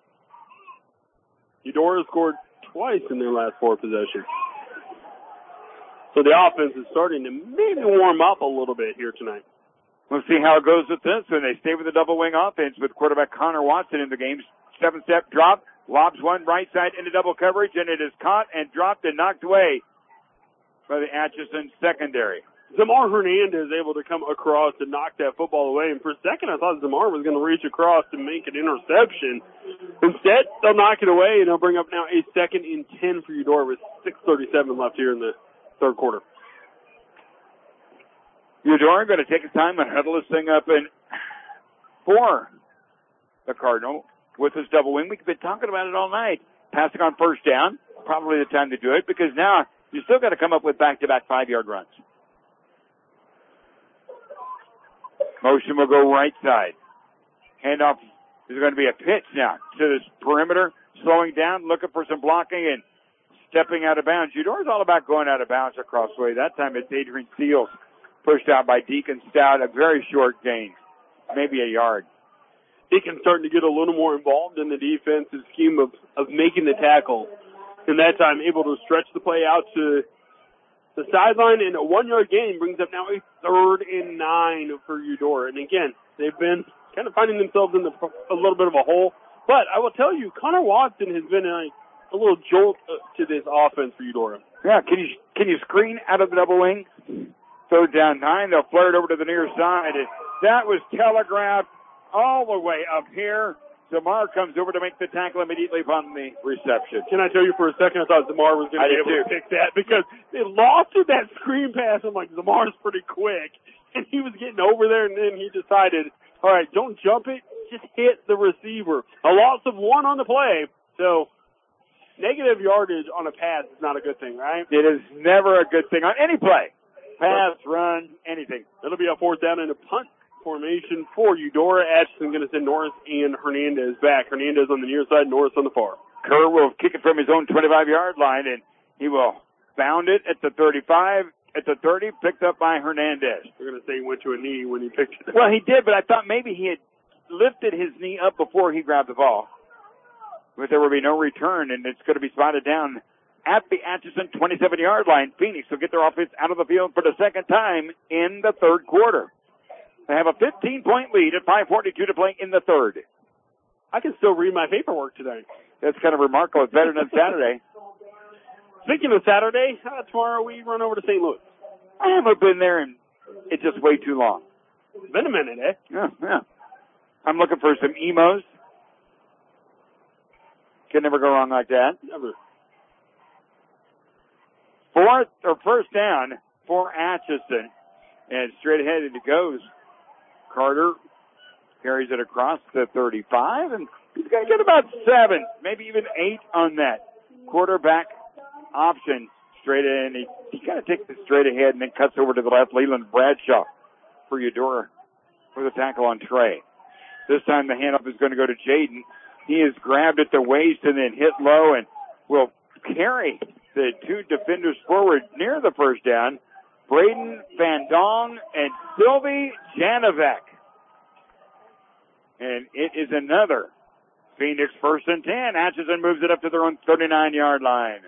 Eudora scored twice in their last four possessions. So the offense is starting to maybe warm up a little bit here tonight. We'll see how it goes with this when they stay with the double wing offense with quarterback Connor Watson in the game. Seven-step drop, lobs one right side into double coverage, and it is caught and dropped and knocked away by the Atchison secondary. Zamar Hernandez able to come across and knock that football away. And for a second, I thought Zamar was going to reach across to make an interception. Instead, they'll knock it away, and they'll bring up now a second and ten for Eudora with six thirty-seven left here in the third quarter. Eudora going to take his time and huddle this thing up in for the Cardinal with his double wing. We've been talking about it all night. Passing on first down, probably the time to do it because now you still got to come up with back-to-back five-yard runs. Motion will go right side. Handoff is going to be a pitch now to this perimeter, slowing down, looking for some blocking and stepping out of bounds. Eudora's all about going out of bounds across the way. That time it's Adrian Seals pushed out by Deacon Stout, a very short gain, maybe a yard. Deacon starting to get a little more involved in the defensive scheme of, of making the tackle. And that time able to stretch the play out to the sideline, and a one-yard gain brings up now a third and nine for Eudora. And again, they've been kind of finding themselves in the, a little bit of a hole. But I will tell you, Connor Watson has been a a little jolt uh, to this offense for Eudora. Yeah, can you can you screen out of the double wing? Third down nine. They'll flare it over to the near side. And that was telegraphed all the way up here. Zamar comes over to make the tackle immediately upon the reception. Can I tell you for a second, I thought Zamar was going to be able too. to pick that because they lost with that screen pass. I'm like, Zamar's pretty quick. And he was getting over there, and then he decided, all right, don't jump it, just hit the receiver. A loss of one on the play. So negative yardage on a pass is not a good thing, right? It is never a good thing on any play. Pass, run, anything. It'll be a fourth down and a punt formation for Eudora. Atchison going to send Norris and Hernandez back. Hernandez on the near side, Norris on the far. Kerr will kick it from his own twenty-five-yard line, and he will bound it at the thirty-five, at the thirty, picked up by Hernandez. They're going to say he went to a knee when he picked it up. Well, he did, but I thought maybe he had lifted his knee up before he grabbed the ball. But there will be no return, and it's going to be spotted down at the Atchison twenty-seven-yard line. Phoenix will get their offense out of the field for the second time in the third quarter. They have a fifteen-point lead at five forty-two to play in the third. I can still read my paperwork today. That's kind of remarkable. It's better than Saturday. Speaking of Saturday, uh, tomorrow we run over to Saint Louis. I haven't been there, and it's just way too long. It's been a minute, eh? Yeah, yeah. I'm looking for some emos. Can never go wrong like that. Never. Fourth or first down for Atchison. And straight ahead it goes. Carter carries it across the thirty-five, and he's going to get about seven, maybe even eight on that quarterback option straight in. He, he kind of takes it straight ahead and then cuts over to the left. Leland Bradshaw for Eudora for the tackle on Trey. This time the handoff is going to go to Jaden. He is grabbed at the waist and then hit low and will carry the two defenders forward near the first down. Braden Van Dong and Sylvie Janovec. And it is another Phoenix first and ten. Atchison moves it up to their own thirty-nine-yard line.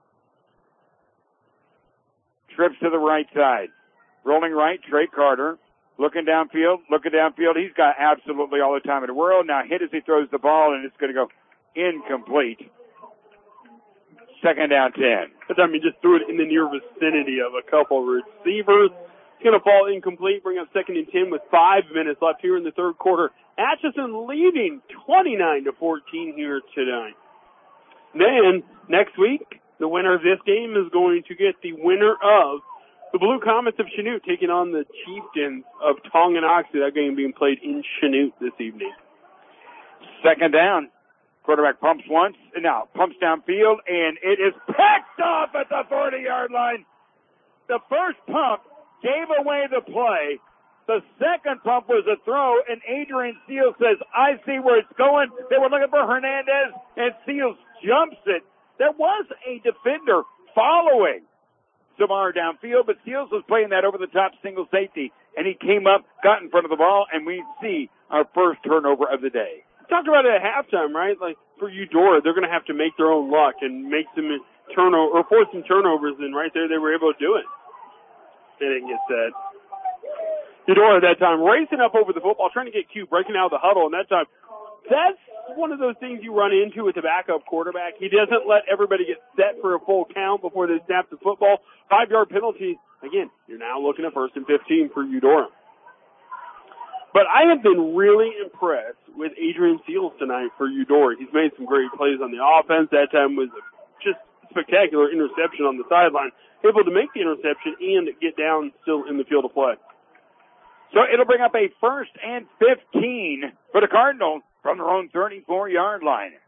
Trips to the right side. Rolling right, Trey Carter. Looking downfield, looking downfield. He's got absolutely all the time in the world. Now hit as he throws the ball, and it's going to go incomplete. Second down ten. But I mean, just threw it in the near vicinity of a couple of receivers. It's going to fall incomplete, bring up second and ten with five minutes left here in the third quarter. Atchison leading twenty-nine to fourteen here tonight. Then, next week, the winner of this game is going to get the winner of the Blue Comets of Chanute taking on the Chieftains of Tonganoxie. That game being played in Chanute this evening. Second down. Quarterback pumps once, and now pumps downfield, and it is picked off at the forty-yard line. The first pump gave away the play. The second pump was a throw, and Adrian Seals says, I see where it's going. They were looking for Hernandez, and Seals jumps it. There was a defender following Zamar downfield, but Seals was playing that over-the-top single safety, and he came up, got in front of the ball, and we see our first turnover of the day. Talked about it at halftime, right? Like, for Eudora, they're going to have to make their own luck and make some turnover, or force some turnovers, and right there they were able to do it. They didn't get set. Eudora at that time racing up over the football, trying to get Q, breaking out of the huddle, and that time, that's one of those things you run into with the backup quarterback. He doesn't let everybody get set for a full count before they snap the football. Five-yard penalty. Again, you're now looking at first and fifteen for Eudora. But I have been really impressed with Adrian Seals tonight for Eudora. He's made some great plays on the offense. That time was just spectacular interception on the sideline. Able to make the interception and get down still in the field of play. So it'll bring up a first and fifteen for the Cardinals from their own thirty-four-yard line.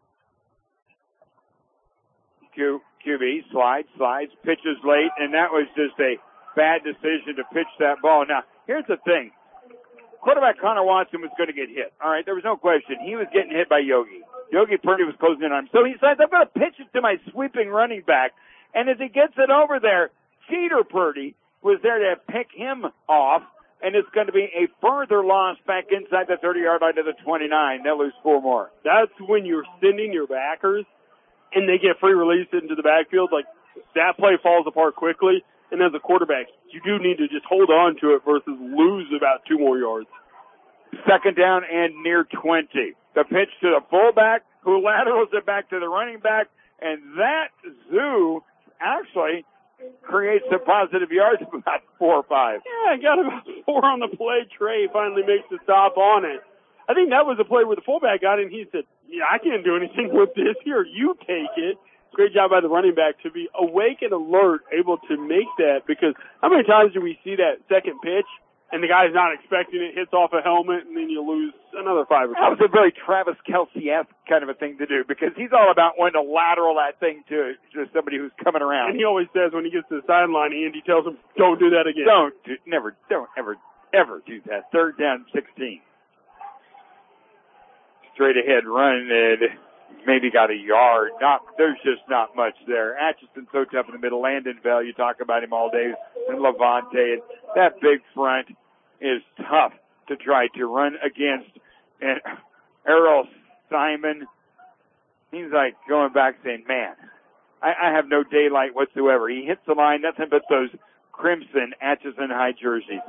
Q, QB slides, slides, pitches late, and that was just a bad decision to pitch that ball. Now, here's the thing. Quarterback Connor Watson was going to get hit. All right, there was no question. He was getting hit by Yogi. Yogi Purdy was closing in on him. So he decides, I'm going to pitch it to my sweeping running back. And as he gets it over there, Cheater Purdy was there to pick him off. And it's going to be a further loss back inside the thirty-yard line to the twenty-nine. They'll lose four more. That's when you're sending your backers, and they get free release into the backfield. Like, that play falls apart quickly. And as a quarterback, you do need to just hold on to it versus lose about two more yards. Second down and near twenty. The pitch to the fullback, who laterals it back to the running back, And that zoo actually creates some positive yards of about four or five. Yeah, got about four on the play. Trey finally makes the stop on it. I think that was a play where the fullback got it, and he said, yeah, I can't do anything with this. Here, you take it. Great job by the running back to be awake and alert, able to make that, because how many times do we see that second pitch and the guy's not expecting it, hits off a helmet, and then you lose another five or six? That was a very Travis Kelce-esque kind of a thing to do, because he's all about wanting to lateral that thing to, to somebody who's coming around. And he always says when he gets to the sideline, Andy tells him, don't do that again. Don't, do, never, don't ever, ever do that. Third down, sixteen. Straight ahead run, and maybe got a yard. Not, there's just not much there. Atchison's so tough in the middle. Landonville, you talk about him all day, and Levante. And that big front is tough to try to run against. And Errol Simon, he's like going back saying, man, I, I have no daylight whatsoever. He hits the line, nothing but those crimson Atchison High jerseys.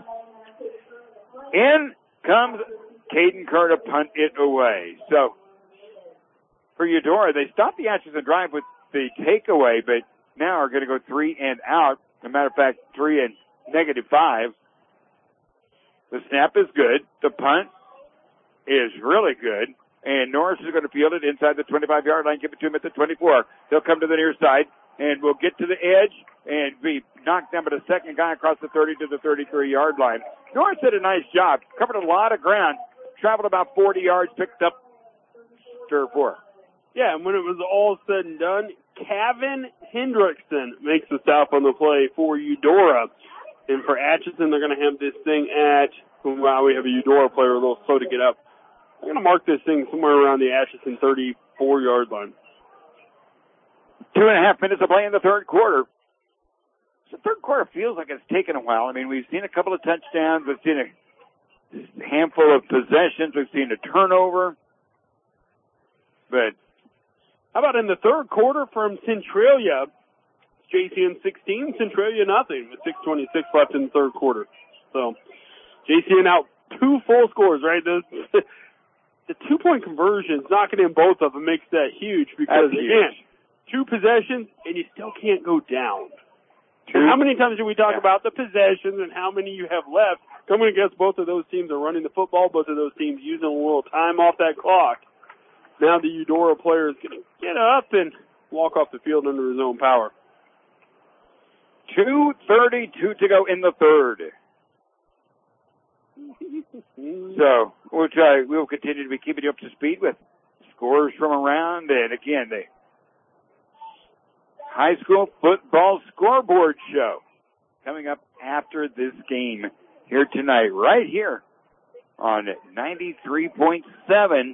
In comes Caden Kerr to punt it away. So, for Eudora, they stopped the Atchison drive with the takeaway, but now are going to go three and out. As a matter of fact, three and negative five. The snap is good. The punt is really good. And Norris is going to field it inside the twenty-five-yard line, give it to him at the twenty-four. They'll come to the near side, and we'll get to the edge and be knocked down by the second guy across the thirty to the thirty-three-yard line. Norris did a nice job. Covered a lot of ground. Traveled about forty yards, picked up third or four. Yeah, and when it was all said and done, Kevin Hendrickson makes the stop on the play for Eudora. And for Atchison, they're going to have this thing at, wow, we have a Eudora player a little slow to get up. I'm going to mark this thing somewhere around the Atchison thirty-four-yard line. Two and a half minutes of play in the third quarter. The third quarter feels like it's taken a while. I mean, we've seen a couple of touchdowns. We've seen a handful of possessions. We've seen a turnover. But how about in the third quarter from Centralia? J C N sixteen, Centralia nothing with six twenty-six left in the third quarter. So J C N out two full scores, right? The, the two-point conversions, knocking in both of them makes that huge because, That's again, huge. two possessions and you still can't go down. How many times do we talk yeah. about the possessions and how many you have left? Coming against both of those teams are running the football, both of those teams using a little time off that clock. Now the Eudora player is going to get up and walk off the field under his own power. two thirty-two to go in the third. So we'll try, we'll continue to be keeping you up to speed with scores from around, and again, the high school football scoreboard show coming up after this game here tonight, right here on ninety-three point seven.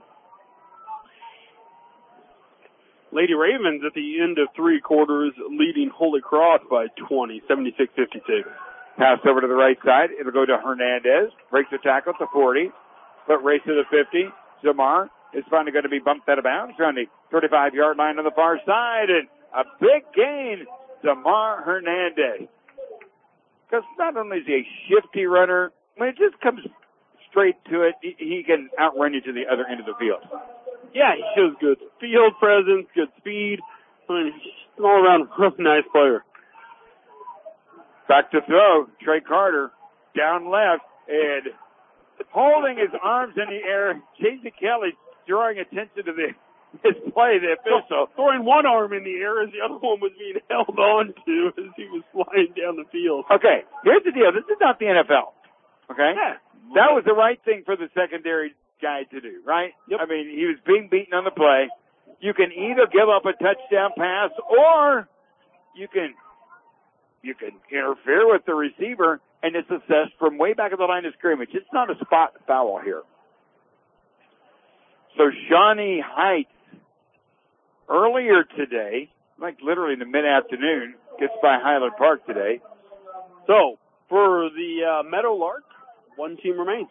Lady Ravens at the end of three quarters leading Holy Cross by twenty, seventy-six fifty-two. Pass over to the right side. It'll go to Hernandez. Breaks the tackle at the forty. Foot race to the fifty. Zamar is finally going to be bumped out of bounds around the thirty-five-yard line on the far side. And a big gain, Zamar Hernandez. Because not only is he a shifty runner, when it just comes straight to it, he, he can outrun you to the other end of the field. Yeah, he shows good field presence, good speed. I mean, he's an all-around really nice player. Back to throw, Trey Carter, down left, and holding his arms in the air, J C Kelly drawing attention to the his play, the official. Throwing one arm in the air as the other one was being held on to as he was flying down the field. Okay, here's the deal. This is not the N F L, okay? Yeah. That was the right thing for the secondary guy to do, right? Yep. I mean, he was being beaten on the play. You can either give up a touchdown pass or you can you can interfere with the receiver, and it's assessed from way back at the line of scrimmage. It's not a spot foul here. So Shawnee Heights, earlier today, like literally in the mid-afternoon, gets by Highland Park today. So, for the uh, Meadowlark, one team remains.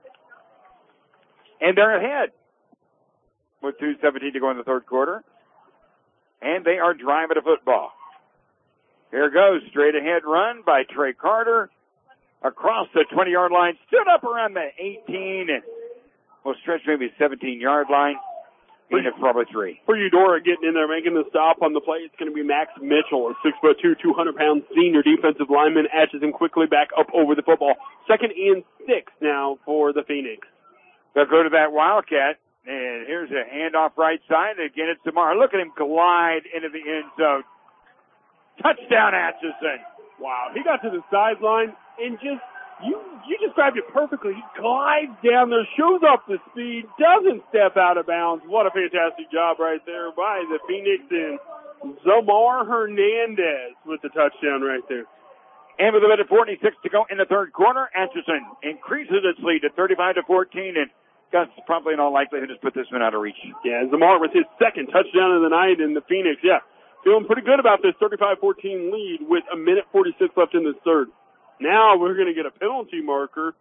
And they're ahead with two seventeen to go in the third quarter. And they are driving a football. Here goes, straight ahead run by Trey Carter across the twenty-yard line, stood up around the eighteen and will stretch maybe seventeen-yard line. Phoenix probably three. For Eudora getting in there, making the stop on the play, it's going to be Max Mitchell, a six foot two, two hundred pound senior defensive lineman, etches him quickly back up over the football. Second and six now for the Phoenix. They'll go to that Wildcat, and here's a handoff right side. Again, it's Samar. Look at him glide into the end zone. Touchdown, Atchison. Wow, he got to the sideline and just, you you described it perfectly. He glides down there, shows off the speed, doesn't step out of bounds. What a fantastic job right there by the Phoenix and Zomar Hernandez with the touchdown right there. And with a minute forty-six to go in the third quarter, Atchison increases its lead to thirty-five to fourteen, and Gus probably in all likelihood has put this one out of reach. Yeah, Zomar with his second touchdown of the night in the Phoenix. Yeah, feeling pretty good about this thirty-five fourteen lead with a minute forty-six left in this third. Now we're going to get a penalty marker.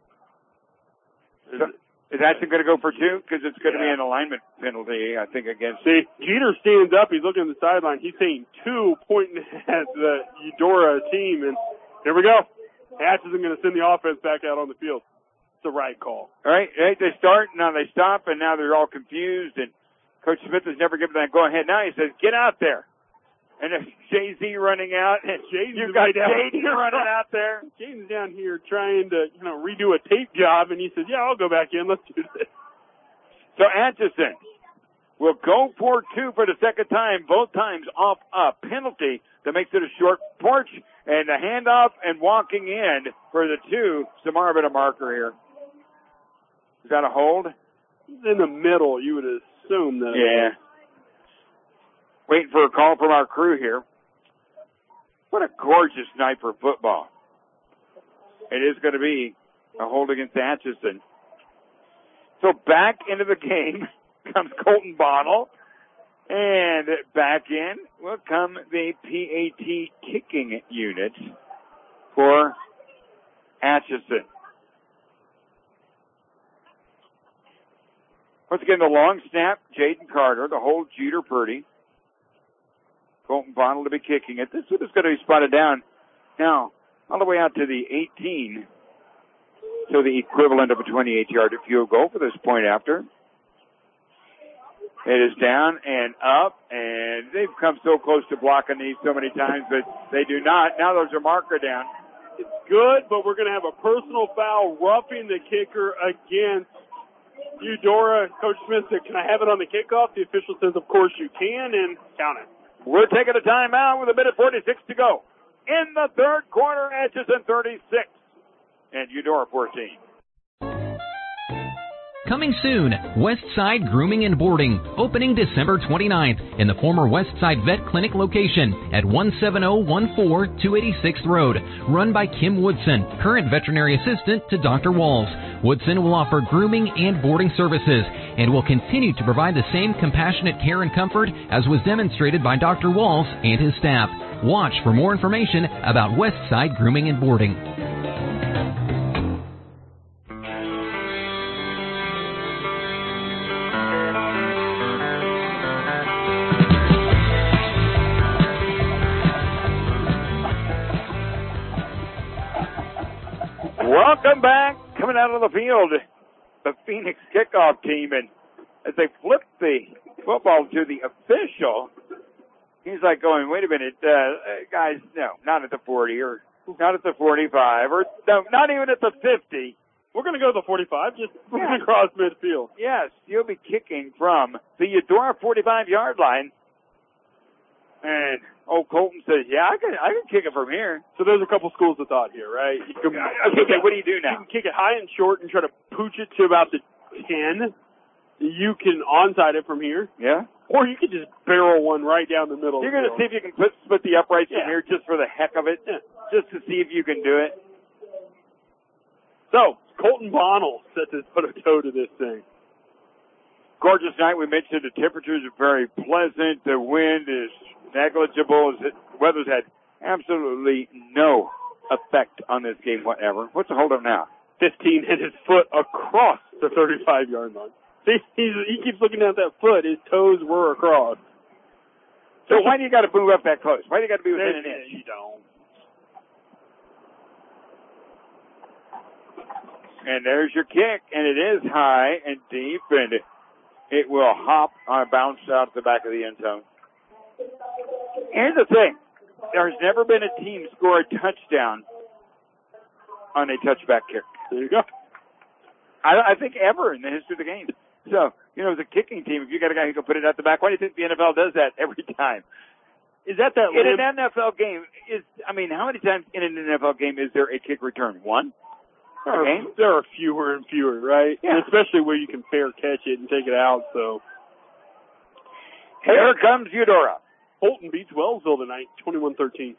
So, is Atchison going to go for two? Because it's going to yeah. be an alignment penalty, I think, against. See, Jeter stands up. He's looking at the sideline. He's saying two, pointing at the Eudora team. And here we go. Atchison going to send the offense back out on the field. It's the right call. All right, right, they start, now they stop, and now they're all confused. And Coach Smith has never given that go-ahead. Now he says, get out there. And there's Jay-Z running out, and you've got J D running out there. James down here trying to, you know, redo a tape job, and he says, yeah, I'll go back in. Let's do this. So Atchison will go for two for the second time, both times off a penalty that makes it a short porch, and a handoff and walking in for the two. Samar bit a marker here. Is that a hold? He's in the middle. You would assume that. Yeah. Waiting for a call from our crew here. What a gorgeous night for football. It is going to be a hold against Atchison. So back into the game comes Colton Bonnell. And back in will come the P A T kicking unit for Atchison. Once again, the long snap, Jaden Carter. The hold, Jeter Purdy. Colton Bonnell to be kicking it. This one is going to be spotted down now all the way out to the eighteen. So the equivalent of a twenty-eight yard field goal for this point after. It is down and up, and they've come so close to blocking these so many times, but they do not. Now there's a marker down. It's good, but we're going to have a personal foul roughing the kicker against Eudora. Coach Smith said, can I have it on the kickoff? The official says, of course you can, and count it. We're taking a timeout with a minute forty-six to go. In the third quarter, Atchison thirty-six and Eudora fourteen. Coming soon, Westside Grooming and Boarding, opening December twenty-ninth in the former Westside Vet Clinic location at one seven zero one four two eighty-sixth Road, run by Kim Woodson, current veterinary assistant to Doctor Walls. Woodson will offer grooming and boarding services and will continue to provide the same compassionate care and comfort as was demonstrated by Doctor Walls and his staff. Watch for more information about Westside Grooming and Boarding. Welcome back. Coming out of the field, the Phoenix kickoff team, and as they flip the football to the official, he's like going, wait a minute, uh, guys, no, not at the forty, or not at the forty-five, or no, not even at the fifty. We're going to go to the forty-five, just yeah. across midfield. Yes, you'll be kicking from the Eudora forty-five yard line. And oh, Colton says, yeah, I can, I can kick it from here. So there's a couple schools of thought here, right? You can okay, it, what do you do now? You can kick it high and short and try to pooch it to about the ten. You can onside it from here. Yeah. Or you could just barrel one right down the middle. You're going to see if you can put, split the uprights yeah. from here just for the heck of it, yeah. just to see if you can do it. So, Colton Bonnell set to put a toe to this thing. Gorgeous night. We mentioned the temperatures are very pleasant. The wind is negligible. The weather's had absolutely no effect on this game whatever. What's the hold up now? fifteen hit his foot across the thirty-five yard line. See, he's, he keeps looking at that foot. His toes were across. So why do you got to move up that close? Why do you got to be within an inch? You don't. And there's your kick, and it is high and deep, and It will hop on a bounce out at the back of the end zone. Here's the thing. There's never been a team score a touchdown on a touchback kick. There you go. I, I think ever in the history of the game. So, you know, as a kicking team, if you got a guy who can put it at the back, why do you think the N F L does that every time? Is that that in limp? an N F L game? Is I mean, how many times in an N F L game is there a kick return? One. There are, game? there are fewer and fewer, right? Yeah. And especially where you can fair catch it and take it out. So here comes Eudora. Holton beats Wellsville tonight, twenty-one thirteen.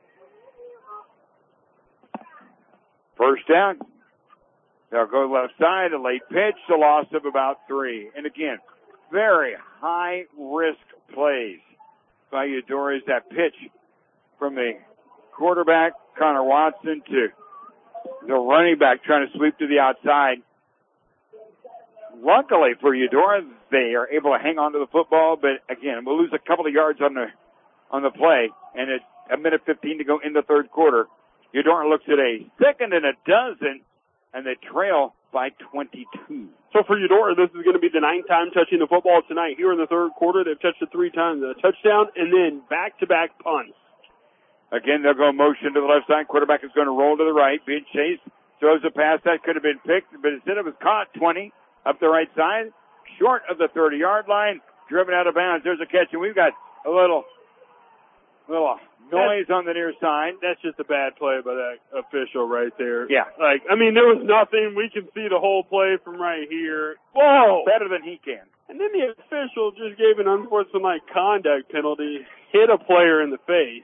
First down. They'll go left side, a late pitch, a loss of about three. And again, very high risk plays by Eudora. That pitch from the quarterback, Connor Watson, to the running back trying to sweep to the outside. Luckily for Eudora, they are able to hang on to the football, but again, we'll lose a couple of yards on the on the play, and it's a minute fifteen to go in the third quarter. Eudora looks at a second and a dozen, and they trail by twenty-two. So for Eudora, this is going to be the ninth time touching the football tonight. Here in the third quarter, they've touched it three times, a touchdown, and then back-to-back punts. Again, they'll go motion to the left side. Quarterback is going to roll to the right. Being chased, throws a pass that could have been picked, but instead it was caught. twenty up the right side, short of the thirty-yard line, driven out of bounds. There's a catch, and we've got a little, little noise on the near side. That's just a bad play by that official right there. Yeah. Like, I mean, there was nothing. We can see the whole play from right here. Whoa! Better than he can. And then the official just gave an unsportsmanlike conduct penalty, hit a player in the face.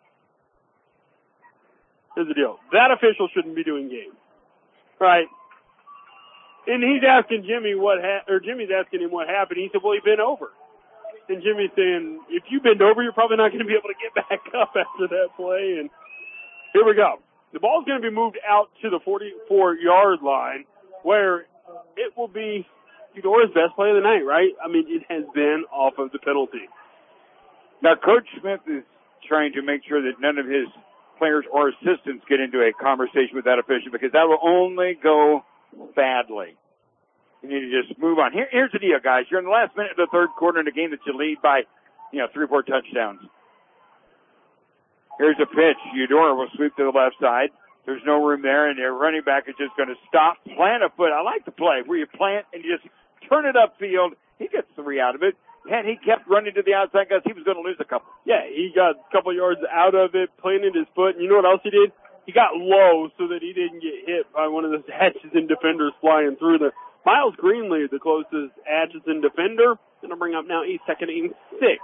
Here's the deal. That official shouldn't be doing games. Right? And he's asking Jimmy what ha- or Jimmy's asking him what happened. He said, well, he bent over. And Jimmy's saying, if you bend over, you're probably not going to be able to get back up after that play. And here we go. The ball's going to be moved out to the forty-four-yard line, where it will be Eudora's best play of the night, right? I mean, it has been off of the penalty. Now, Coach Smith is trying to make sure that none of his players or assistants get into a conversation with that official, because that will only go badly. You need to just move on. Here, here's the deal, guys. You're in the last minute of the third quarter in a game that you lead by, you know, three or four touchdowns. Here's a pitch. Eudora will sweep to the left side. There's no room there, and their running back is just going to stop, plant a foot. I like the play where you plant and you just turn it upfield. He gets three out of it. And he kept running to the outside because he was going to lose a couple. Yeah, he got a couple yards out of it, planted his foot. And you know what else he did? He got low so that he didn't get hit by one of those Atchison defenders flying through there. Miles Greenlee, the closest Atchison defender, going to bring up now a second and six.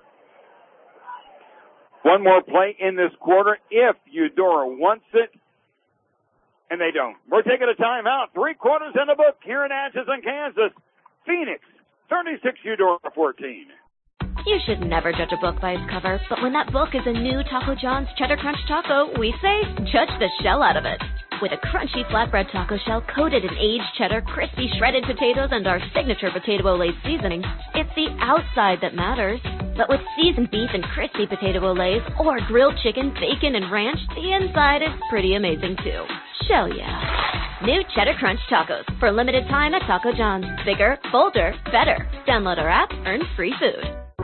One more play in this quarter if Eudora wants it, and they don't. We're taking a timeout. Three quarters in the book here in Atchison, Kansas. Phoenix, thirty-six, Eudora fourteen. You should never judge a book by its cover, but when that book is a new Taco John's Cheddar Crunch Taco, we say, judge the shell out of it. With a crunchy flatbread taco shell coated in aged cheddar, crispy shredded potatoes, and our signature potato ole seasoning, it's the outside that matters. But with seasoned beef and crispy potato olays, or grilled chicken, bacon, and ranch, the inside is pretty amazing too. Shell yeah. New Cheddar Crunch Tacos for a limited time at Taco John's. Bigger, bolder, better. Download our app, earn free food.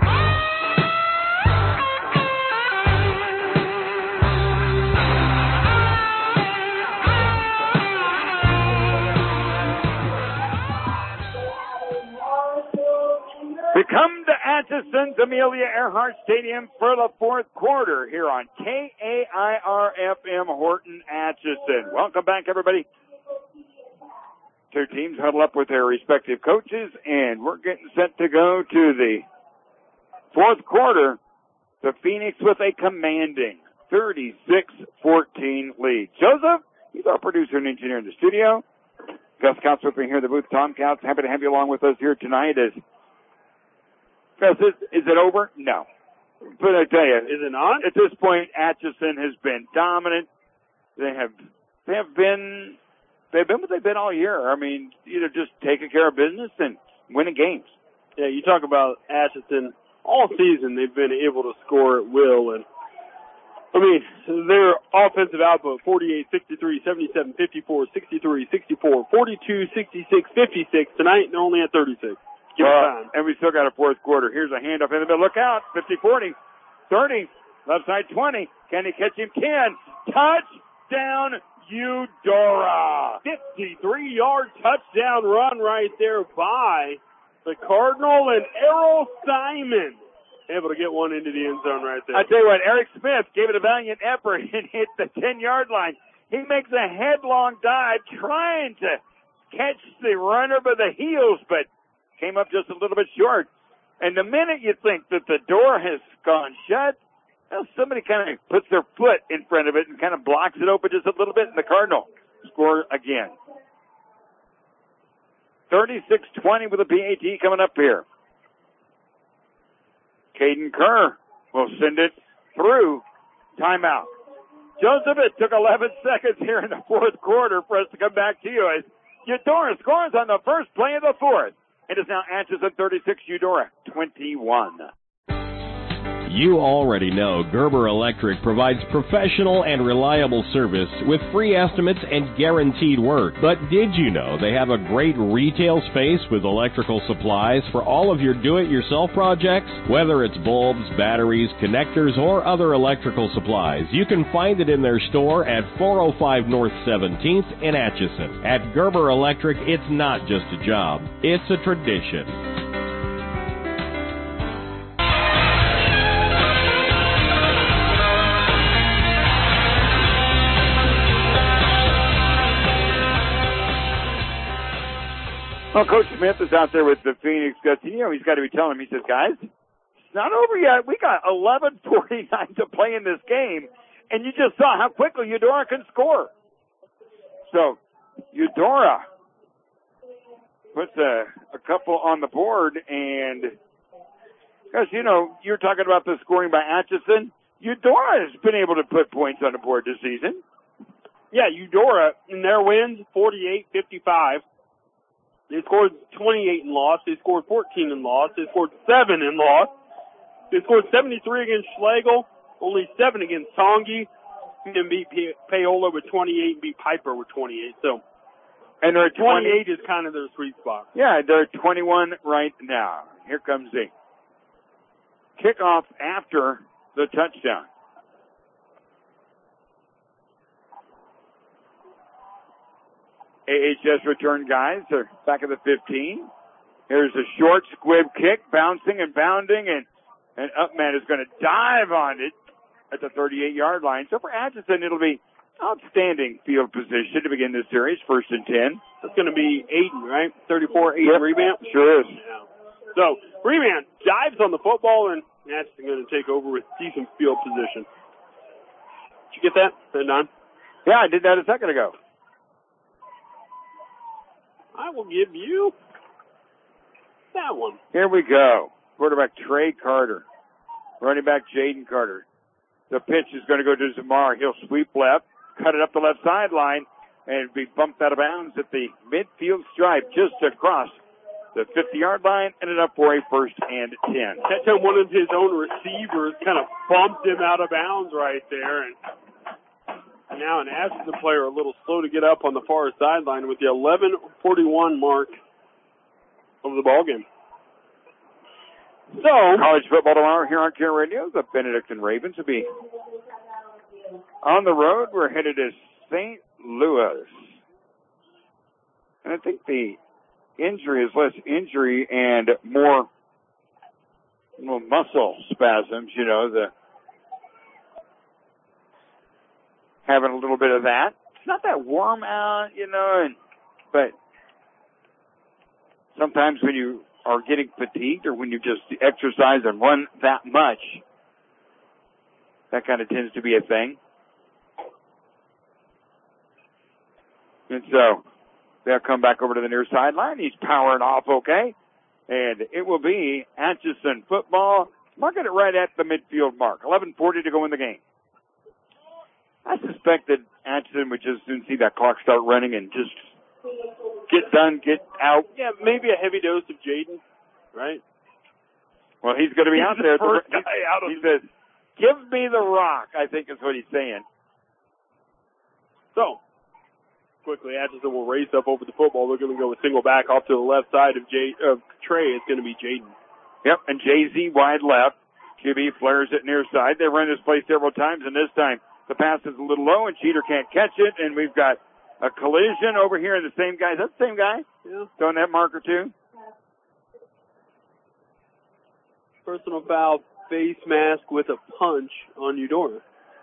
We come to Atchison's Amelia Earhart Stadium for the fourth quarter here on K A I R F M Horton Atchison. Welcome back, everybody. Two teams huddle up with their respective coaches, and we're getting set to go to the fourth quarter. The Phoenix with a commanding thirty-six fourteen lead. Joseph, he's our producer and engineer in the studio. Gus Counts with me here in the booth. Tom Counts, happy to have you along with us here tonight as Gus, is, is it over? No. But I tell you, is it not? At this point, Atchison has been dominant. They have, they have been, they've been what they've been all year. I mean, either just taking care of business and winning games. Yeah, you talk about Atchison all season. They've been able to score at will, and I mean, their offensive output: forty-eight, sixty-three, seventy-seven, fifty-four, sixty-three, sixty-four, forty-two, sixty-six, fifty-six. Tonight, they're only at thirty-six. Give uh, it time. And we still got a fourth quarter. Here's a handoff in the middle. Look out. fifty forty. thirty. Left side twenty. Can he catch him? Can. Touchdown, Eudora. fifty-three-yard touchdown run right there by the Cardinal and Errol Simon. Able to get one into the end zone right there. I tell you what, Eric Smith gave it a valiant effort and hit the ten-yard line. He makes a headlong dive trying to catch the runner by the heels, but came up just a little bit short. And the minute you think that the door has gone shut, well, somebody kind of puts their foot in front of it and kind of blocks it open just a little bit, and the Cardinal score again. thirty-six twenty with a P A T coming up here. Caden Kerr will send it through timeout. Joseph, it took eleven seconds here in the fourth quarter for us to come back to you as Eudora scores on the first play of the fourth. It is now Atchison thirty-six, Eudora twenty-one. You already know Gerber Electric provides professional and reliable service with free estimates and guaranteed work. But did you know they have a great retail space with electrical supplies for all of your do-it-yourself projects? Whether it's bulbs, batteries, connectors, or other electrical supplies, you can find it in their store at four oh five North seventeenth in Atchison. At Gerber Electric, it's not just a job, it's a tradition. Well, Coach Smith is out there with the Phoenix Guts. You know, he's got to be telling them, he says, guys, it's not over yet. We got eleven forty-nine to play in this game, and you just saw how quickly Eudora can score. So, Eudora puts a, a couple on the board, and, because, you know, you're talking about the scoring by Atchison. Eudora has been able to put points on the board this season. Yeah, Eudora, in their wins, forty-eight fifty-five. They scored twenty-eight and lost. They scored fourteen and lost. They scored seven and lost. They scored seventy-three against Schlegel, only seven against Tongi, and then beat Paola with twenty-eight and beat Piper with twenty-eight. So, and they're twenty-eight is kind of their sweet spot. Yeah, they're twenty-one right now. Here comes the kickoff after the touchdown. A H S return guys are back at the fifteen. Here's a short squib kick, bouncing and bounding, and and Upman is going to dive on it at the thirty-eight-yard line. So for Atchison, it'll be outstanding field position to begin this series, first and ten. That's going to be Aiden, right? thirty-four, Aiden yep, Revamp? Sure is. Yeah. So Revamp dives on the football, and Atchison going to take over with decent field position. Did you get that, Don? Yeah, I did that a second ago. I will give you that one. Here we go. Quarterback Trey Carter. Running back Jaden Carter. The pitch is going to go to Zamar. He'll sweep left, cut it up the left sideline, and be bumped out of bounds at the midfield stripe just across the fifty-yard line, ended up for a first and ten. That time one of his own receivers kind of bumped him out of bounds right there, and now an Atchison player a little slow to get up on the far sideline with the eleven forty-one mark of the ball game. So, college football tomorrow here on Care Radio. The Benedictine Ravens will be on the road. We're headed to Saint Louis. And I think the injury is less injury and more well, muscle spasms, you know, the having a little bit of that. It's not that warm out, you know, and but sometimes when you are getting fatigued or when you just exercise and run that much, that kind of tends to be a thing. And so they'll come back over to the near sideline. He's powering off okay. And it will be Atchison football. Marking it right at the midfield mark. eleven forty to go in the game. I suspect that Atchison would just soon see that clock start running and just get done, get out. Yeah, maybe a heavy dose of Jaden, right? Well, he's going to be he's out the there. First the, guy out of he says, give me the rock, I think is what he's saying. So, quickly. Atchison will race up over the football. They're going to go with single back off to the left side of Jay, of Trey. It's going to be Jaden. Yep, and Jay Z wide left. Q B flares it near side. They run this play several times, and this time the pass is a little low, and Cheater can't catch it, and we've got a collision over here. The same guy. Is that the same guy? Yeah. Throwing that marker too? Personal foul, face mask with a punch on Eudora.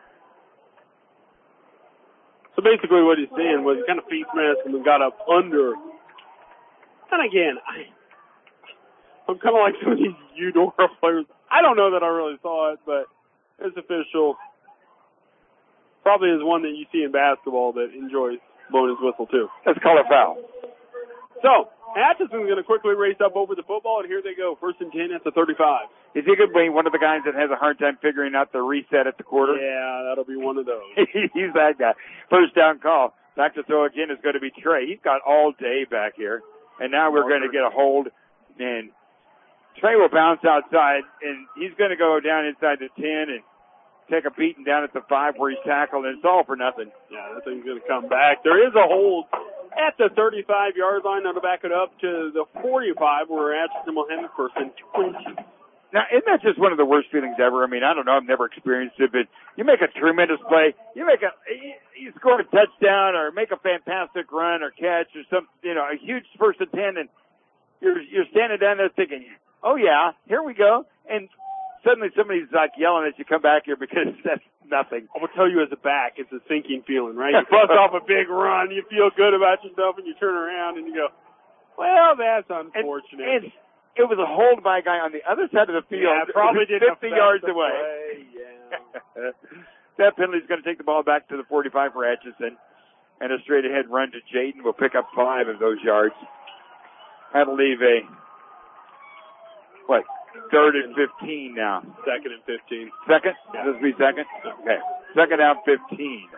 So basically what he's saying was he kind of face masked and got up under. And again, I, I'm kind of like some of these Eudora players. I don't know that I really saw it, but this official probably is one that you see in basketball that enjoys blowing his whistle too. Let's call it foul. So, Atchison's going to quickly race up over the football, and here they go. First and ten at the thirty-five. Is he going to be one of the guys that has a hard time figuring out the reset at the quarter? Yeah, that'll be one of those. He's that guy. First down call. Back to throw again is going to be Trey. He's got all day back here. And now we're going to get a hold, and Trey will bounce outside, and he's going to go down inside the ten and take a beating down at the five where he's tackled, and it's all for nothing. Yeah, that thing's going to come back. There is a hold at the thirty-five-yard line. Now to back it up to the forty-five where Atchison will have it first and twenty. Now, isn't that just one of the worst feelings ever? I mean, I don't know. I've never experienced it, but you make a tremendous play. You make a, you score a touchdown or make a fantastic run or catch or some, you know, a huge first and ten, and you're, you're standing down there thinking, oh yeah, here we go. And suddenly somebody's like yelling as you come back here because that's nothing. I will tell you as a back, it's a sinking feeling, right? You bust off a big run, you feel good about yourself, and you turn around and you go, well, that's unfortunate. And, and it was a hold by a guy on the other side of the field. Yeah, probably didn't fifty yards the away. Play. Yeah. That penalty is going to take the ball back to the forty-five for Atchison. And a straight ahead run to Jaden will pick up five of those yards. That'll leave a, what, third and fifteen now. Second and fifteen. Second? Yeah. This will be second? Okay. Second down, fifteen.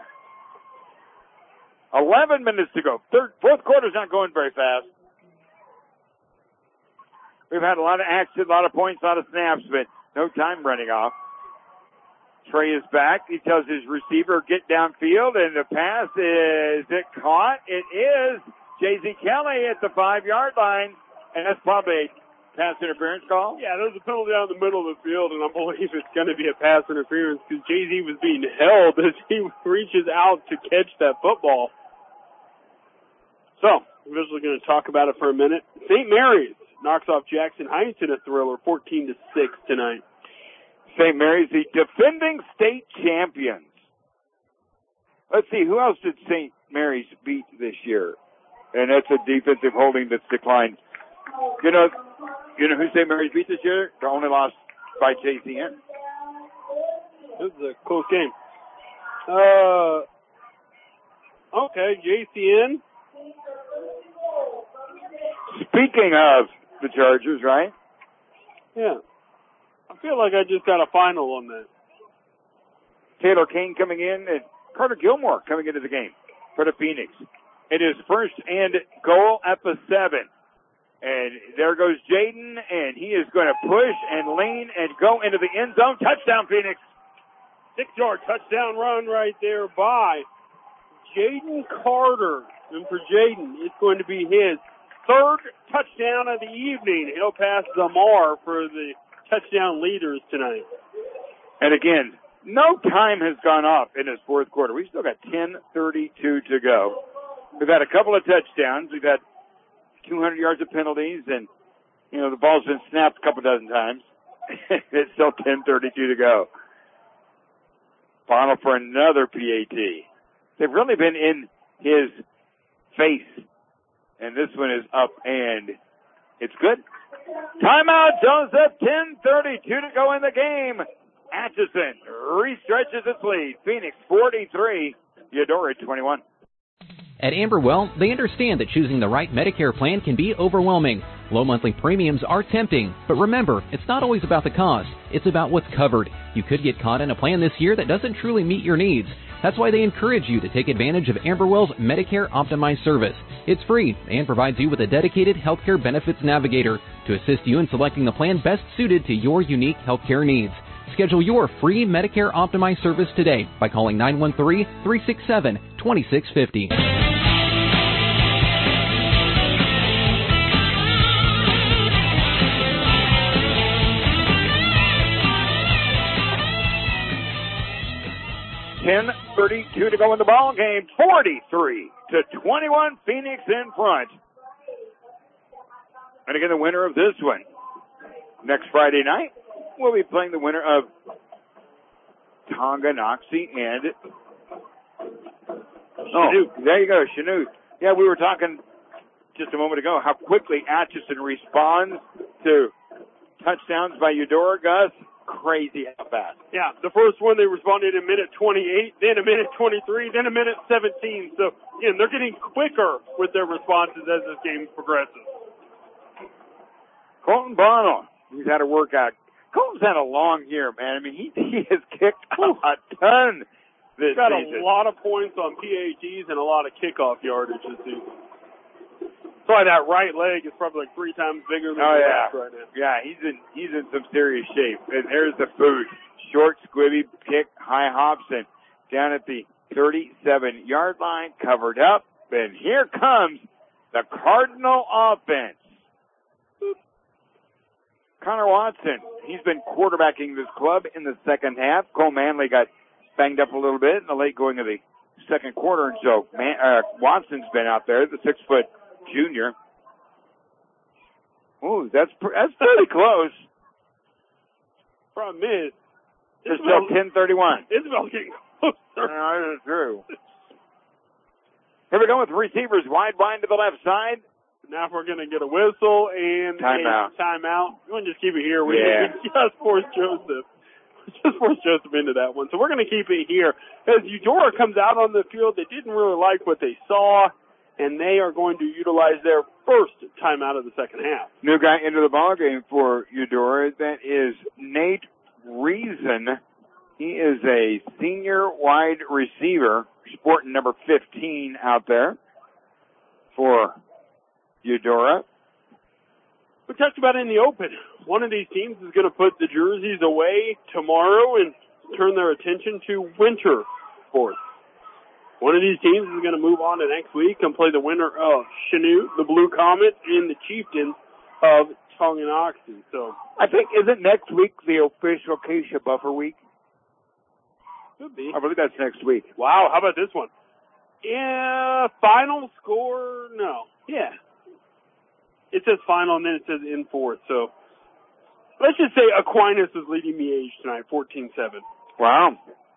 Eleven minutes to go. Third, fourth quarter's not going very fast. We've had a lot of action, a lot of points, a lot of snaps, but no time running off. Trey is back. He tells his receiver, get downfield, and the pass is it caught? It is J Z Kelly at the five-yard line, and that's probably a pass interference call? Yeah, there's a penalty down the middle of the field, and I believe it's going to be a pass interference because J Z was being held as he reaches out to catch that football. So, we're just going to talk about it for a minute. Saint Mary's knocks off Jackson Heights in a thriller, fourteen to six tonight. Saint Mary's, the defending state champions. Let's see, who else did Saint Mary's beat this year? And that's a defensive holding that's declined. You know, you know who Saint Mary's beat this year? They only lost by J C N. This is a close game. Uh, okay, J C N. Speaking of the Chargers, right? Yeah. I feel like I just got a final on that. Taylor Kane coming in and Carter Gilmore coming into the game for the Phoenix. It is first and goal at the seven. And there goes Jaden, and he is going to push and lean and go into the end zone. Touchdown, Phoenix. Six-yard touchdown run right there by Jaden Carter. And for Jaden, it's going to be his third touchdown of the evening. He'll pass Zamar for the touchdown leaders tonight. And again, no time has gone off in this fourth quarter. We've still got ten thirty-two to go. We've had a couple of touchdowns. We've had two hundred yards of penalties, and, you know, the ball's been snapped a couple dozen times. It's still ten thirty-two to go. Final for another P A T. They've really been in his face. And this one is up, and it's good. Timeout, Joseph. ten thirty-two to go in the game. Atchison restretches its lead. Phoenix forty-three, Eudora twenty-one. At Amberwell, they understand that choosing the right Medicare plan can be overwhelming. Low monthly premiums are tempting, but remember, it's not always about the cost. It's about what's covered. You could get caught in a plan this year that doesn't truly meet your needs. That's why they encourage you to take advantage of Amberwell's Medicare Optimized service. It's free and provides you with a dedicated healthcare benefits navigator to assist you in selecting the plan best suited to your unique healthcare needs. Schedule your free Medicare Optimized service today by calling nine one three, three six seven, two six five zero. ten thirty-two to go in the ball game. forty-three to twenty-one, Phoenix in front. And again, the winner of this one next Friday night will be playing the winner of Tonganoxie and oh, there you go, Chanute. Yeah, we were talking just a moment ago how quickly Atchison responds to touchdowns by Eudora. Gus, crazy how fast. Yeah, the first one they responded in minute twenty-eight, then a minute twenty-three, then a minute seventeen. So, again, they're getting quicker with their responses as this game progresses. Colton Bonnell, he's had a workout. Colton's had a long year, man. I mean, he he has kicked a ton this He's got season. a lot of points on P A Ts and a lot of kickoff yardage this season. Sorry, that right leg is probably like three times bigger than Oh the yeah, left right now. yeah. He's in he's in some serious shape. And there's the boot, short, squibby kick, high hops, and down at the thirty-seven yard line, covered up. And here comes the Cardinal offense. Connor Watson, he's been quarterbacking this club in the second half. Cole Manley got banged up a little bit in the late going of the second quarter, and so Man, uh, Watson's been out there, the six-foot junior. Ooh, that's that's pretty close. Problem is, it's still ten thirty-one. Isabel's getting closer. No, that's true. Here we go with receivers wide, wide to the left side. Now we're going to get a whistle and timeout. a timeout. You want to just keep it here. We, Yeah. we just forced Joseph. Just forced Joseph into that one. So we're going to keep it here. As Eudora comes out on the field, they didn't really like what they saw, and they are going to utilize their first timeout of the second half. New guy into the ballgame for Eudora. That is Nate Reason. He is a senior wide receiver, sporting number fifteen out there for Eudora. We talked about it in the open. One of these teams is going to put the jerseys away tomorrow and turn their attention to winter sports. One of these teams is going to move on to next week and play the winner of Chanute, the Blue Comet, and the Chieftains of Tonganoxie. So I think, isn't next week the official Acacia Buffer week? Could be. I believe that's next week. Wow, how about this one? Yeah, final score, no. Yeah. It says final, and then it says in fourth. So let's just say Aquinas is leading the age tonight, fourteen seven. Wow.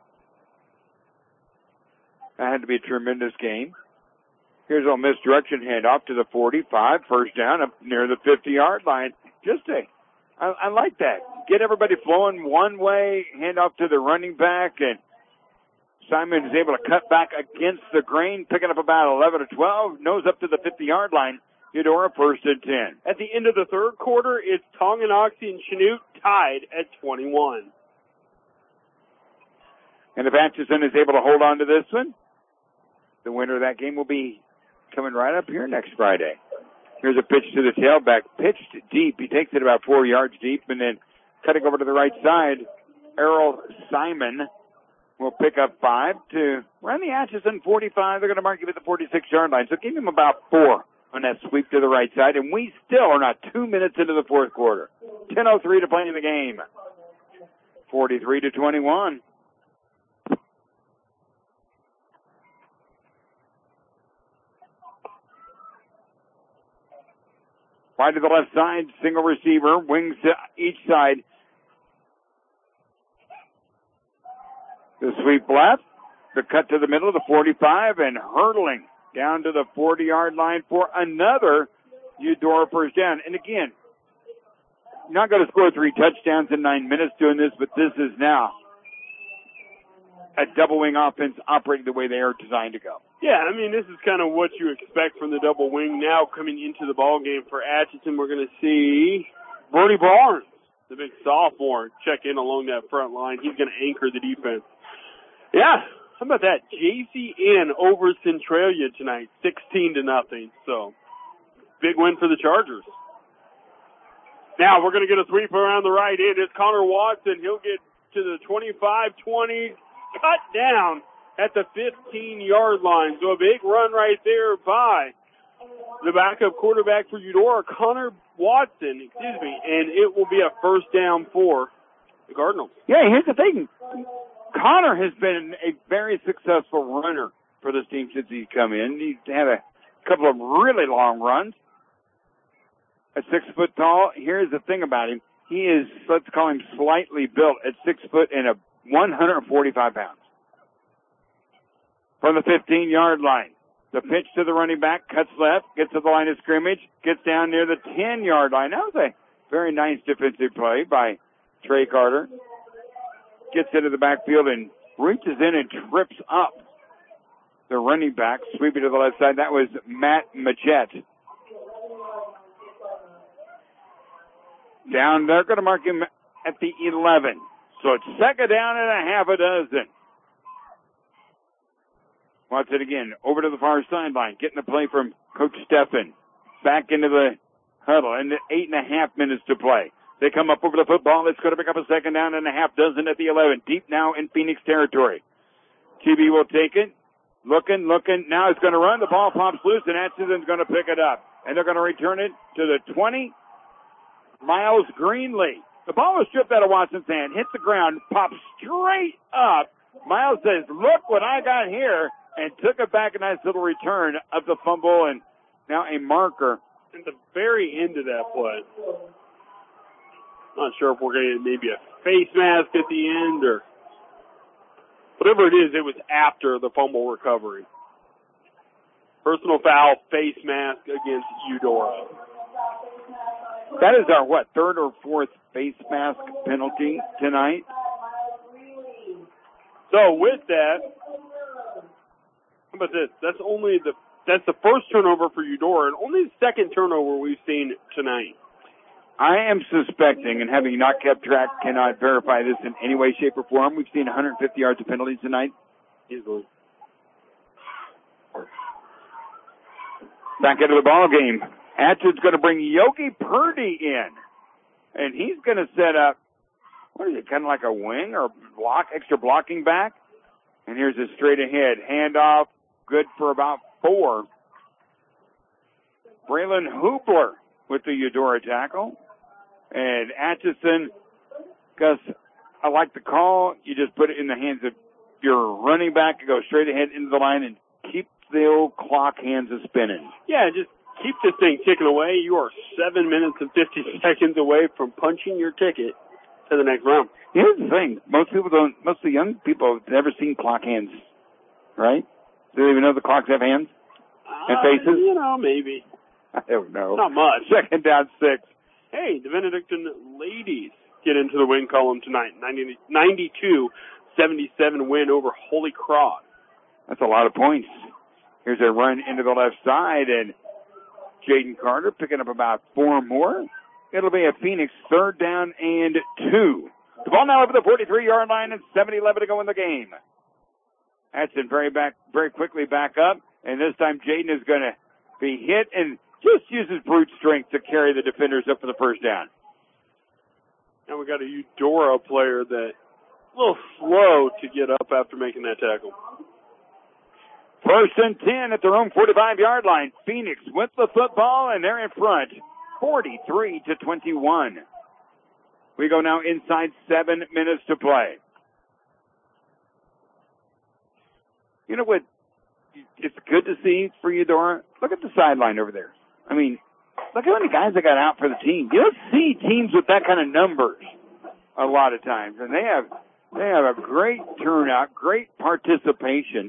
That had to be a tremendous game. Here's a misdirection handoff to the forty-five. First down up near the fifty-yard line. Just a, I, I like that. Get everybody flowing one way, hand off to the running back, and Simon is able to cut back against the grain, picking up about eleven or twelve, nose up to the fifty-yard line. Eudora first and ten. At the end of the third quarter, it's Tonganoxie and Chanute tied at twenty-one. And if Atchison is able to hold on to this one, the winner of that game will be coming right up here next Friday. Here's a pitch to the tailback, pitched deep. He takes it about four yards deep, and then cutting over to the right side, Errol Simon will pick up five to run the Atchison forty-five. They're going to mark him at the forty-six-yard line. So give him about four on that sweep to the right side, and we still are not two minutes into the fourth quarter. ten oh three to play in the game. forty-three to twenty-one. Wide to the left side, single receiver, wings to each side. The sweep left, the cut to the middle of the forty-five, and hurtling down to the forty-yard line for another Eudora first down. And again, you're not going to score three touchdowns in nine minutes doing this, but this is now a double wing offense operating the way they are designed to go. Yeah, I mean, this is kind of what you expect from the double wing now coming into the ball game for Atchison. We're going to see Brody Barnes, the big sophomore, check in along that front line. He's going to anchor the defense. Yeah, how about that? J C N over Centralia tonight, sixteen to nothing. So, big win for the Chargers. Now, we're going to get a sweep around the right end. It's Connor Watson. He'll get to the twenty-five twenty, cut down at the fifteen-yard line. So a big run right there by the backup quarterback for Eudora, Connor Watson, excuse me, and it will be a first down for the Cardinals. Yeah, here's the thing. Connor has been a very successful runner for this team since he's come in. He's had a couple of really long runs. At six foot tall, here's the thing about him. He is, let's call him slightly built at six foot and a one hundred forty-five pounds. From the fifteen-yard line, the pitch to the running back, cuts left, gets to the line of scrimmage, gets down near the ten-yard line. That was a very nice defensive play by Trey Carter. Gets into the backfield and reaches in and trips up the running back, sweeping to the left side. That was Matt Machette. Down, they're going to mark him at the eleven. So it's second down and a half a dozen. Watch it again. Over to the far sideline. Getting the play from Coach Steffen. Back into the huddle. And eight and a half minutes to play. They come up over the football. It's going to pick up a second down and a half dozen at the eleven. Deep now in Phoenix territory. T B will take it. Looking, looking. Now it's going to run. The ball pops loose and Atchison's going to pick it up. And they're going to return it to the twenty. Miles Greenlee. The ball was stripped out of Watson's hand, hit the ground, popped straight up. Miles says, look what I got here, and took it back. A nice little return of the fumble, and now a marker. At the very end of that play. Not sure if we're going to get maybe a face mask at the end, or whatever it is, it was after the fumble recovery. Personal foul, face mask against Eudora. That is our, what, third or fourth face mask penalty tonight? So with that, how about this? That's only the, that's the first turnover for Eudora and only the second turnover we've seen tonight. I am suspecting, and having not kept track, cannot verify this in any way, shape, or form. We've seen one hundred fifty yards of penalties tonight. Easily. Back into the ball game. Atched's going to bring Yogi Purdy in. And he's going to set up, what is it, kind of like a wing or block, extra blocking back? And here's a straight ahead. Handoff, good for about four. Braylon Hoopler with the Eudora tackle. And Atchison, Gus, I like the call. You just put it in the hands of your running back to go straight ahead into the line and keep the old clock hands a spinning. Yeah, just keep this thing ticking away. You are seven minutes and fifty seconds away from punching your ticket to the next round. Here's the thing. Most people don't, most of the young people have never seen clock hands, right? Do they even know the clocks have hands and faces? Uh, you know, maybe. I don't know. Not much. Second down, six. Hey, the Benedictine ladies get into the win column tonight. ninety-two seventy-seven win over Holy Cross. That's a lot of points. Here's a run into the left side, and Jaden Carter picking up about four more. It'll be a Phoenix third down and two. The ball now over the forty-three-yard line and seven eleven to go in the game. Atchison very back, very quickly back up, and this time Jaden is going to be hit and just uses brute strength to carry the defenders up for the first down. Now we got a Eudora player that a little slow to get up after making that tackle. First and ten at their own forty-five-yard line. Phoenix with the football, and they're in front, forty-three to twenty-one. We go now inside seven minutes to play. You know what? It's good to see for Eudora. Look at the sideline over there. I mean, look how many guys they got out for the team. You don't see teams with that kind of numbers a lot of times, and they have they have a great turnout, great participation.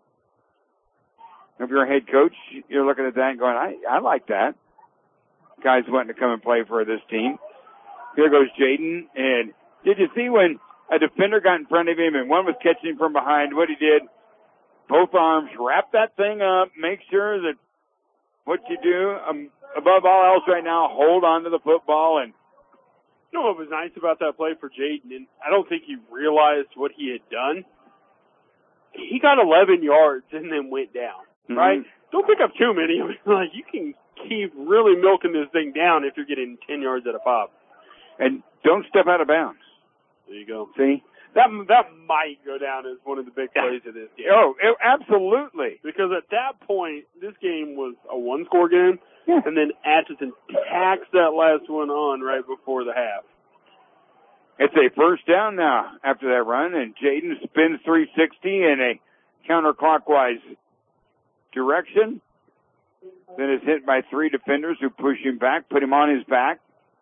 If you're a head coach, you're looking at that and going, I, I like that. Guys wanting to come and play for this team. Here goes Jaden. And did you see when a defender got in front of him and one was catching him from behind, what he did? Both arms, wrap that thing up, make sure that what you do, um, above all else right now, hold on to the football. And you know what was nice about that play for Jaden? And I don't think he realized what he had done. He got eleven yards and then went down. Mm-hmm. Right? Don't pick up too many. I mean, like, you can keep really milking this thing down if you're getting ten yards at a pop. And don't step out of bounds. There you go. See? That that might go down as one of the big plays of this game. Oh, it, absolutely. Because at that point, this game was a one-score game, yeah. and then Atchison tacks that last one on right before the half. It's a first down now after that run, and Jaden spins three sixty in a counterclockwise direction. Then is hit by three defenders who push him back, put him on his back.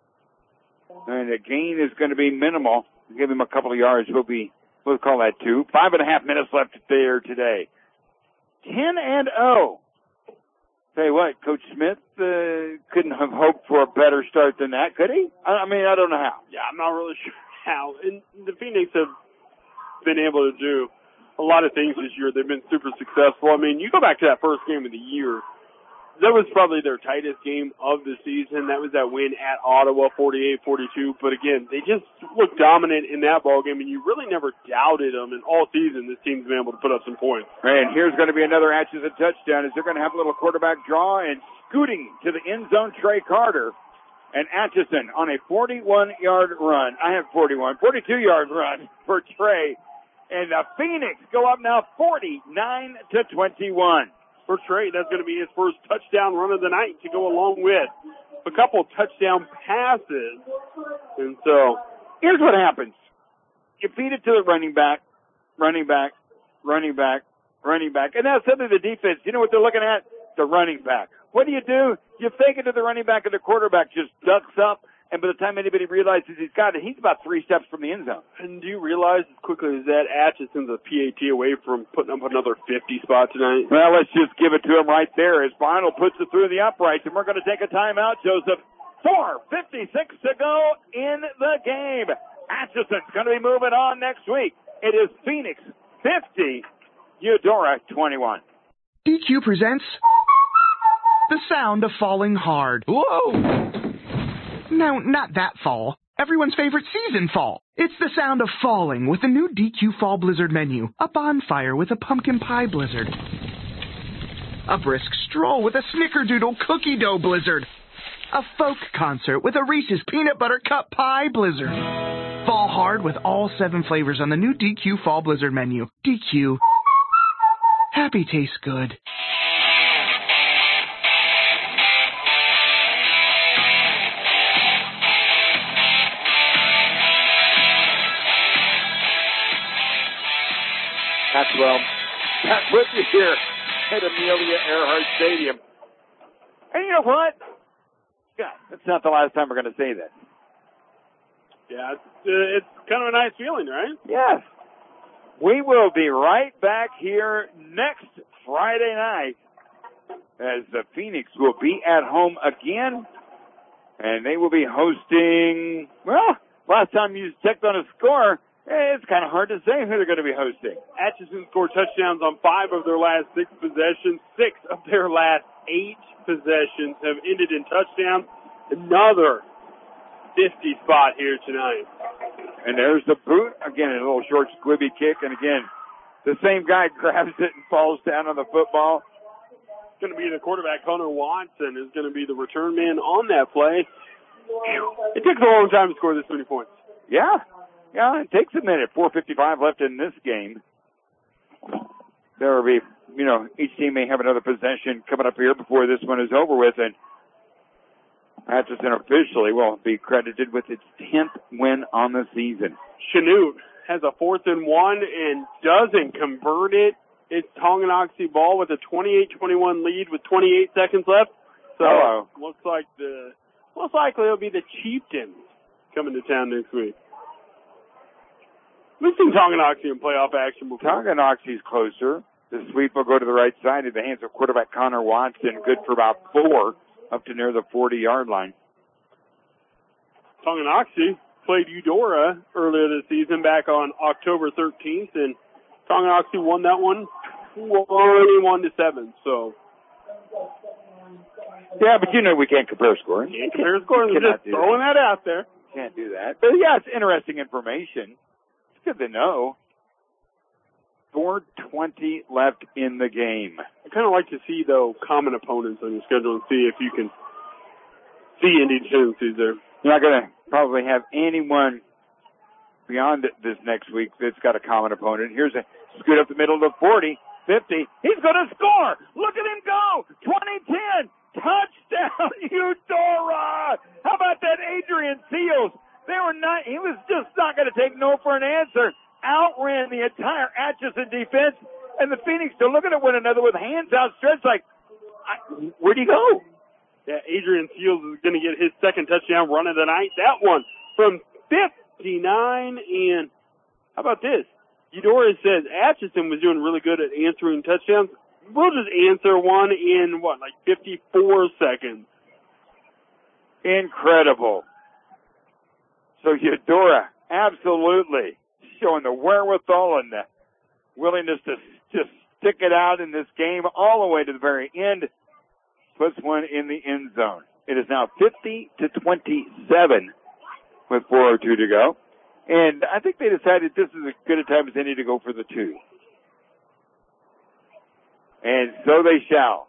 And the gain is going to be minimal. Give him a couple of yards. We'll be, we'll call that two. Five and a half minutes left there today. ten and oh. Tell you what, Coach Smith uh, couldn't have hoped for a better start than that, could he? I, I mean, I don't know how. Yeah, I'm not really sure how. And the Phoenix have been able to do a lot of things this year. They've been super successful. I mean, you go back to that first game of the year. That was probably their tightest game of the season. That was that win at Ottawa, forty-eight forty-two. But again, they just looked dominant in that ballgame, and you really never doubted them. And all season, this team's been able to put up some points. And here's going to be another Atchison touchdown as they're going to have a little quarterback draw and scooting to the end zone, Trey Carter. And Atchison on a forty-one-yard run. I have forty-one, forty-two-yard run for Trey. And the Phoenix go up now forty-nine to twenty-one. For Trey, that's going to be his first touchdown run of the night to go along with a couple touchdown passes. And so, here's what happens. You feed it to the running back, running back, running back, running back. And now suddenly the defense, you know what they're looking at? The running back. What do you do? You fake it to the running back, and the quarterback just ducks up. And by the time anybody realizes he's got it, he's about three steps from the end zone. And do you realize as quickly as that Atchison's a P A T away from putting up another fifty spot tonight? Well, let's just give it to him right there as Barnell puts it through the uprights. And we're going to take a timeout, Joseph. four fifty-six to go in the game. Atchison's going to be moving on next week. It is Phoenix fifty, Eudora twenty-one. D Q presents The Sound of Falling Hard. Whoa! No, not that fall. Everyone's favorite season, fall. It's the sound of falling with the new D Q Fall Blizzard menu. A bonfire with a pumpkin pie blizzard. A brisk stroll with a snickerdoodle cookie dough blizzard. A folk concert with a Reese's peanut butter cup pie blizzard. Fall hard with all seven flavors on the new D Q Fall Blizzard menu. D Q. Happy tastes good. Maxwell, back with you here at Amelia Earhart Stadium. And you know what? God, that's not the last time we're going to say that. Yeah, it's, uh, it's kind of a nice feeling, right? Yes. We will be right back here next Friday night as the Phoenix will be at home again. And they will be hosting, well, last time you checked on a score, it's kind of hard to say who they're going to be hosting. Atchison scored touchdowns on five of their last six possessions. Six of their last eight possessions have ended in touchdowns. Another fifty spot here tonight. And there's the boot. Again, a little short squibby kick. And again, the same guy grabs it and falls down on the football. It's going to be the quarterback, Hunter Watson, is going to be the return man on that play. It takes a long time to score this many points. Yeah. Yeah, it takes a minute. four fifty-five left in this game. There will be, you know, each team may have another possession coming up here before this one is over with. And Atchison officially will be credited with its tenth win on the season. Chanute has a fourth and one and doesn't convert it. It's Tonganoxie ball with a twenty-eight twenty-one lead with twenty-eight seconds left. So Uh-oh. looks like the most likely it'll be the Chieftains coming to town next week. We've seen Tonganoxie in playoff action before. Tonganoxie's closer. The sweep will go to the right side in the hands of quarterback Connor Watson, good for about four up to near the forty-yard line. Tonganoxie played Eudora earlier this season back on October thirteenth, and Tonganoxie won that one twenty-one to seven. So, yeah, but you know we can't compare scoring. Can't compare scoring. We're just throwing that. that out there. Can't do that. But yeah, it's interesting information. It's good to know. four twenty left in the game. I kind of like to see, though, common opponents on your schedule and see if you can see any tendencies there. You're not going to probably have anyone beyond this next week that's got a common opponent. Here's a scoot up the middle of the forty, fifty. He's going to score. Look at him go. twenty ten. Touchdown, Eudora. How about that, Adrian Seals? They were not, he was just not going to take no for an answer. Outran the entire Atchison defense, and the Phoenix are looking at one another with hands outstretched like, I, where'd he go? Yeah, Adrian Seals is going to get his second touchdown run of the night. That one from fifty-nine, and how about this? Eudora says Atchison was doing really good at answering touchdowns. We'll just answer one in, what, like fifty-four seconds. Incredible. So Eudora absolutely showing the wherewithal and the willingness to just stick it out in this game all the way to the very end. Puts one in the end zone. It is now fifty to twenty-seven with four oh two to go. And I think they decided this is as good a time as any to go for the two. And so they shall.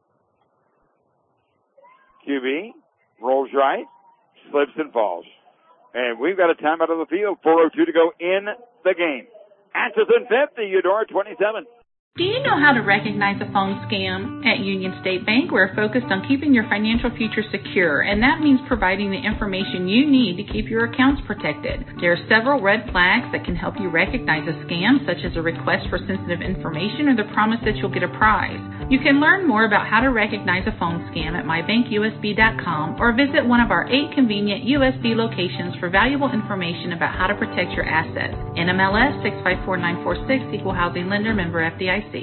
Q B rolls right, slips and falls. And we've got a timeout on the field. four oh two to go in the game. Atchison fifty, Eudora twenty-seven. Do you know how to recognize a phone scam? At Union State Bank, we're focused on keeping your financial future secure, and that means providing the information you need to keep your accounts protected. There are several red flags that can help you recognize a scam, such as a request for sensitive information or the promise that you'll get a prize. You can learn more about how to recognize a phone scam at my bank U S B dot com or visit one of our eight convenient U S B locations for valuable information about how to protect your assets. N M L S six five four nine four six, Equal Housing Lender, member F D I C.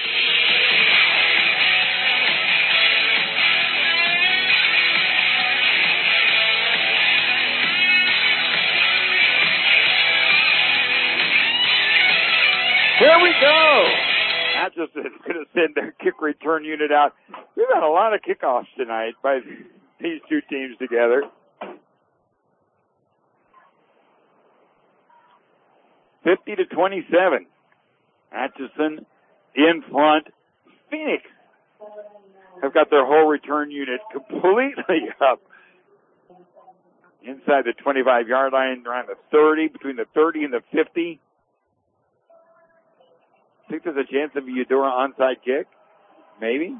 Here we go. Atchison is going to send their kick return unit out. We've had a lot of kickoffs tonight by these two teams together. fifty to twenty-seven. Atchison in front. Phoenix have got their whole return unit completely up inside the twenty-five yard line, around the thirty, between the thirty and the fifty. I think there's a chance of a Eudora onside kick. Maybe.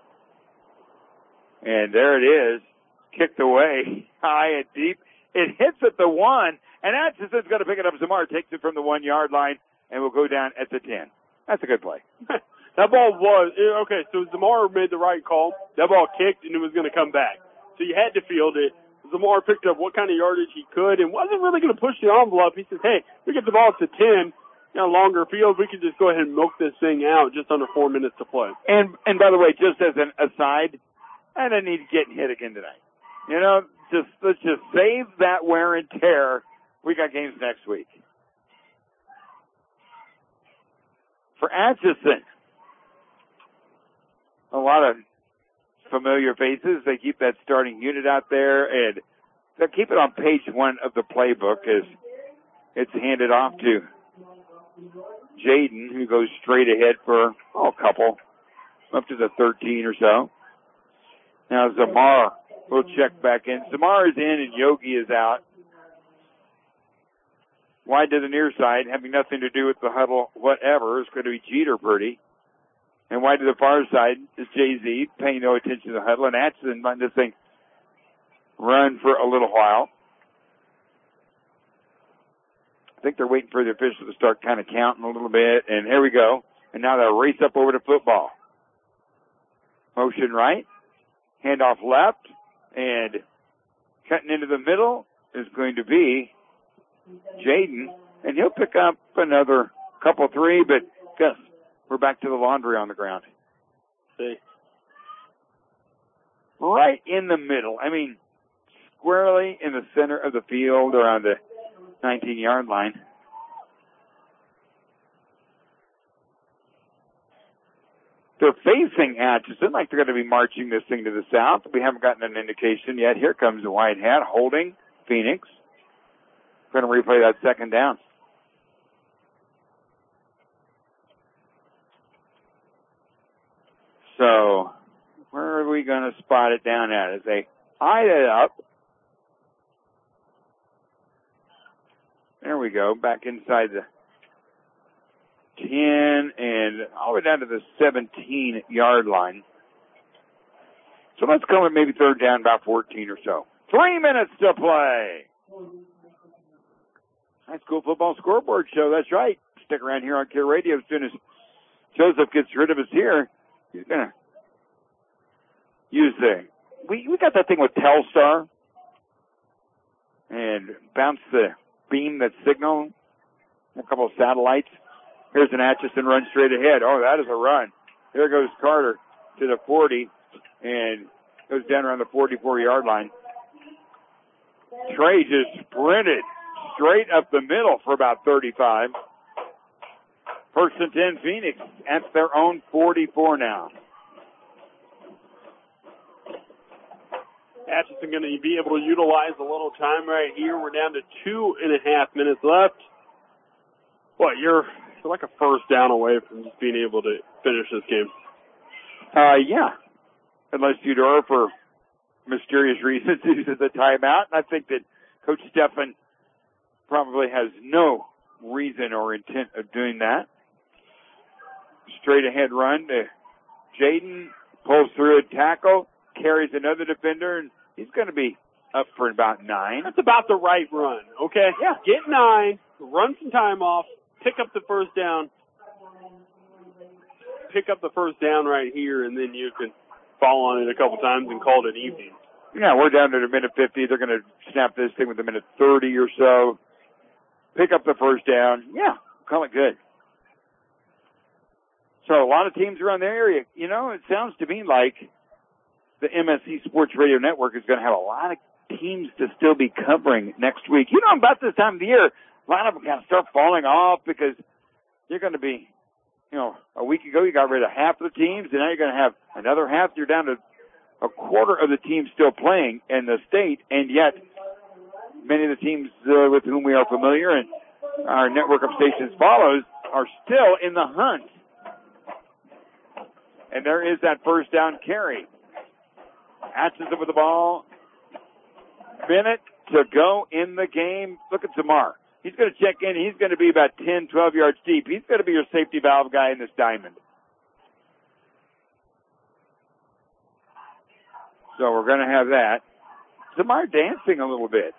And there it is. Kicked away high and deep. It hits at the one, and Atchison's going to pick it up. Zamar takes it from the one yard line and will go down at the ten. That's a good play. That ball was, okay, so Zamar made the right call. That ball kicked and it was going to come back. So you had to field it. Zamar picked up what kind of yardage he could and wasn't really going to push the envelope. He says, hey, we get the ball to ten, you know, longer field, we could just go ahead and milk this thing out just under four minutes to play. And, and by the way, just as an aside, I don't need getting hit again tonight. You know, just, let's just save that wear and tear. We got games next week. For Atchison, a lot of familiar faces. They keep that starting unit out there, and they'll keep it on page one of the playbook as it's handed off to Jaden, who goes straight ahead for oh, a couple, up to the thirteen or so. Now Zamar will check back in. Zamar is in and Yogi is out. Wide to the near side, having nothing to do with the huddle whatever, is going to be Jeter Purdy. And wide to the far side is Jay-Z, paying no attention to the huddle. And Atchison letting this thing run for a little while. I think they're waiting for the officials to start kind of counting a little bit. And here we go. And now they'll race up over to football. Motion right. Handoff left. And cutting into the middle is going to be Jaden. And he'll pick up another couple, three. But Gus, we're back to the laundry on the ground. See. Right in the middle. I mean, squarely in the center of the field around the nineteen yard line. They're facing Atchison like they're going to be marching this thing to the south. We haven't gotten an indication yet. Here comes the white hat holding Phoenix. Going to replay that second down. So, where are we going to spot it down at? As they eye it up. There we go, back inside the ten and all the way down to the seventeen yard line. So let's go with maybe third down, about fourteen or so. Three minutes to play. high school football scoreboard show. That's right. Stick around here on Care Radio. As soon as Joseph gets rid of us here, he's going to use the, we, we got that thing with Telstar and bounce the beam, that signal, a couple of satellites. Here's an Atchison run straight ahead. Oh, that is a run. There goes Carter to the forty and goes down around the forty-four-yard line. Trey just sprinted straight up the middle for about thirty-five. First and ten, Phoenix at their own forty-four now. Atchison going to be able to utilize a little time right here. We're down to two and a half minutes left. What, you're, you're like a first down away from just being able to finish this game. Uh, yeah. Unless Eudora, for mysterious reasons, uses the timeout. And I think that Coach Steffen probably has no reason or intent of doing that. Straight ahead run to Jaden, pulls through a tackle, carries another defender, and he's going to be up for about nine. That's about the right run, okay? Yeah. Get nine, run some time off, pick up the first down, pick up the first down right here, and then you can fall on it a couple times and call it an evening. Yeah, we're down to a minute fifty. They're going to snap this thing with a minute thirty or so. Pick up the first down. Yeah, call it good. So a lot of teams around the area, you know, it sounds to me like the M S C Sports Radio Network is going to have a lot of teams to still be covering next week. You know, about this time of the year, a lot of them kind of start falling off because you're going to be, you know, a week ago you got rid of half of the teams, and now you're going to have another half. You're down to a quarter of the teams still playing in the state, and yet many of the teams uh, with whom we are familiar and our network of stations follows are still in the hunt. And there is that first down carry. Atchison with the ball. Minute to go in the game. Look at Zamar. He's going to check in. He's going to be about ten, twelve yards deep. He's going to be your safety valve guy in this diamond. So we're going to have that. Zamar dancing a little bit.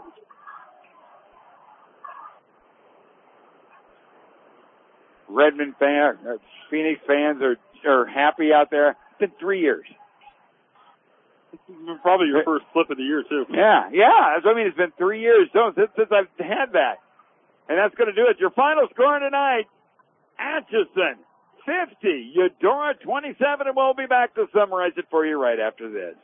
Redmond fan, uh, Phoenix fans are, are happy out there. It's been three years. Probably your first flip of the year, too. Yeah, yeah. That's what I mean. It's been three years so, since, since I've had that. And that's going to do it. Your final score tonight, Atchison fifty, Eudora twenty-seven, and we'll be back to summarize it for you right after this.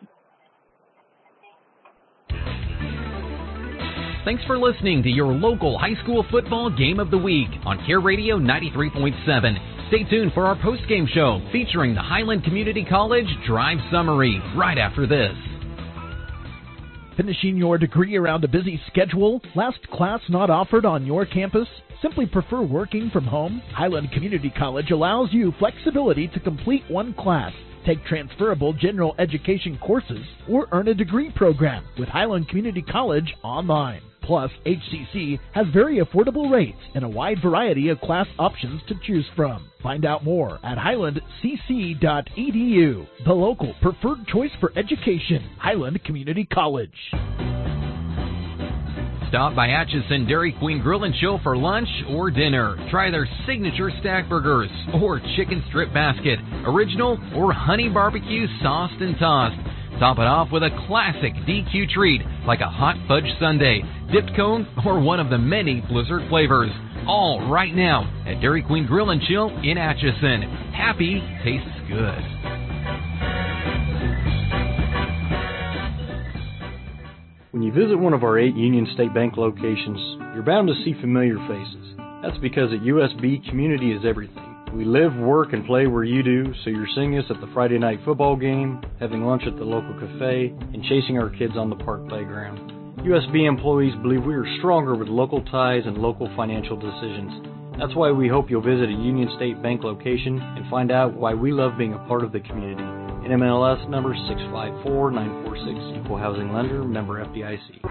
Thanks for listening to your local high school football game of the week on Care Radio ninety-three point seven. Stay tuned for our post-game show featuring the Highland Community College Drive Summary right after this. Finishing your degree around a busy schedule? Last class not offered on your campus? Simply prefer working from home? Highland Community College allows you flexibility to complete one class, take transferable general education courses, or earn a degree program with Highland Community College online. Plus, H C C has very affordable rates and a wide variety of class options to choose from. Find out more at highland c c dot e d u. The local preferred choice for education, Highland Community College. Stop by Atchison Dairy Queen Grill and Chill for lunch or dinner. Try their signature stack burgers or chicken strip basket, original or honey barbecue sauced and tossed. Top it off with a classic D Q treat like a hot fudge sundae, dipped cone, or one of the many Blizzard flavors. All right now at Dairy Queen Grill and Chill in Atchison. Happy tastes good. When you visit one of our eight Union State Bank locations, you're bound to see familiar faces. That's because at U S B, community is everything. We live, work, and play where you do, so you're seeing us at the Friday night football game, having lunch at the local cafe, and chasing our kids on the park playground. U S B employees believe we are stronger with local ties and local financial decisions. That's why we hope you'll visit a Union State Bank location and find out why we love being a part of the community. N M L S number six five four nine four six, Equal Housing Lender, member F D I C.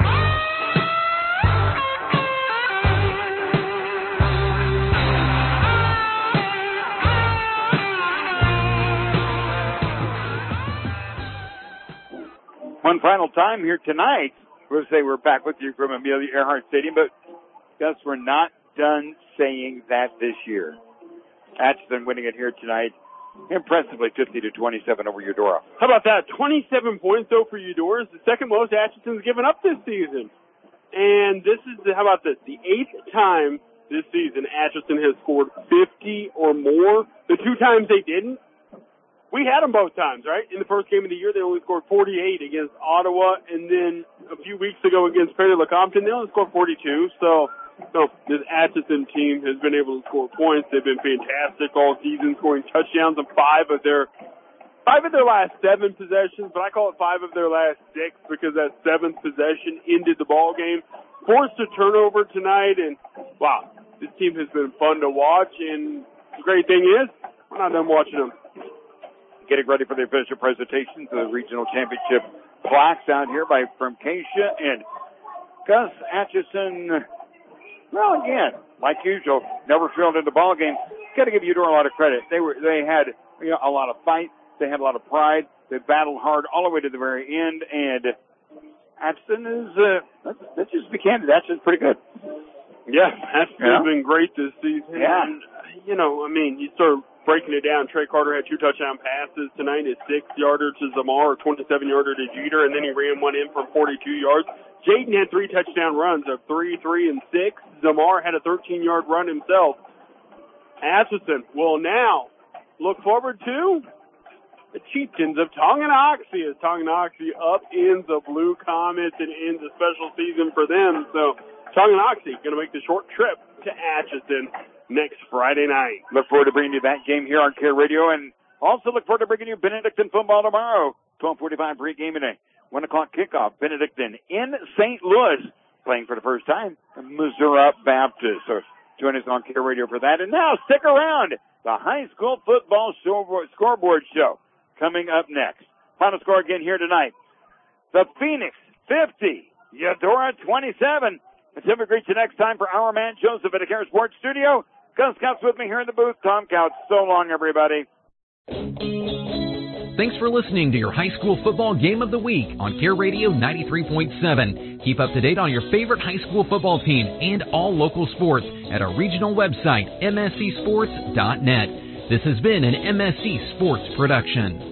One final time here tonight. We'll say we're back with you from Amelia Earhart Stadium, but Gus, we're not done saying that this year. Atchison winning it here tonight. Impressively fifty to twenty-seven over Eudora. How about that? twenty-seven points, though, for Eudora. It's the second most Atchison's given up this season. And this is, the, how about this, the eighth time this season Atchison has scored fifty or more. The two times they didn't, we had them both times, right? In the first game of the year, they only scored forty-eight against Ottawa, and then a few weeks ago against Perry-Lecompton, they only scored forty-two. So, so this Atchison team has been able to score points. They've been fantastic all season, scoring touchdowns on five of their five of their last seven possessions, but I call it five of their last six because that seventh possession ended the ball game. Forced a turnover tonight, and wow, this team has been fun to watch. And the great thing is, we're not done watching them. Getting ready for the official presentation to the regional championship plaques out here by from Keisha and Gus. Atchison, well, again, like usual, never filled in the ball game. Got to give Eudora a lot of credit. They were, they had you know, a lot of fight. They had a lot of pride. They battled hard all the way to the very end. And Atchison is, uh, let's, let's just be candid, Atchison's pretty good. Yeah, Atchison yeah. has been great this season. Yeah. And, you know, I mean, you start breaking it down. Trey Carter had two touchdown passes tonight, a six-yarder to Zamar, a twenty-seven-yarder to Jeter, and then he ran one in from forty-two yards. Jaden had three touchdown runs of three, three, and six. Zamar had a thirteen-yard run himself. Atchison will now look forward to the Chieftains of Tonganoxie as Tonganoxie upends the Blue Comets and ends a special season for them. So Tonganoxie going to make the short trip to Atchison next Friday night. Look forward to bringing you that game here on Care Radio, and also look forward to bringing you Benedictine football tomorrow. twelve forty-five pregame and a one o'clock kickoff. Benedictine in Saint Louis playing for the first time. Missouri Baptist. So join us on Care Radio for that. And now stick around. The high school football scoreboard show coming up next. Final score again here tonight. The Phoenix fifty, Eudora twenty-seven. Until we reach you next time for our man Joseph at the Care Sports Studio. Gus Couts with me here in the booth. Tom Couts. So long, everybody. Thanks for listening to your high school football game of the week on Care Radio ninety-three point seven. Keep up to date on your favorite high school football team and all local sports at our regional website, m s c sports dot net. This has been an M S C Sports production.